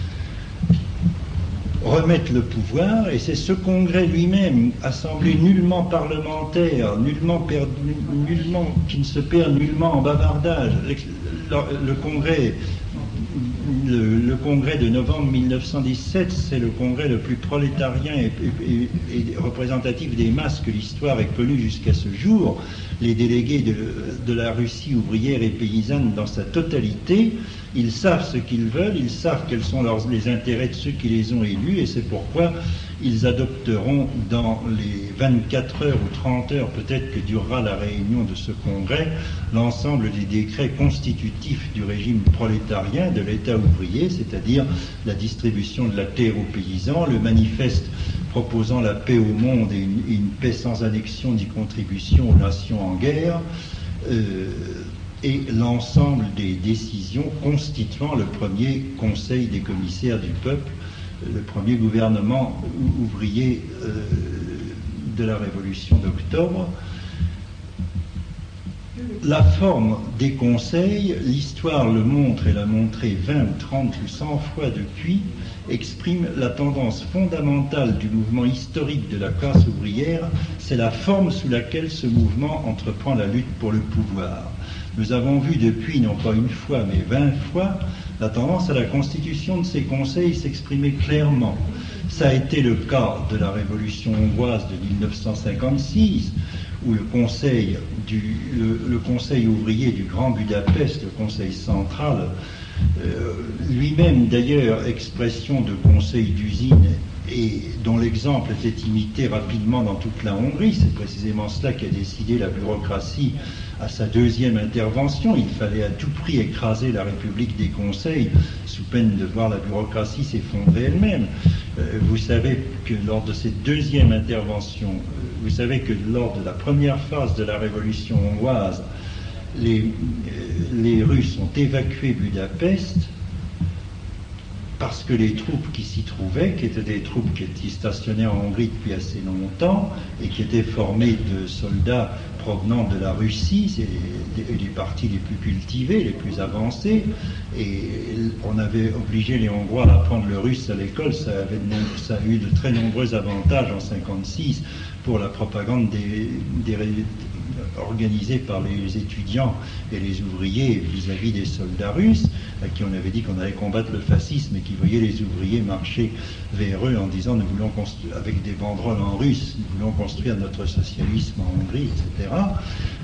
Remettre le pouvoir, et c'est ce congrès lui-même, assemblée nullement parlementaire, nullement, perdu, nullement qui ne se perd nullement en bavardage. Le, le congrès, le, le congrès de novembre mille neuf cent dix-sept, c'est le congrès le plus prolétarien et, et, et représentatif des masses que l'histoire ait connu jusqu'à ce jour. Les délégués de, de la Russie ouvrière et paysanne dans sa totalité, ils savent ce qu'ils veulent, ils savent quels sont leurs, les intérêts de ceux qui les ont élus, et c'est pourquoi ils adopteront dans les vingt-quatre heures ou trente heures peut-être que durera la réunion de ce congrès, l'ensemble des décrets constitutifs du régime prolétarien, de l'État ouvrier, c'est-à-dire la distribution de la terre aux paysans, le manifeste proposant la paix au monde et une, une paix sans annexion ni contribution aux nations en guerre, euh, et l'ensemble des décisions constituant le premier Conseil des commissaires du peuple, le premier gouvernement ouvrier euh, de la Révolution d'octobre. La forme des conseils, l'histoire le montre et l'a montré vingt ou trente ou cent fois depuis, exprime la tendance fondamentale du mouvement historique de la classe ouvrière, c'est la forme sous laquelle ce mouvement entreprend la lutte pour le pouvoir. Nous avons vu depuis, non pas une fois, mais vingt fois, la tendance à la constitution de ces conseils s'exprimer clairement. Ça a été le cas de la Révolution hongroise de mille neuf cent cinquante-six, où le conseil, du, le, le conseil ouvrier du Grand Budapest, le conseil central, euh, lui-même d'ailleurs expression de conseil d'usine et dont l'exemple était imité rapidement dans toute la Hongrie, c'est précisément cela qui a décidé la bureaucratie à sa deuxième intervention. Il fallait à tout prix écraser la République des conseils sous peine de voir la bureaucratie s'effondrer elle-même. Euh, vous savez que lors de cette deuxième intervention, euh, vous savez que lors de la première phase de la révolution hongroise, les, euh, les Russes ont évacué Budapest parce que les troupes qui s'y trouvaient, qui étaient des troupes qui étaient stationnées en Hongrie depuis assez longtemps et qui étaient formées de soldats provenant de la Russie, c'est des, des partis les plus cultivés, les plus avancés, et on avait obligé les Hongrois à apprendre le russe à l'école. Ça, avait, ça a eu de très nombreux avantages en cinquante-six pour la propagande des, des, organisée par les étudiants et les ouvriers vis-à-vis des soldats russes, à qui on avait dit qu'on allait combattre le fascisme et qui voyaient les ouvriers marcher vers eux en disant nous voulons construire, avec des banderoles en russe, nous voulons construire notre socialisme en Hongrie, et cetera.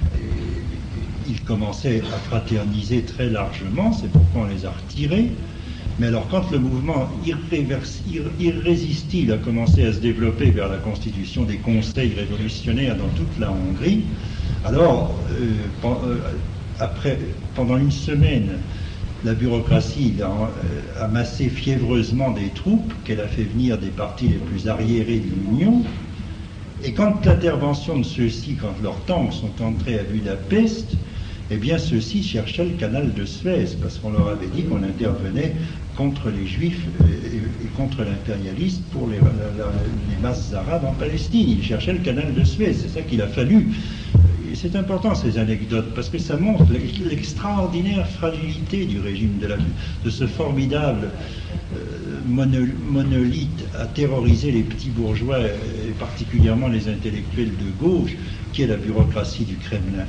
Et ils commençaient à fraterniser très largement, c'est pourquoi on les a retirés. Mais alors quand le mouvement irrésistible a commencé à se développer vers la constitution des conseils révolutionnaires dans toute la Hongrie, alors euh, après, pendant une semaine, la bureaucratie a amassé fiévreusement des troupes qu'elle a fait venir des partis les plus arriérés de l'Union. Et quand l'intervention de ceux-ci, quand leurs tanks sont entrés à Budapest, eh bien ceux-ci cherchaient le canal de Suez, parce qu'on leur avait dit qu'on intervenait contre les Juifs et, et contre l'impérialisme pour les, la, la, les masses arabes en Palestine. Ils cherchaient le canal de Suez, c'est ça qu'il a fallu. Et c'est important ces anecdotes, parce que ça montre l'extraordinaire fragilité du régime, de, la, de ce formidable euh, monolithe à terroriser les petits bourgeois, et particulièrement les intellectuels de gauche, qui est la bureaucratie du Kremlin.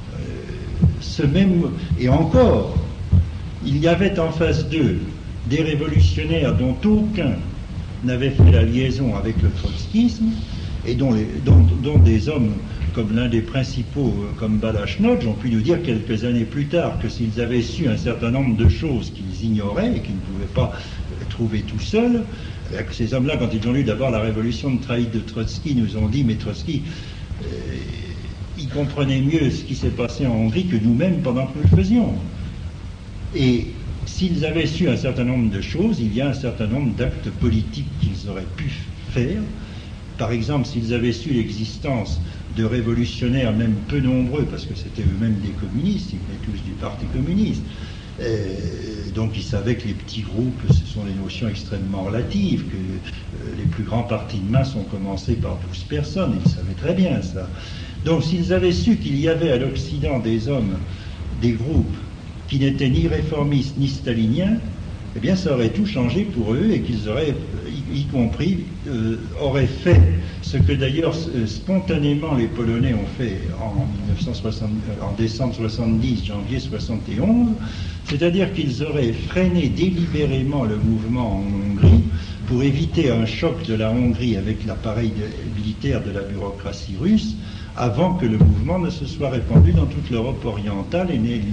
Ce même, et encore, il y avait en face d'eux des révolutionnaires dont aucun n'avait fait la liaison avec le trotskisme, et dont, les, dont, dont des hommes comme l'un des principaux, comme Balachnodj, ont pu nous dire quelques années plus tard que s'ils avaient su un certain nombre de choses qu'ils ignoraient et qu'ils ne pouvaient pas trouver tout seuls, que ces hommes-là, quand ils ont lu d'abord la révolution de trahie de Trotsky, nous ont dit, mais Trotsky, euh, il comprenait mieux ce qui s'est passé en Hongrie que nous-mêmes pendant que nous le faisions. Et s'ils avaient su un certain nombre de choses, il y a un certain nombre d'actes politiques qu'ils auraient pu faire. Par exemple, s'ils avaient su l'existence de révolutionnaires, même peu nombreux, parce que c'était eux-mêmes des communistes, ils venaient tous du Parti communiste, euh, donc ils savaient que les petits groupes, ce sont des notions extrêmement relatives, que euh, les plus grands partis de masse ont commencé par douze personnes, ils savaient très bien ça. Donc s'ils avaient su qu'il y avait à l'Occident des hommes, des groupes, qui n'étaient ni réformistes ni staliniens, eh bien ça aurait tout changé pour eux et qu'ils auraient, y, y compris, euh, auraient fait ce que d'ailleurs euh, spontanément les Polonais ont fait en, mille neuf cent soixante, euh, en décembre soixante-dix, janvier soixante et onze, c'est-à-dire qu'ils auraient freiné délibérément le mouvement en Hongrie pour éviter un choc de la Hongrie avec l'appareil militaire de la bureaucratie russe, avant que le mouvement ne se soit répandu dans toute l'Europe orientale et n'ait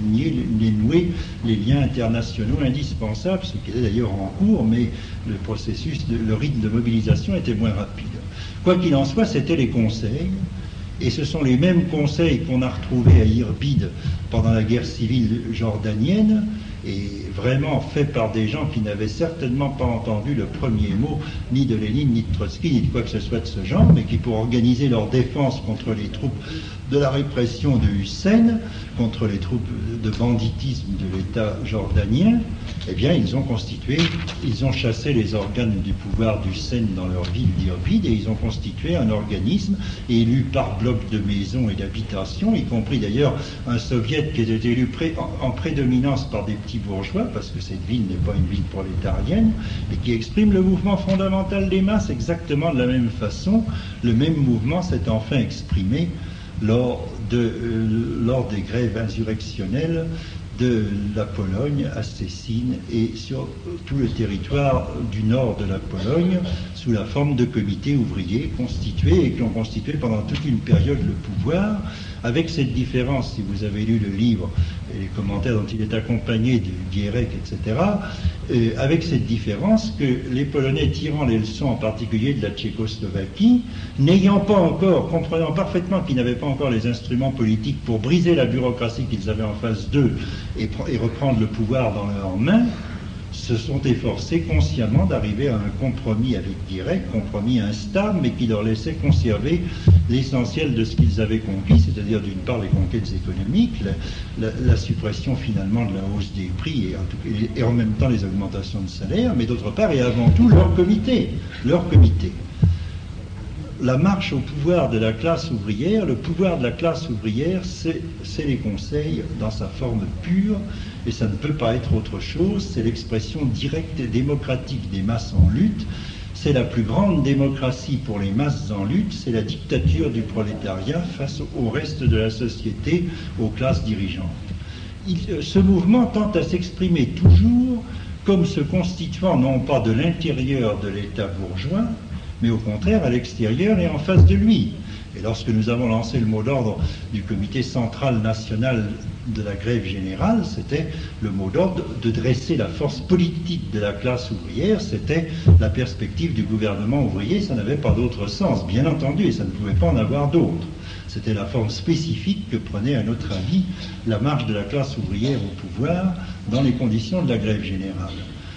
noué les liens internationaux indispensables, ce qui est d'ailleurs en cours, mais le processus, de, le rythme de mobilisation était moins rapide. Quoi qu'il en soit, c'était les conseils, et ce sont les mêmes conseils qu'on a retrouvés à Irbid pendant la guerre civile jordanienne, et vraiment fait par des gens qui n'avaient certainement pas entendu le premier mot ni de Lénine, ni de Trotsky, ni de quoi que ce soit de ce genre, mais qui, pour organiser leur défense contre les troupes de la répression de Hussein, contre les troupes de banditisme de l'État jordanien, eh bien, ils ont constitué, ils ont chassé les organes du pouvoir d'Hussein dans leur ville d'Irbid, et ils ont constitué un organisme élu par bloc de maisons et d'habitations, y compris d'ailleurs un soviet qui était élu pré, en, en prédominance par des petits bourgeois, parce que cette ville n'est pas une ville prolétarienne, et qui exprime le mouvement fondamental des masses exactement de la même façon. Le même mouvement s'est enfin exprimé lors, de, euh, lors des grèves insurrectionnelles de la Pologne à Szczecin et sur tout le territoire du nord de la Pologne, sous la forme de comités ouvriers constitués et qui ont constitué pendant toute une période le pouvoir, avec cette différence, si vous avez lu le livre et les commentaires dont il est accompagné de Gierek, et cetera, euh, avec cette différence que les Polonais, tirant les leçons en particulier de la Tchécoslovaquie, n'ayant pas encore, comprenant parfaitement qu'ils n'avaient pas encore les instruments politiques pour briser la bureaucratie qu'ils avaient en face d'eux et, et reprendre le pouvoir dans leurs mains, se sont efforcés consciemment d'arriver à un compromis avec Gierek, compromis instable, mais qui leur laissait conserver l'essentiel de ce qu'ils avaient conquis, c'est-à-dire d'une part les conquêtes économiques, la, la, la suppression finalement de la hausse des prix et en, tout, et en même temps les augmentations de salaire, mais d'autre part et avant tout leur comité, leur comité. La marche au pouvoir de la classe ouvrière, le pouvoir de la classe ouvrière, c'est, c'est les conseils dans sa forme pure, et ça ne peut pas être autre chose, c'est l'expression directe et démocratique des masses en lutte, c'est la plus grande démocratie pour les masses en lutte, c'est la dictature du prolétariat face au reste de la société, aux classes dirigeantes. Il, ce mouvement tente à s'exprimer toujours comme se constituant non pas de l'intérieur de l'État bourgeois, mais au contraire à l'extérieur et en face de lui. Et lorsque nous avons lancé le mot d'ordre du comité central national de la grève générale, c'était le mot d'ordre de dresser la force politique de la classe ouvrière, c'était la perspective du gouvernement ouvrier, ça n'avait pas d'autre sens, bien entendu, et ça ne pouvait pas en avoir d'autre. C'était la forme spécifique que prenait, à notre avis, la marche de la classe ouvrière au pouvoir dans les conditions de la grève générale.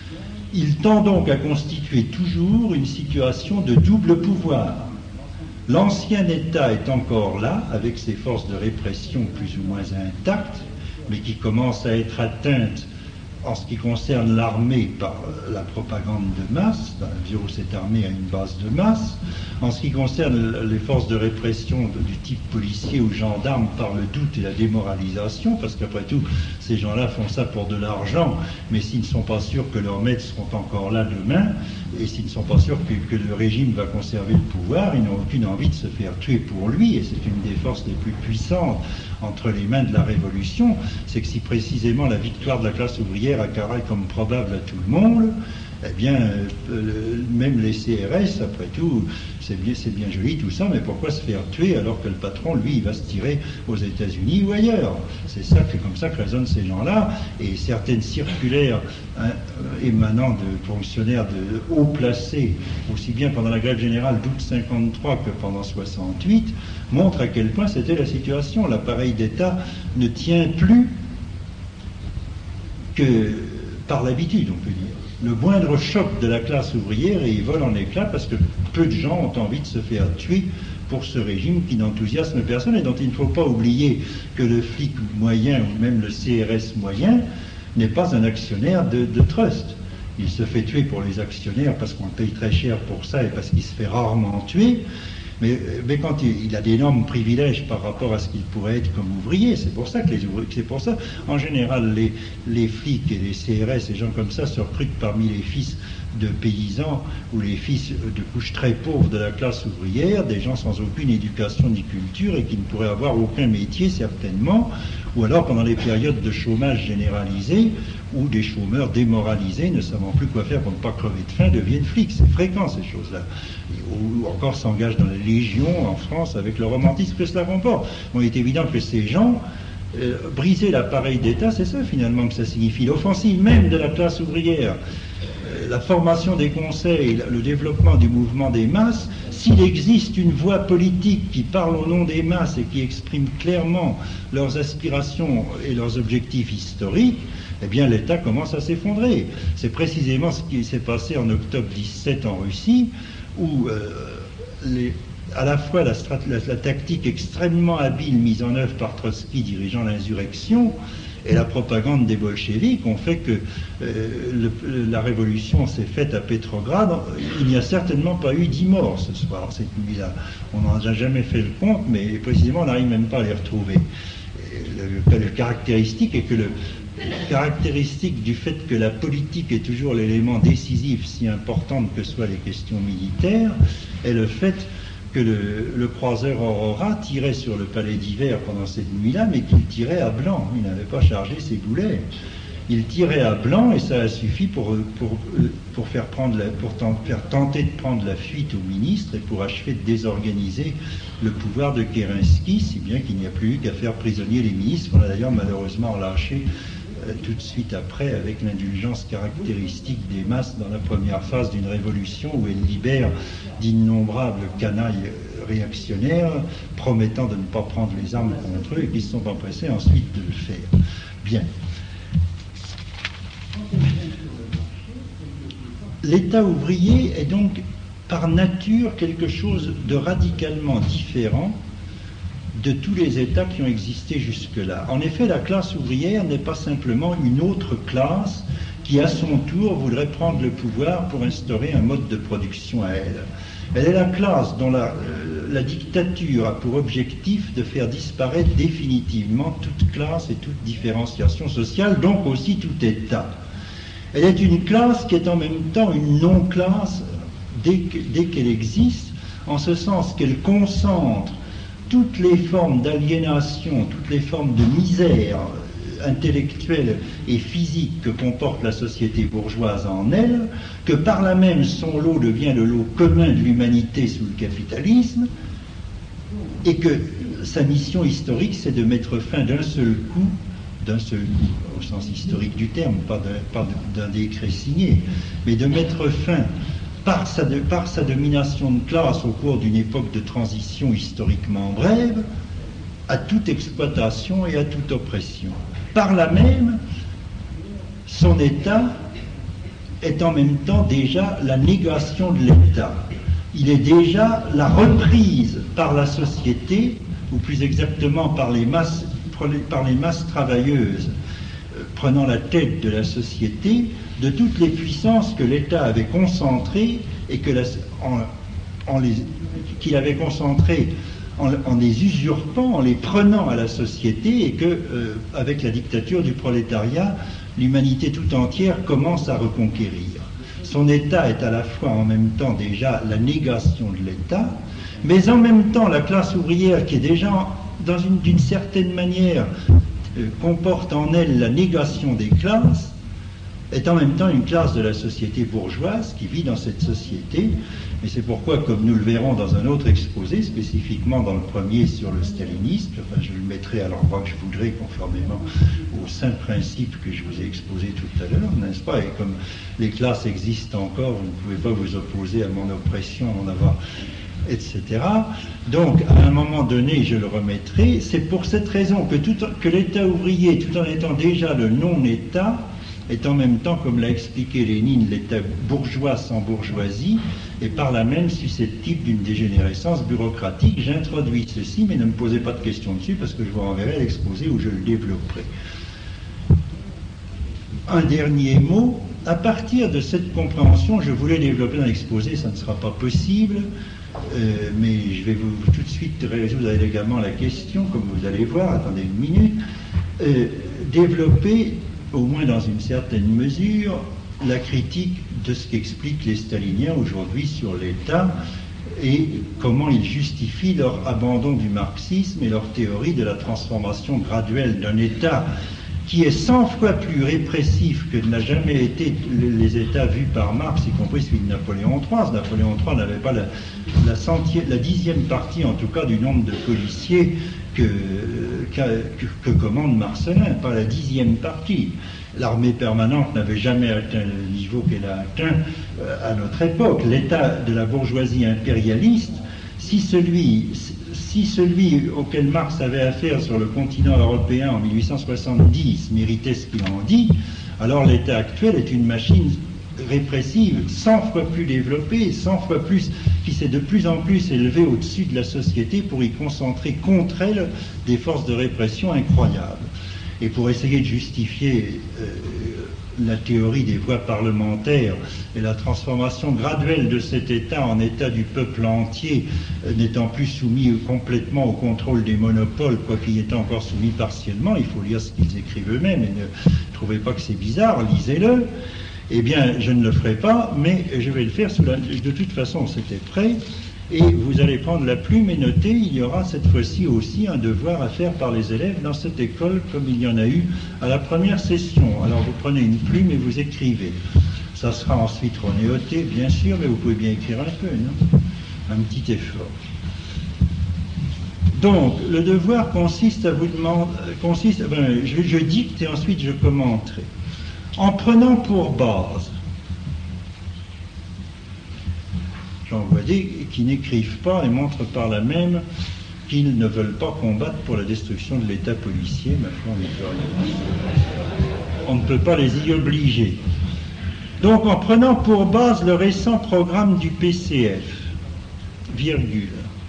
Il tend donc à constituer toujours une situation de double pouvoir. L'ancien État est encore là, avec ses forces de répression plus ou moins intactes, mais qui commencent à être atteintes en ce qui concerne l'armée par la propagande de masse, dans la mesure où cette armée a une base de masse, en ce qui concerne les forces de répression de, du type policier ou gendarme par le doute et la démoralisation, parce qu'après tout, ces gens-là font ça pour de l'argent, mais s'ils ne sont pas sûrs que leurs maîtres seront encore là demain, et s'ils ne sont pas sûrs que, que le régime va conserver le pouvoir, ils n'ont aucune envie de se faire tuer pour lui, et c'est une des forces les plus puissantes entre les mains de la Révolution, c'est que si précisément la victoire de la classe ouvrière apparaît comme probable à tout le monde, eh bien, euh, même les C R S, après tout, c'est bien, c'est bien joli tout ça, mais pourquoi se faire tuer alors que le patron, lui, il va se tirer aux États-Unis ou ailleurs? C'est ça, c'est comme ça que raisonnent ces gens-là, et certaines circulaires hein, émanant de fonctionnaires de haut placés, aussi bien pendant la grève générale d'août cinquante-trois que pendant soixante-huit, montrent à quel point c'était la situation. L'appareil d'État ne tient plus que par l'habitude, on peut dire. Le moindre choc de la classe ouvrière et il vole en éclats parce que peu de gens ont envie de se faire tuer pour ce régime qui n'enthousiasme personne et dont il ne faut pas oublier que le flic moyen ou même le C R S moyen n'est pas un actionnaire de, de trust. Il se fait tuer pour les actionnaires parce qu'on paye très cher pour ça et parce qu'il se fait rarement tuer. Mais, mais quand il, il a d'énormes privilèges par rapport à ce qu'il pourrait être comme ouvrier, c'est pour ça que les ouvriers, c'est pour ça, en général, les, les flics et les C R S, et gens comme ça, se recrutent parmi les fils de paysans ou les fils de couches très pauvres de la classe ouvrière, des gens sans aucune éducation ni culture et qui ne pourraient avoir aucun métier certainement, ou alors pendant les périodes de chômage généralisé, où des chômeurs démoralisés, ne savant plus quoi faire pour ne pas crever de faim, deviennent flics. C'est fréquent ces choses-là. Ou encore s'engagent dans les légions en France avec le romantisme que cela comporte. Bon, il est évident que ces gens, euh, briser l'appareil d'État, c'est ça finalement que ça signifie. L'offensive même de la classe ouvrière, euh, la formation des conseils, le développement du mouvement des masses, s'il existe une voix politique qui parle au nom des masses et qui exprime clairement leurs aspirations et leurs objectifs historiques, eh bien l'État commence à s'effondrer. C'est précisément ce qui s'est passé en octobre dix-sept en Russie, où euh, les, à la fois la, la, la tactique extrêmement habile mise en œuvre par Trotsky dirigeant l'insurrection et la propagande des bolcheviks ont fait que euh, le, la révolution s'est faite à Pétrograd. Il n'y a certainement pas eu dix morts ce soir, cette nuit-là. On n'en a jamais fait le compte, mais précisément on n'arrive même pas à les retrouver. Le, le caractéristique est que le caractéristique du fait que la politique est toujours l'élément décisif, si importante que soient les questions militaires, est le fait que le, le croiseur Aurora tirait sur le palais d'hiver pendant cette nuit-là, mais qu'il tirait à blanc. Il n'avait pas chargé ses boulets. Il tirait à blanc et ça a suffi pour, pour, pour, faire, prendre la, pour tent, faire tenter de prendre la fuite au ministre et pour achever de désorganiser le pouvoir de Kerensky, si bien qu'il n'y a plus eu qu'à faire prisonnier les ministres, qu'on a d'ailleurs malheureusement relâché euh, tout de suite après avec l'indulgence caractéristique des masses dans la première phase d'une révolution où elle libère d'innombrables canailles réactionnaires promettant de ne pas prendre les armes contre eux et qui se sont empressés ensuite de le faire. Bien. L'État ouvrier est donc par nature quelque chose de radicalement différent de tous les États qui ont existé jusque-là. En effet, la classe ouvrière n'est pas simplement une autre classe qui, à son tour, voudrait prendre le pouvoir pour instaurer un mode de production à elle. Elle est la classe dont la, la dictature a pour objectif de faire disparaître définitivement toute classe et toute différenciation sociale, donc aussi tout État. Elle est une classe qui est en même temps une non-classe dès, que, dès qu'elle existe, en ce sens qu'elle concentre toutes les formes d'aliénation, toutes les formes de misère intellectuelle et physique que comporte la société bourgeoise en elle, que par là même son lot devient le lot commun de l'humanité sous le capitalisme, et que sa mission historique, c'est de mettre fin d'un seul coup d'un seul coup, au sens historique du terme, pas d'un, pas d'un décret signé, mais de mettre fin, par sa, de, par sa domination de classe au cours d'une époque de transition historiquement brève, à toute exploitation et à toute oppression. Par là même, son État est en même temps déjà la négation de l'État. Il est déjà la reprise par la société, ou plus exactement par les masses par les masses travailleuses, euh, prenant la tête de la société, de toutes les puissances que l'État avait concentrées et que la, en, en les, qu'il avait concentrées en, en les usurpant, en les prenant à la société, et que, euh, avec la dictature du prolétariat, l'humanité tout entière commence à reconquérir. Son État est à la fois en même temps déjà la négation de l'État, mais en même temps la classe ouvrière qui est déjà dans une, d'une certaine manière, euh, comporte en elle la négation des classes, est en même temps une classe de la société bourgeoise qui vit dans cette société. Et c'est pourquoi, comme nous le verrons dans un autre exposé, spécifiquement dans le premier sur le stalinisme, enfin je le mettrai à l'endroit que je voudrais, conformément aux simples principes que je vous ai exposés tout à l'heure, n'est-ce pas? Et comme les classes existent encore, vous ne pouvez pas vous opposer à mon oppression, en avoir... et cetera. Donc, à un moment donné, je le remettrai. C'est pour cette raison que, tout, que l'État ouvrier, tout en étant déjà le non-État, est en même temps, comme l'a expliqué Lénine, l'État bourgeois sans bourgeoisie, et par là même susceptible d'une dégénérescence bureaucratique. J'introduis ceci, mais ne me posez pas de questions dessus, parce que je vous renverrai l'exposé où je le développerai. Un dernier mot. À partir de cette compréhension, je voulais développer dans l'exposé, ça ne sera pas possible, euh, mais je vais vous tout de suite résoudre élégamment la question, comme vous allez voir, attendez une minute, euh, développer, au moins dans une certaine mesure, la critique de ce qu'expliquent les staliniens aujourd'hui sur l'État et comment ils justifient leur abandon du marxisme et leur théorie de la transformation graduelle d'un État qui est cent fois plus répressif que n'a jamais été les États vus par Marx, y compris celui de Napoléon trois. Napoléon trois n'avait pas la, la, centième, la dixième partie, en tout cas, du nombre de policiers que, que, que commande Marcellin, pas la dixième partie. L'armée permanente n'avait jamais atteint le niveau qu'elle a atteint euh, à notre époque. L'État de la bourgeoisie impérialiste, si celui... Si celui auquel Marx avait affaire sur le continent européen en mille huit cent soixante-dix méritait ce qu'il en dit, alors l'État actuel est une machine répressive cent fois plus développée, cent fois plus, qui s'est de plus en plus élevée au-dessus de la société pour y concentrer contre elle des forces de répression incroyables. Et pour essayer de justifier euh, la théorie des voies parlementaires et la transformation graduelle de cet État en État du peuple entier, euh, n'étant plus soumis complètement au contrôle des monopoles, quoiqu'il y était encore soumis partiellement, il faut lire ce qu'ils écrivent eux-mêmes et ne trouvez pas que c'est bizarre, lisez-le. Eh bien, je ne le ferai pas, mais je vais le faire sous la... De toute façon, c'était prêt. Et vous allez prendre la plume et noter, il y aura cette fois-ci aussi un devoir à faire par les élèves dans cette école, comme il y en a eu à la première session. Alors vous prenez une plume et vous écrivez. Ça sera ensuite renéoté, bien sûr, mais vous pouvez bien écrire un peu, non? Un petit effort. Donc, le devoir consiste à vous demander... Consiste, ben, je, je dicte et ensuite je commenterai. En prenant pour base... J'en vois des qui n'écrivent pas et montrent par là même qu'ils ne veulent pas combattre pour la destruction de l'État policier. Ma foi, on ne peut pas les y obliger. Donc, en prenant pour base le récent programme du P C F, virgule,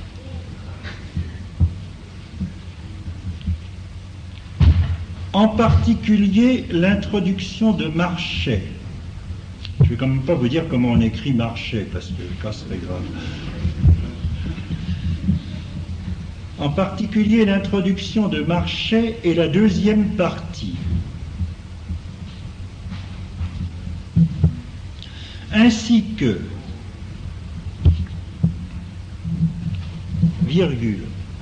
en particulier l'introduction de Marchais. Je ne vais quand même pas vous dire comment on écrit Marchais, parce que le cas serait grave. En particulier l'introduction de Marchais et la deuxième partie. Ainsi que, virgule,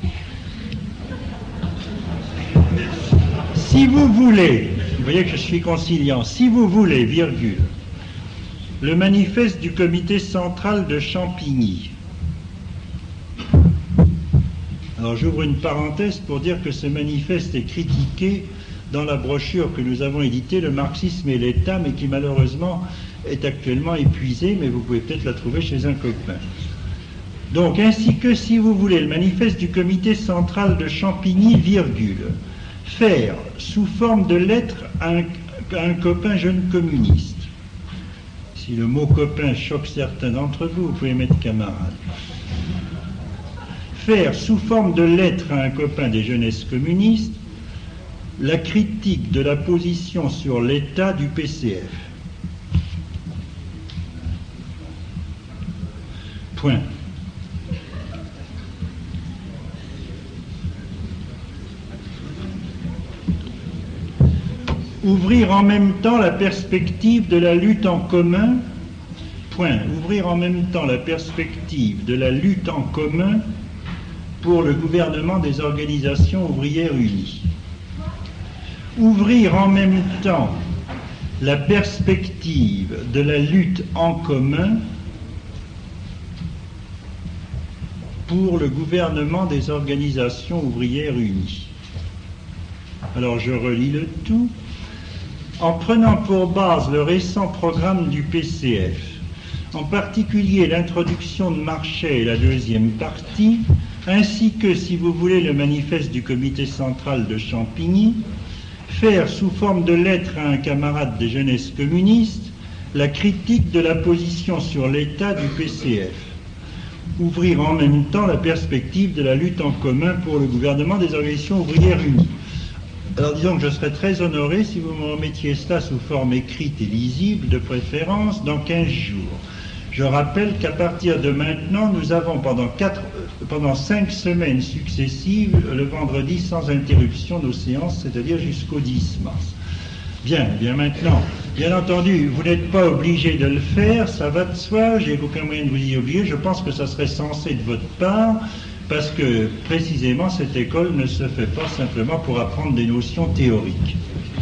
si vous voulez, vous voyez que je suis conciliant, si vous voulez, virgule, le manifeste du comité central de Champigny. Alors j'ouvre une parenthèse pour dire que ce manifeste est critiqué dans la brochure que nous avons éditée, Le marxisme et l'État, mais qui malheureusement est actuellement épuisée, mais vous pouvez peut-être la trouver chez un copain. Donc, ainsi que, si vous voulez, le manifeste du comité central de Champigny, virgule, faire sous forme de lettre à un, à un copain jeune communiste. Si le mot copain choque certains d'entre vous, vous pouvez mettre camarade. Faire sous forme de lettre à un copain des jeunesses communistes la critique de la position sur l'État du P C F. Point. Ouvrir en même temps la perspective de la lutte en commun, point, ouvrir en même temps la perspective de la lutte en commun pour le gouvernement des organisations ouvrières unies. Ouvrir en même temps la perspective de la lutte en commun pour le gouvernement des organisations ouvrières unies. Alors je relis le tout. En prenant pour base le récent programme du P C F, en particulier l'introduction de Marchais et la deuxième partie, ainsi que, si vous voulez, le manifeste du comité central de Champigny, faire sous forme de lettre à un camarade des jeunesses communistes la critique de la position sur l'État du P C F. Ouvrir en même temps la perspective de la lutte en commun pour le gouvernement des organisations ouvrières unies. Alors disons que je serais très honoré si vous me remettiez cela sous forme écrite et lisible, de préférence, dans quinze jours. Je rappelle qu'à partir de maintenant, nous avons pendant, quatre, pendant cinq semaines successives, le vendredi sans interruption, nos séances, c'est-à-dire jusqu'au dix mars. Bien, bien maintenant, bien entendu, vous n'êtes pas obligé de le faire, ça va de soi, j'ai aucun moyen de vous y obliger, je pense que ça serait censé de votre part, parce que précisément cette école ne se fait pas simplement pour apprendre des notions théoriques.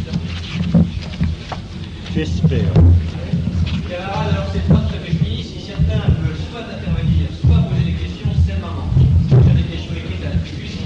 J'espère. Alors c'est pas tout à fait fini, si certains veulent soit intervenir, soit poser des questions, c'est le moment. Si vous avez des questions écrites à la discussion.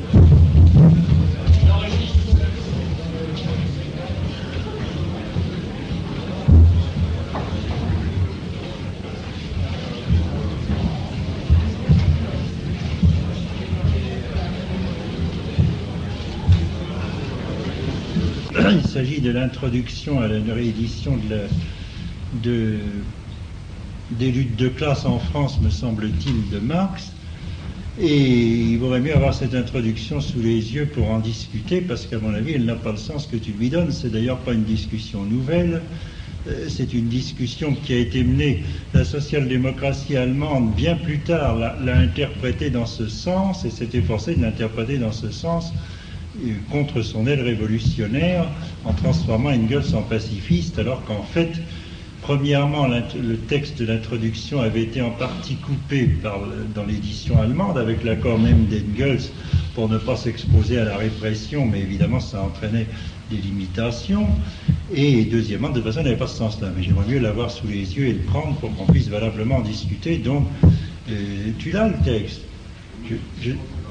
Il s'agit de l'introduction à la réédition de la, de, des luttes de classe en France, me semble-t-il, de Marx. Et il vaudrait mieux avoir cette introduction sous les yeux pour en discuter, parce qu'à mon avis, elle n'a pas le sens que tu lui donnes. C'est d'ailleurs pas une discussion nouvelle. C'est une discussion qui a été menée. La social-démocratie allemande, bien plus tard, l'a, l'a interprétée dans ce sens, et s'est efforcée de l'interpréter dans ce sens contre son aile révolutionnaire en transformant Engels en pacifiste, alors qu'en fait, premièrement, le texte de l'introduction avait été en partie coupé par, dans l'édition allemande avec l'accord même d'Engels pour ne pas s'exposer à la répression, mais évidemment ça entraînait des limitations. Et deuxièmement, de toute façon, il n'avait pas ce sens-là, mais j'aimerais mieux l'avoir sous les yeux et le prendre pour qu'on puisse valablement en discuter. Donc, euh, tu l'as le texte. Je, je...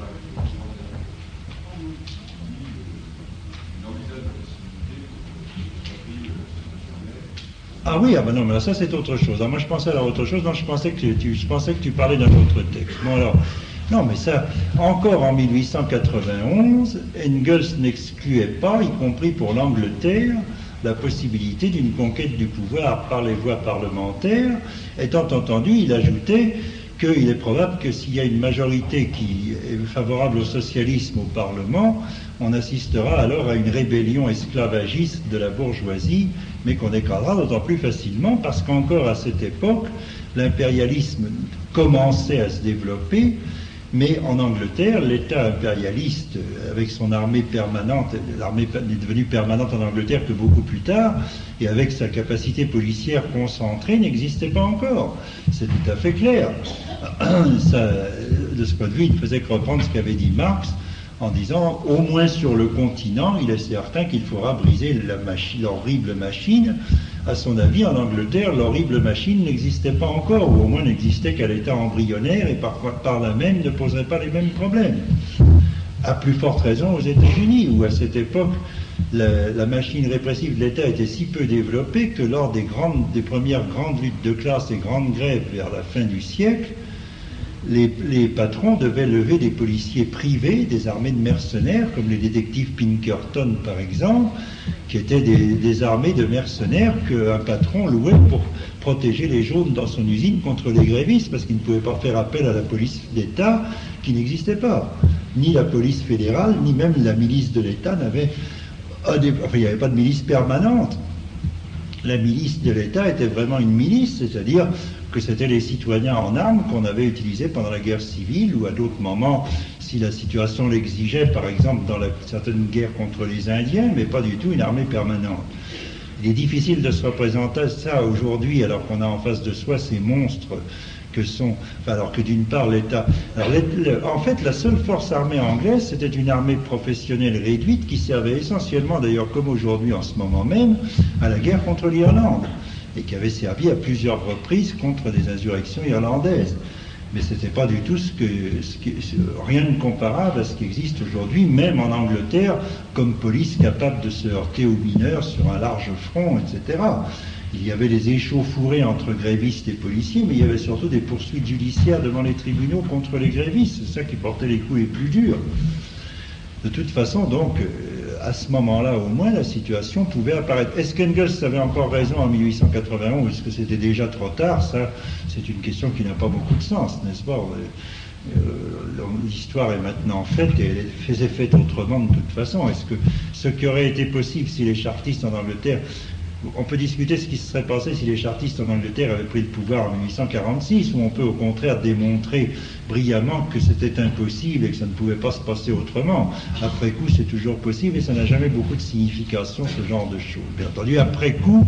Ah oui, ah ben non, mais là, ça c'est autre chose. Alors moi je pensais à autre chose, non, je pensais que tu, je pensais que tu parlais d'un autre texte. Bon alors, non mais ça, encore en mille huit cent quatre-vingt-onze, Engels n'excluait pas, y compris pour l'Angleterre, la possibilité d'une conquête du pouvoir par les voies parlementaires. Étant entendu, il ajoutait qu'il est probable que s'il y a une majorité qui est favorable au socialisme au Parlement, on assistera alors à une rébellion esclavagiste de la bourgeoisie, mais qu'on écrasera d'autant plus facilement parce qu'encore à cette époque, l'impérialisme commençait à se développer, mais en Angleterre, l'État impérialiste, avec son armée permanente, l'armée n'est devenue permanente en Angleterre que beaucoup plus tard, et avec sa capacité policière concentrée, n'existait pas encore. C'est tout à fait clair. Ça, de ce point de vue, il ne faisait que reprendre ce qu'avait dit Marx, en disant, au moins sur le continent, il est certain qu'il faudra briser la machi- l'horrible machine. À son avis, en Angleterre, l'horrible machine n'existait pas encore, ou au moins n'existait qu'à l'état embryonnaire, et par, par là même ne poserait pas les mêmes problèmes. À plus forte raison aux États-Unis, où à cette époque, la, la machine répressive de l'État était si peu développée que lors des, grandes, des premières grandes luttes de classe et grandes grèves vers la fin du siècle, Les, les patrons devaient lever des policiers privés, des armées de mercenaires, comme les détectives Pinkerton par exemple, qui étaient des, des armées de mercenaires qu'un patron louait pour protéger les jaunes dans son usine contre les grévistes, parce qu'il ne pouvait pas faire appel à la police d'État qui n'existait pas. Ni la police fédérale, ni même la milice de l'État n'avait... Enfin, il n'y avait pas de milice permanente. La milice de l'État était vraiment une milice, c'est-à-dire que c'était les citoyens en armes qu'on avait utilisés pendant la guerre civile ou à d'autres moments, si la situation l'exigeait, par exemple dans la, certaines guerres contre les Indiens, mais pas du tout une armée permanente. Il est difficile de se représenter ça aujourd'hui alors qu'on a en face de soi ces monstres que sont, enfin, alors que d'une part l'État... Alors, le, en fait, la seule force armée anglaise, c'était une armée professionnelle réduite qui servait essentiellement, d'ailleurs comme aujourd'hui en ce moment même, à la guerre contre l'Irlande, et qui avait servi à plusieurs reprises contre des insurrections irlandaises. Mais ce n'était pas du tout ce que, ce qui, rien de comparable à ce qui existe aujourd'hui, même en Angleterre, comme police capable de se heurter aux mineurs sur un large front, et cetera. Il y avait des échauffourées entre grévistes et policiers, mais il y avait surtout des poursuites judiciaires devant les tribunaux contre les grévistes. C'est ça qui portait les coups les plus durs. De toute façon, donc, à ce moment-là, au moins, la situation pouvait apparaître. Est-ce qu'Engels avait encore raison en mille huit cent quatre-vingt-onze? Est-ce que c'était déjà trop tard? Ça, c'est une question qui n'a pas beaucoup de sens, n'est-ce pas? Euh, l'histoire est maintenant faite et elle faisait faite autrement de toute façon. Est-ce que ce qui aurait été possible si les chartistes en Angleterre... On peut discuter ce qui se serait passé si les chartistes en Angleterre avaient pris le pouvoir en mille huit cent quarante-six, ou on peut au contraire démontrer brillamment que c'était impossible et que ça ne pouvait pas se passer autrement. Après coup, c'est toujours possible et ça n'a jamais beaucoup de signification, ce genre de choses. Bien entendu, après coup,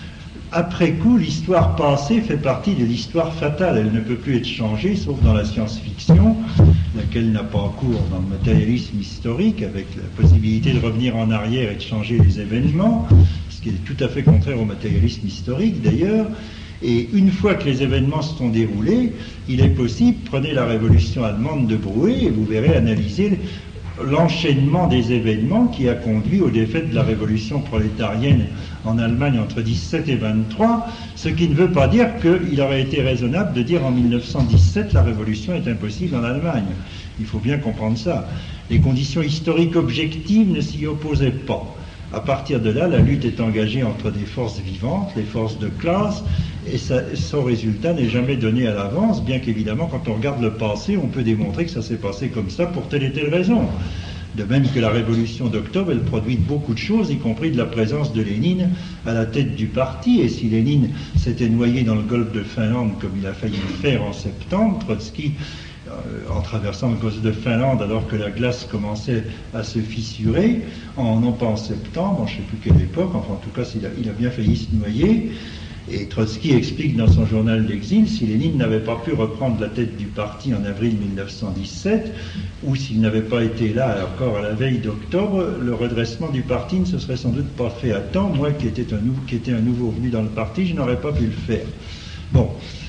après coup, l'histoire passée fait partie de l'histoire fatale. Elle ne peut plus être changée, sauf dans la science-fiction, laquelle n'a pas cours dans le matérialisme historique, avec la possibilité de revenir en arrière et de changer les événements, ce qui est tout à fait contraire au matérialisme historique d'ailleurs. Et une fois que les événements se sont déroulés, il est possible, prenez la révolution allemande de Brouet et vous verrez analyser l'enchaînement des événements qui a conduit aux défaites de la révolution prolétarienne en Allemagne entre dix-sept et vingt-trois, ce qui ne veut pas dire qu'il aurait été raisonnable de dire en mille neuf cent dix-sept la révolution est impossible en Allemagne. Il faut bien comprendre ça. Les conditions historiques objectives ne s'y opposaient pas. À partir de là, la lutte est engagée entre des forces vivantes, les forces de classe, et ça, son résultat n'est jamais donné à l'avance, bien qu'évidemment, quand on regarde le passé, on peut démontrer que ça s'est passé comme ça pour telle et telle raison. De même que la révolution d'octobre, elle produit beaucoup de choses, y compris de la présence de Lénine à la tête du parti. Et si Lénine s'était noyé dans le golfe de Finlande, comme il a failli le faire en septembre, Trotsky, euh, en traversant le golfe de Finlande alors que la glace commençait à se fissurer, en, non pas en septembre, en je ne sais plus quelle époque, enfin en tout cas il a, il a bien failli se noyer. Et Trotsky explique dans son journal d'exil, si Lénine n'avait pas pu reprendre la tête du parti en avril mille neuf cent dix-sept, ou s'il n'avait pas été là encore à la veille d'octobre, le redressement du parti ne se serait sans doute pas fait à temps. Moi qui étais un, nou- qui étais un nouveau venu dans le parti, je n'aurais pas pu le faire. Bon.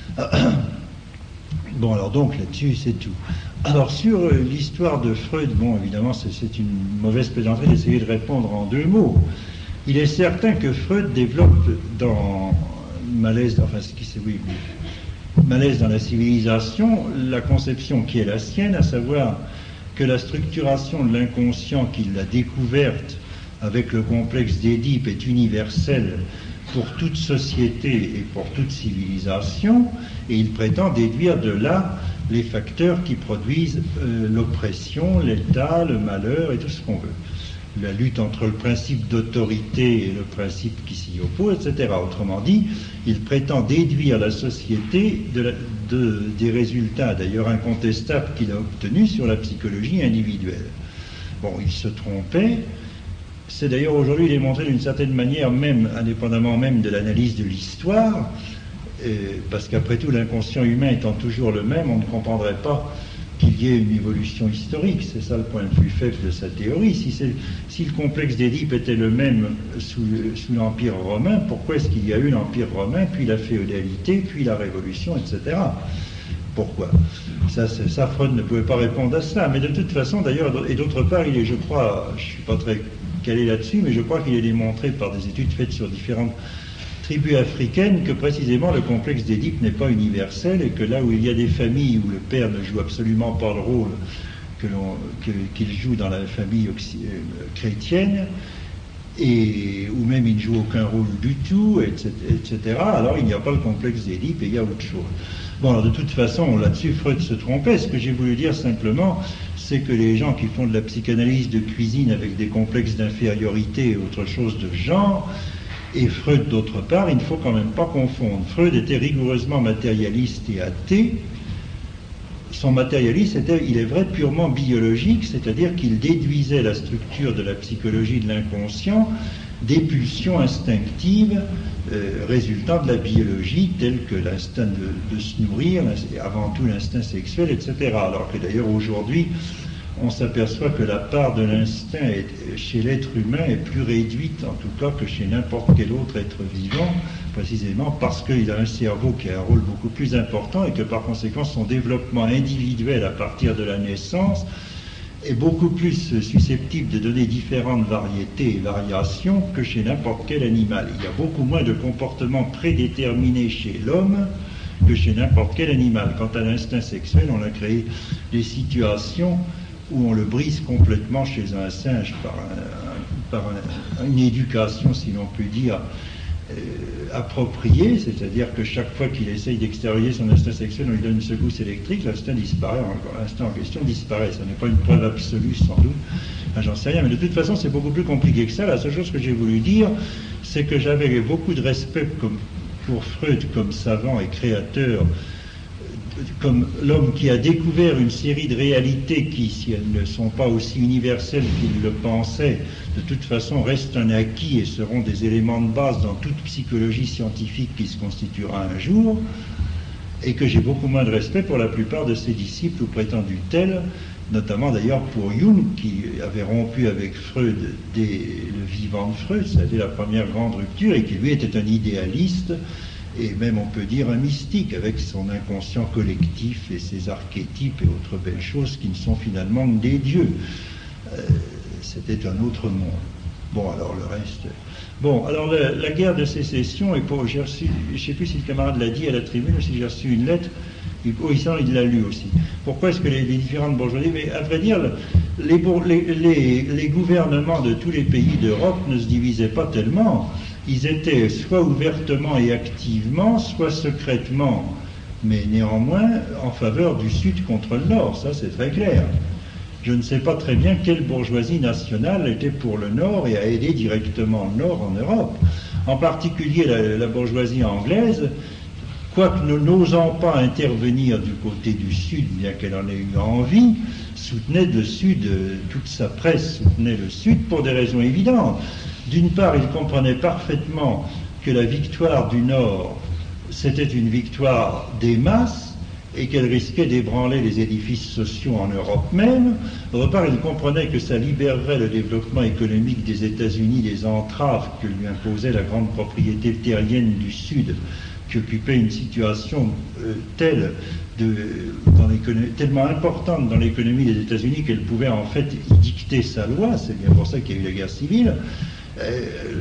Bon, alors donc là-dessus, c'est tout. Alors sur euh, l'histoire de Freud, bon, évidemment, c'est, c'est une mauvaise plaisanterie d'essayer de répondre en deux mots. Il est certain que Freud développe dans Malaise, enfin, ce qui c'est, oui, Malaise dans la civilisation, la conception qui est la sienne, à savoir que la structuration de l'inconscient qu'il a découverte avec le complexe d'Édipe est universelle pour toute société et pour toute civilisation, et il prétend déduire de là les facteurs qui produisent euh, l'oppression, l'état, le malheur et tout ce qu'on veut. La lutte entre le principe d'autorité et le principe qui s'y oppose, et cetera. Autrement dit, il prétend déduire la société de la, de, des résultats, d'ailleurs incontestables, qu'il a obtenus sur la psychologie individuelle. Bon, il se trompait. C'est d'ailleurs aujourd'hui démontré d'une certaine manière, même indépendamment même de l'analyse de l'histoire, euh, parce qu'après tout, l'inconscient humain étant toujours le même, on ne comprendrait pas qu'il y ait une évolution historique. C'est ça le point le plus faible de sa théorie. Si, c'est, si le complexe d'Édipe était le même sous, sous l'Empire romain, pourquoi est-ce qu'il y a eu l'Empire romain, puis la féodalité, puis la Révolution, et cetera. Pourquoi ? Ça, ça, Freud ne pouvait pas répondre à cela. Mais de toute façon, d'ailleurs, et d'autre part, il est, je crois, je ne suis pas très calé là-dessus, mais je crois qu'il est démontré par des études faites sur différentes tribus africaines que précisément le complexe d'Édipe n'est pas universel et que là où il y a des familles où le père ne joue absolument pas le rôle que l'on, que, qu'il joue dans la famille oxy, euh, chrétienne, et où même il ne joue aucun rôle du tout, et cetera, alors il n'y a pas le complexe d'Édipe et il y a autre chose. Bon, alors de toute façon, là-dessus, Freud se trompait. Ce que j'ai voulu dire simplement, c'est que les gens qui font de la psychanalyse de cuisine avec des complexes d'infériorité et autre chose de genre, et Freud d'autre part, il ne faut quand même pas confondre. Freud était rigoureusement matérialiste et athée. Son matérialisme était, il est vrai, purement biologique, c'est-à-dire qu'il déduisait la structure de la psychologie de l'inconscient des pulsions instinctives euh, résultant de la biologie, telles que l'instinct de, de se nourrir, avant tout l'instinct sexuel, et cetera. Alors que d'ailleurs aujourd'hui, on s'aperçoit que la part de l'instinct est, chez l'être humain est plus réduite, en tout cas, que chez n'importe quel autre être vivant, précisément parce qu'il a un cerveau qui a un rôle beaucoup plus important et que par conséquent son développement individuel à partir de la naissance est beaucoup plus susceptible de donner différentes variétés et variations que chez n'importe quel animal. Il y a beaucoup moins de comportements prédéterminés chez l'homme que chez n'importe quel animal. Quant à l'instinct sexuel, on a créé des situations où on le brise complètement chez un singe par un, un par un, une éducation, si l'on peut dire, euh, appropriée, c'est-à-dire que chaque fois qu'il essaye d'extérioriser son instinct sexuel, on lui donne une secousse électrique, l'instinct disparaît, l'instinct en question disparaît. Ce n'est pas une preuve absolue, sans doute. Enfin, j'en sais rien, mais de toute façon, c'est beaucoup plus compliqué que ça. La seule chose que j'ai voulu dire, c'est que j'avais beaucoup de respect comme, pour Freud comme savant et créateur, comme l'homme qui a découvert une série de réalités qui, si elles ne sont pas aussi universelles qu'il le pensait, de toute façon restent un acquis et seront des éléments de base dans toute psychologie scientifique qui se constituera un jour, et que j'ai beaucoup moins de respect pour la plupart de ses disciples ou prétendus tels, notamment d'ailleurs pour Jung, qui avait rompu avec Freud dès le vivant de Freud, ça a été la première grande rupture, et qui lui était un idéaliste, et même on peut dire un mystique, avec son inconscient collectif et ses archétypes et autres belles choses qui ne sont finalement que des dieux. Euh, c'était un autre monde. Bon, alors le reste... Bon, alors la, la guerre de sécession, et pour, j'ai reçu, je ne sais plus si le camarade l'a dit à la tribune, ou si j'ai reçu une lettre, oh, il l'a lu aussi. Pourquoi est-ce que les, les différentes bourgeoisies... Mais à vrai dire, les, les, les, les gouvernements de tous les pays d'Europe ne se divisaient pas tellement. Ils étaient soit ouvertement et activement, soit secrètement, mais néanmoins en faveur du Sud contre le Nord, ça c'est très clair. Je ne sais pas très bien quelle bourgeoisie nationale était pour le Nord et a aidé directement le Nord en Europe. En particulier la, la bourgeoisie anglaise, quoique ne n'osant pas intervenir du côté du Sud, bien qu'elle en ait eu envie, soutenait le Sud, toute sa presse soutenait le Sud pour des raisons évidentes. D'une part, il comprenait parfaitement que la victoire du Nord, c'était une victoire des masses et qu'elle risquait d'ébranler les édifices sociaux en Europe même. D'autre part, il comprenait que ça libérerait le développement économique des États-Unis des entraves que lui imposait la grande propriété terrienne du Sud, qui occupait une situation euh, telle de, dans tellement importante dans l'économie des États-Unis qu'elle pouvait en fait y dicter sa loi. C'est bien pour ça qu'il y a eu la guerre civile. Euh,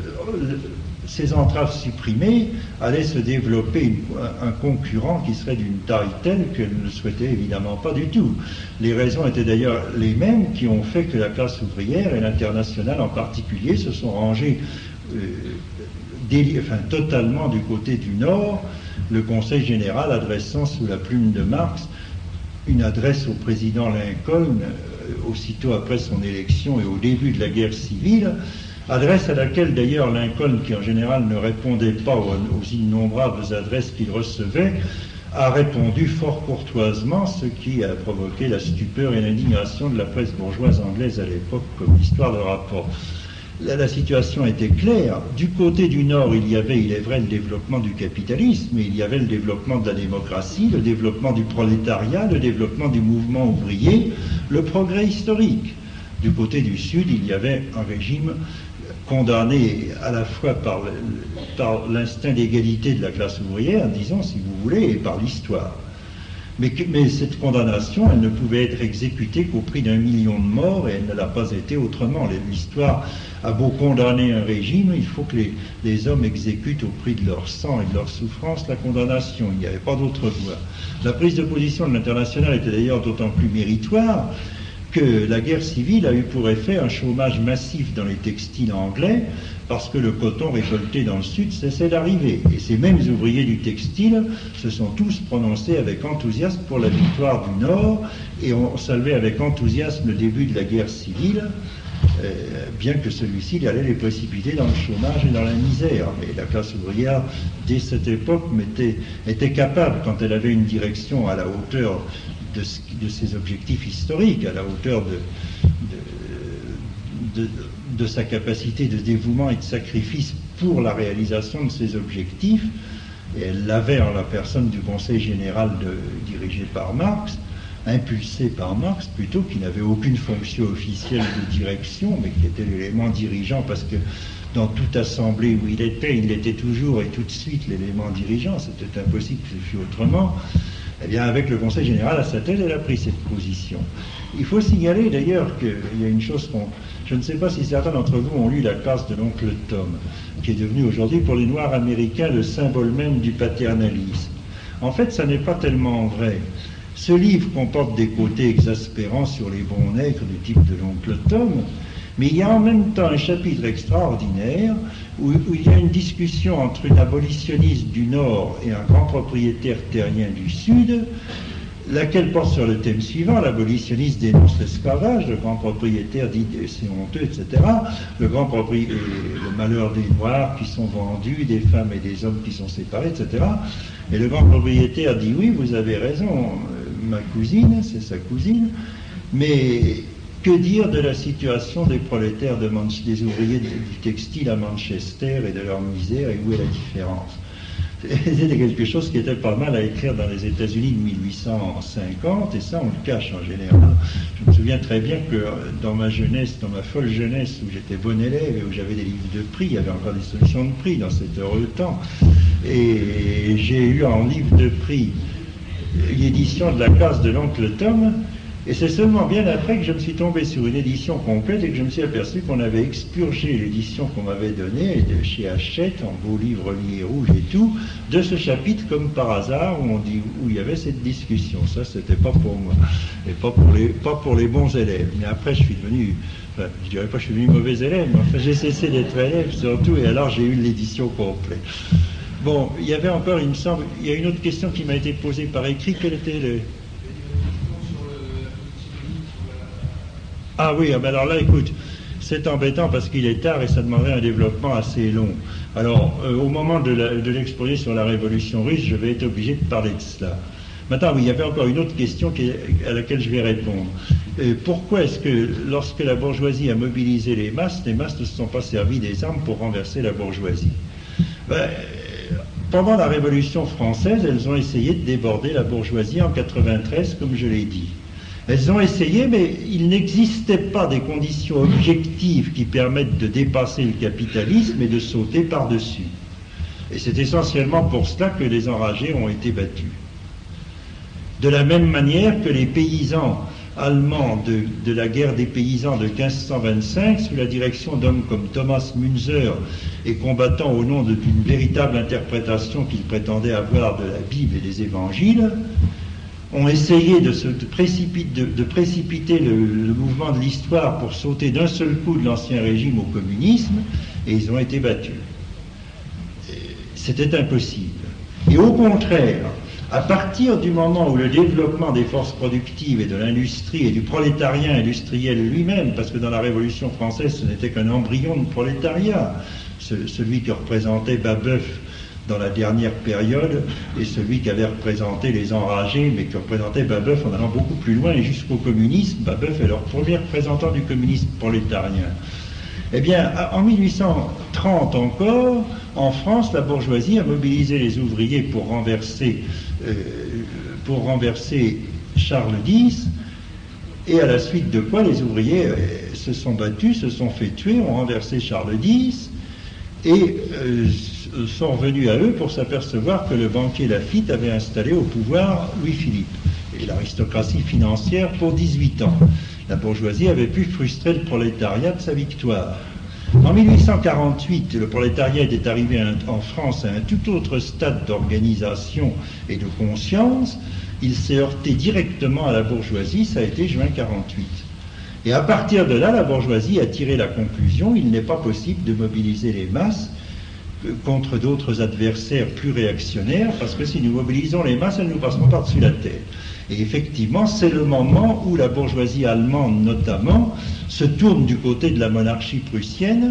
ces entraves supprimées allaient se développer une, un, un concurrent qui serait d'une taille telle qu'elle ne souhaitait évidemment pas du tout. Les raisons étaient d'ailleurs les mêmes qui ont fait que la classe ouvrière et l'internationale en particulier se sont rangées euh, déli- enfin, totalement du côté du Nord, le Conseil général adressant sous la plume de Marx une adresse au président Lincoln euh, aussitôt après son élection et au début de la guerre civile, adresse à laquelle d'ailleurs Lincoln, qui en général ne répondait pas aux, aux innombrables adresses qu'il recevait, a répondu fort courtoisement, ce qui a provoqué la stupeur et l'indignation de la presse bourgeoise anglaise à l'époque, comme l'histoire le rapporte. Là, la situation était claire. Du côté du Nord, il y avait, il est vrai, le développement du capitalisme, mais il y avait le développement de la démocratie, le développement du prolétariat, le développement du mouvement ouvrier, le progrès historique. Du côté du Sud, il y avait un régime condamné à la fois par, le, par l'instinct d'égalité de la classe ouvrière, disons, si vous voulez, et par l'histoire. Mais, que, mais cette condamnation, elle ne pouvait être exécutée qu'au prix d'un million de morts, et elle ne l'a pas été autrement. L'histoire a beau condamner un régime, il faut que les, les hommes exécutent au prix de leur sang et de leur souffrance la condamnation. Il n'y avait pas d'autre voie. La prise de position de l'international était d'ailleurs d'autant plus méritoire que la guerre civile a eu pour effet un chômage massif dans les textiles anglais, parce que le coton récolté dans le Sud cessait d'arriver. Et ces mêmes ouvriers du textile se sont tous prononcés avec enthousiasme pour la victoire du Nord, et ont salué avec enthousiasme le début de la guerre civile, euh, bien que celui-ci allait les précipiter dans le chômage et dans la misère. Mais la classe ouvrière, dès cette époque, était, était capable, quand elle avait une direction à la hauteur de, de ses objectifs historiques, à la hauteur de, de, de, de sa capacité de dévouement et de sacrifice pour la réalisation de ses objectifs, et elle l'avait en la personne du Conseil général de, dirigé par Marx, impulsé par Marx plutôt, qui n'avait aucune fonction officielle de direction, mais qui était l'élément dirigeant, parce que dans toute assemblée où il était, il était toujours et tout de suite l'élément dirigeant, c'était impossible que ce fût autrement. Eh bien, avec le Conseil général à sa tête, elle a pris cette position. Il faut signaler d'ailleurs qu'il y a une chose qu'on... Je ne sais pas si certains d'entre vous ont lu La classe de l'oncle Tom, qui est devenue aujourd'hui pour les Noirs américains le symbole même du paternalisme. En fait, ça n'est pas tellement vrai. Ce livre comporte des côtés exaspérants sur les bons nègres du type de l'oncle Tom, Mais il y a en même temps un chapitre extraordinaire où, où il y a une discussion entre une abolitionniste du Nord et un grand propriétaire terrien du Sud, laquelle porte sur le thème suivant. L'abolitionniste dénonce l'esclavage, le grand propriétaire dit c'est honteux, et cetera. Le grand propriétaire, le malheur des Noirs qui sont vendus, des femmes et des hommes qui sont séparés, et cetera. Et le grand propriétaire dit oui, vous avez raison, ma cousine, c'est sa cousine, mais que dire de la situation des prolétaires, de Manche, des ouvriers du textile à Manchester et de leur misère, et où est la différence? C'était quelque chose qui était pas mal à écrire dans les États-Unis de mille huit cent cinquante, et ça on le cache en général. Je me souviens très bien que dans ma jeunesse, dans ma folle jeunesse, où j'étais bon élève et où j'avais des livres de prix, il y avait encore des solutions de prix dans cet heureux temps, et j'ai eu en livre de prix l'édition de la classe de l'oncle Tom. Et c'est seulement bien après que je me suis tombé sur une édition complète et que je me suis aperçu qu'on avait expurgé l'édition qu'on m'avait donnée de chez Hachette, en beau livre lié rouge et tout, de ce chapitre comme par hasard où, on dit, où il y avait cette discussion. Ça, c'était pas pour moi, et pas pour les, pas pour les bons élèves. Mais après, je suis devenu, enfin, je dirais pas que je suis devenu mauvais élève, mais enfin, j'ai cessé d'être élève surtout, et alors j'ai eu l'édition complète. Bon, il y avait encore, il me semble, il y a une autre question qui m'a été posée par écrit. Quel était le... Ah oui, ben alors là, écoute, c'est embêtant parce qu'il est tard et ça demanderait un développement assez long. Alors, euh, au moment de, la, de l'exposé sur la révolution russe, je vais être obligé de parler de cela. Maintenant, oui, il y avait encore une autre question qui est, à laquelle je vais répondre. Euh, pourquoi est-ce que, lorsque la bourgeoisie a mobilisé les masses, les masses ne se sont pas servis des armes pour renverser la bourgeoisie? Ben, pendant la Révolution française, elles ont essayé de déborder la bourgeoisie en quatre-vingt-treize, comme je l'ai dit. Elles ont essayé, mais il n'existait pas des conditions objectives qui permettent de dépasser le capitalisme et de sauter par-dessus. Et c'est essentiellement pour cela que les enragés ont été battus. De la même manière que les paysans allemands de, de la guerre des paysans de quinze cent vingt-cinq, sous la direction d'hommes comme Thomas Münzer, et combattant au nom de, d'une véritable interprétation qu'ils prétendaient avoir de la Bible et des évangiles, ont essayé de, se, de, précipiter, de, de précipiter le, le mouvement de l'histoire pour sauter d'un seul coup de l'ancien régime au communisme, et ils ont été battus. C'était impossible. Et au contraire, à partir du moment où le développement des forces productives et de l'industrie et du prolétariat industriel lui-même, parce que dans la Révolution française, ce n'était qu'un embryon de prolétariat, ce, celui que représentait Babeuf dans la dernière période, et celui qui avait représenté les enragés, mais qui représentait Babeuf en allant beaucoup plus loin et jusqu'au communisme. Babeuf est leur premier représentant du communisme prolétarien. Eh bien, en mille huit cent trente encore, en France, la bourgeoisie a mobilisé les ouvriers pour renverser, euh, pour renverser Charles X, et à la suite de quoi les ouvriers euh, se sont battus, se sont fait tuer, ont renversé Charles X, et euh, sont revenus à eux pour s'apercevoir que le banquier Laffitte avait installé au pouvoir Louis-Philippe et l'aristocratie financière pour dix-huit ans. La bourgeoisie avait pu frustrer le prolétariat de sa victoire. En mille huit cent quarante-huit, le prolétariat était arrivé un, en France à un tout autre stade d'organisation et de conscience. Il s'est heurté directement à la bourgeoisie, ça a été juin quarante-huit. Et à partir de là, la bourgeoisie a tiré la conclusion, il n'est pas possible de mobiliser les masses contre d'autres adversaires plus réactionnaires, parce que si nous mobilisons les masses, elles nous passeront par-dessus la tête. Et effectivement, c'est le moment où la bourgeoisie allemande, notamment, se tourne du côté de la monarchie prussienne,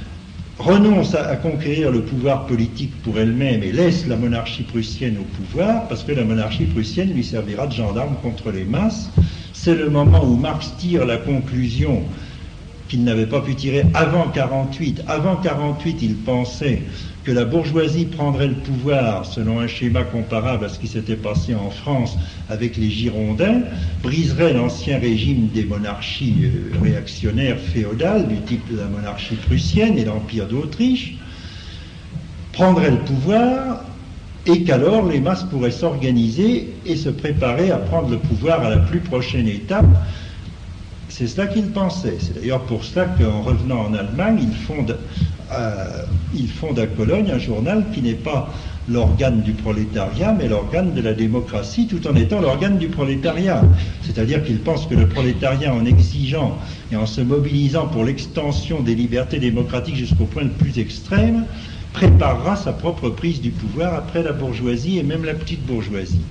renonce à, à conquérir le pouvoir politique pour elle-même et laisse la monarchie prussienne au pouvoir, parce que la monarchie prussienne lui servira de gendarme contre les masses. C'est le moment où Marx tire la conclusion qu'il n'avait pas pu tirer avant quarante-huit. Avant quarante-huit, il pensait que la bourgeoisie prendrait le pouvoir selon un schéma comparable à ce qui s'était passé en France avec les Girondins, briserait l'ancien régime des monarchies euh, réactionnaires féodales du type de la monarchie prussienne et l'Empire d'Autriche, prendrait le pouvoir et qu'alors les masses pourraient s'organiser et se préparer à prendre le pouvoir à la plus prochaine étape. C'est cela qu'il pensait. C'est d'ailleurs pour cela qu'en revenant en Allemagne, il fonde, à, il fonde à Cologne un journal qui n'est pas l'organe du prolétariat, mais l'organe de la démocratie, tout en étant l'organe du prolétariat. C'est-à-dire qu'il pense que le prolétariat, en exigeant et en se mobilisant pour l'extension des libertés démocratiques jusqu'au point le plus extrême, préparera sa propre prise du pouvoir après la bourgeoisie et même la petite bourgeoisie.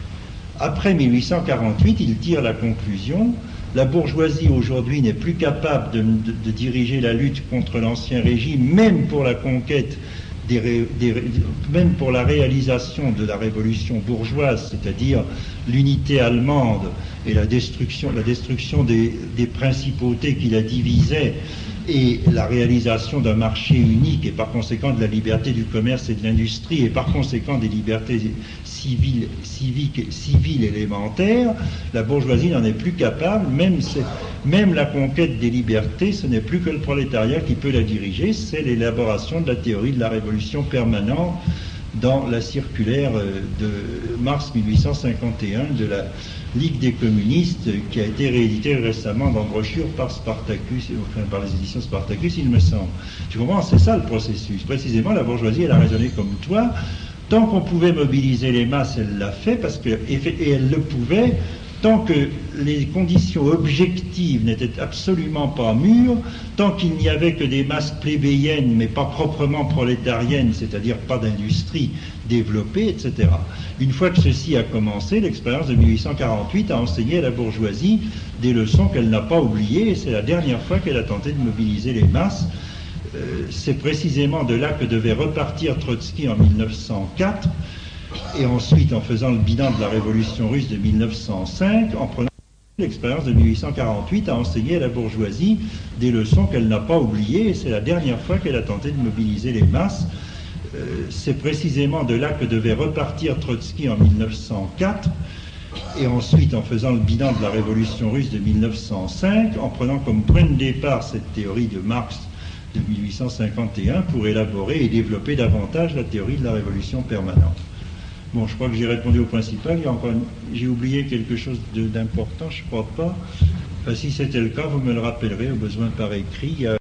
Après mille huit cent quarante-huit, il tire la conclusion: la bourgeoisie aujourd'hui n'est plus capable de, de, de diriger la lutte contre l'ancien régime, même pour la conquête Des ré, des, même pour la réalisation de la révolution bourgeoise, c'est-à-dire l'unité allemande et la destruction, la destruction des, des principautés qui la divisaient, et la réalisation d'un marché unique, et par conséquent de la liberté du commerce et de l'industrie, et par conséquent des libertés civiles, civiques, civiles élémentaires, la bourgeoisie n'en est plus capable. Même, même la conquête des libertés, ce n'est plus que le prolétariat qui peut la diriger. C'est l'élaboration de la théorie de la révolution permanente dans la circulaire de mars mille huit cent cinquante et un de la Ligue des communistes, qui a été rééditée récemment dans brochure par Spartacus, enfin par les éditions Spartacus, il me semble. Tu comprends? C'est ça le processus. Précisément, la bourgeoisie, elle a raisonné comme toi. Tant qu'on pouvait mobiliser les masses, elle l'a fait, parce que, et elle le pouvait, tant que les conditions objectives n'étaient absolument pas mûres, tant qu'il n'y avait que des masses plébéiennes, mais pas proprement prolétariennes, c'est-à-dire pas d'industrie développée, et cetera. Une fois que ceci a commencé, l'expérience de mille huit cent quarante-huit a enseigné à la bourgeoisie des leçons qu'elle n'a pas oubliées, et c'est la dernière fois qu'elle a tenté de mobiliser les masses. Euh, c'est précisément de là que devait repartir Trotsky en mille neuf cent quatre, et ensuite en faisant le bilan de la révolution russe de mille neuf cent cinq, en prenant l'expérience de mille huit cent quarante-huit, a enseigné à la bourgeoisie des leçons qu'elle n'a pas oubliées, et c'est la dernière fois qu'elle a tenté de mobiliser les masses. Euh, c'est précisément de là que devait repartir Trotsky en mille neuf cent quatre, et ensuite en faisant le bilan de la révolution russe de mille neuf cent cinq, en prenant comme point de départ cette théorie de Marx de mille huit cent cinquante et un pour élaborer et développer davantage la théorie de la révolution permanente. Bon, je crois que j'ai répondu au principal. Il y a encore une... J'ai oublié quelque chose de, d'important, je ne crois pas. Enfin, si c'était le cas, vous me le rappellerez, au besoin par écrit. Il y a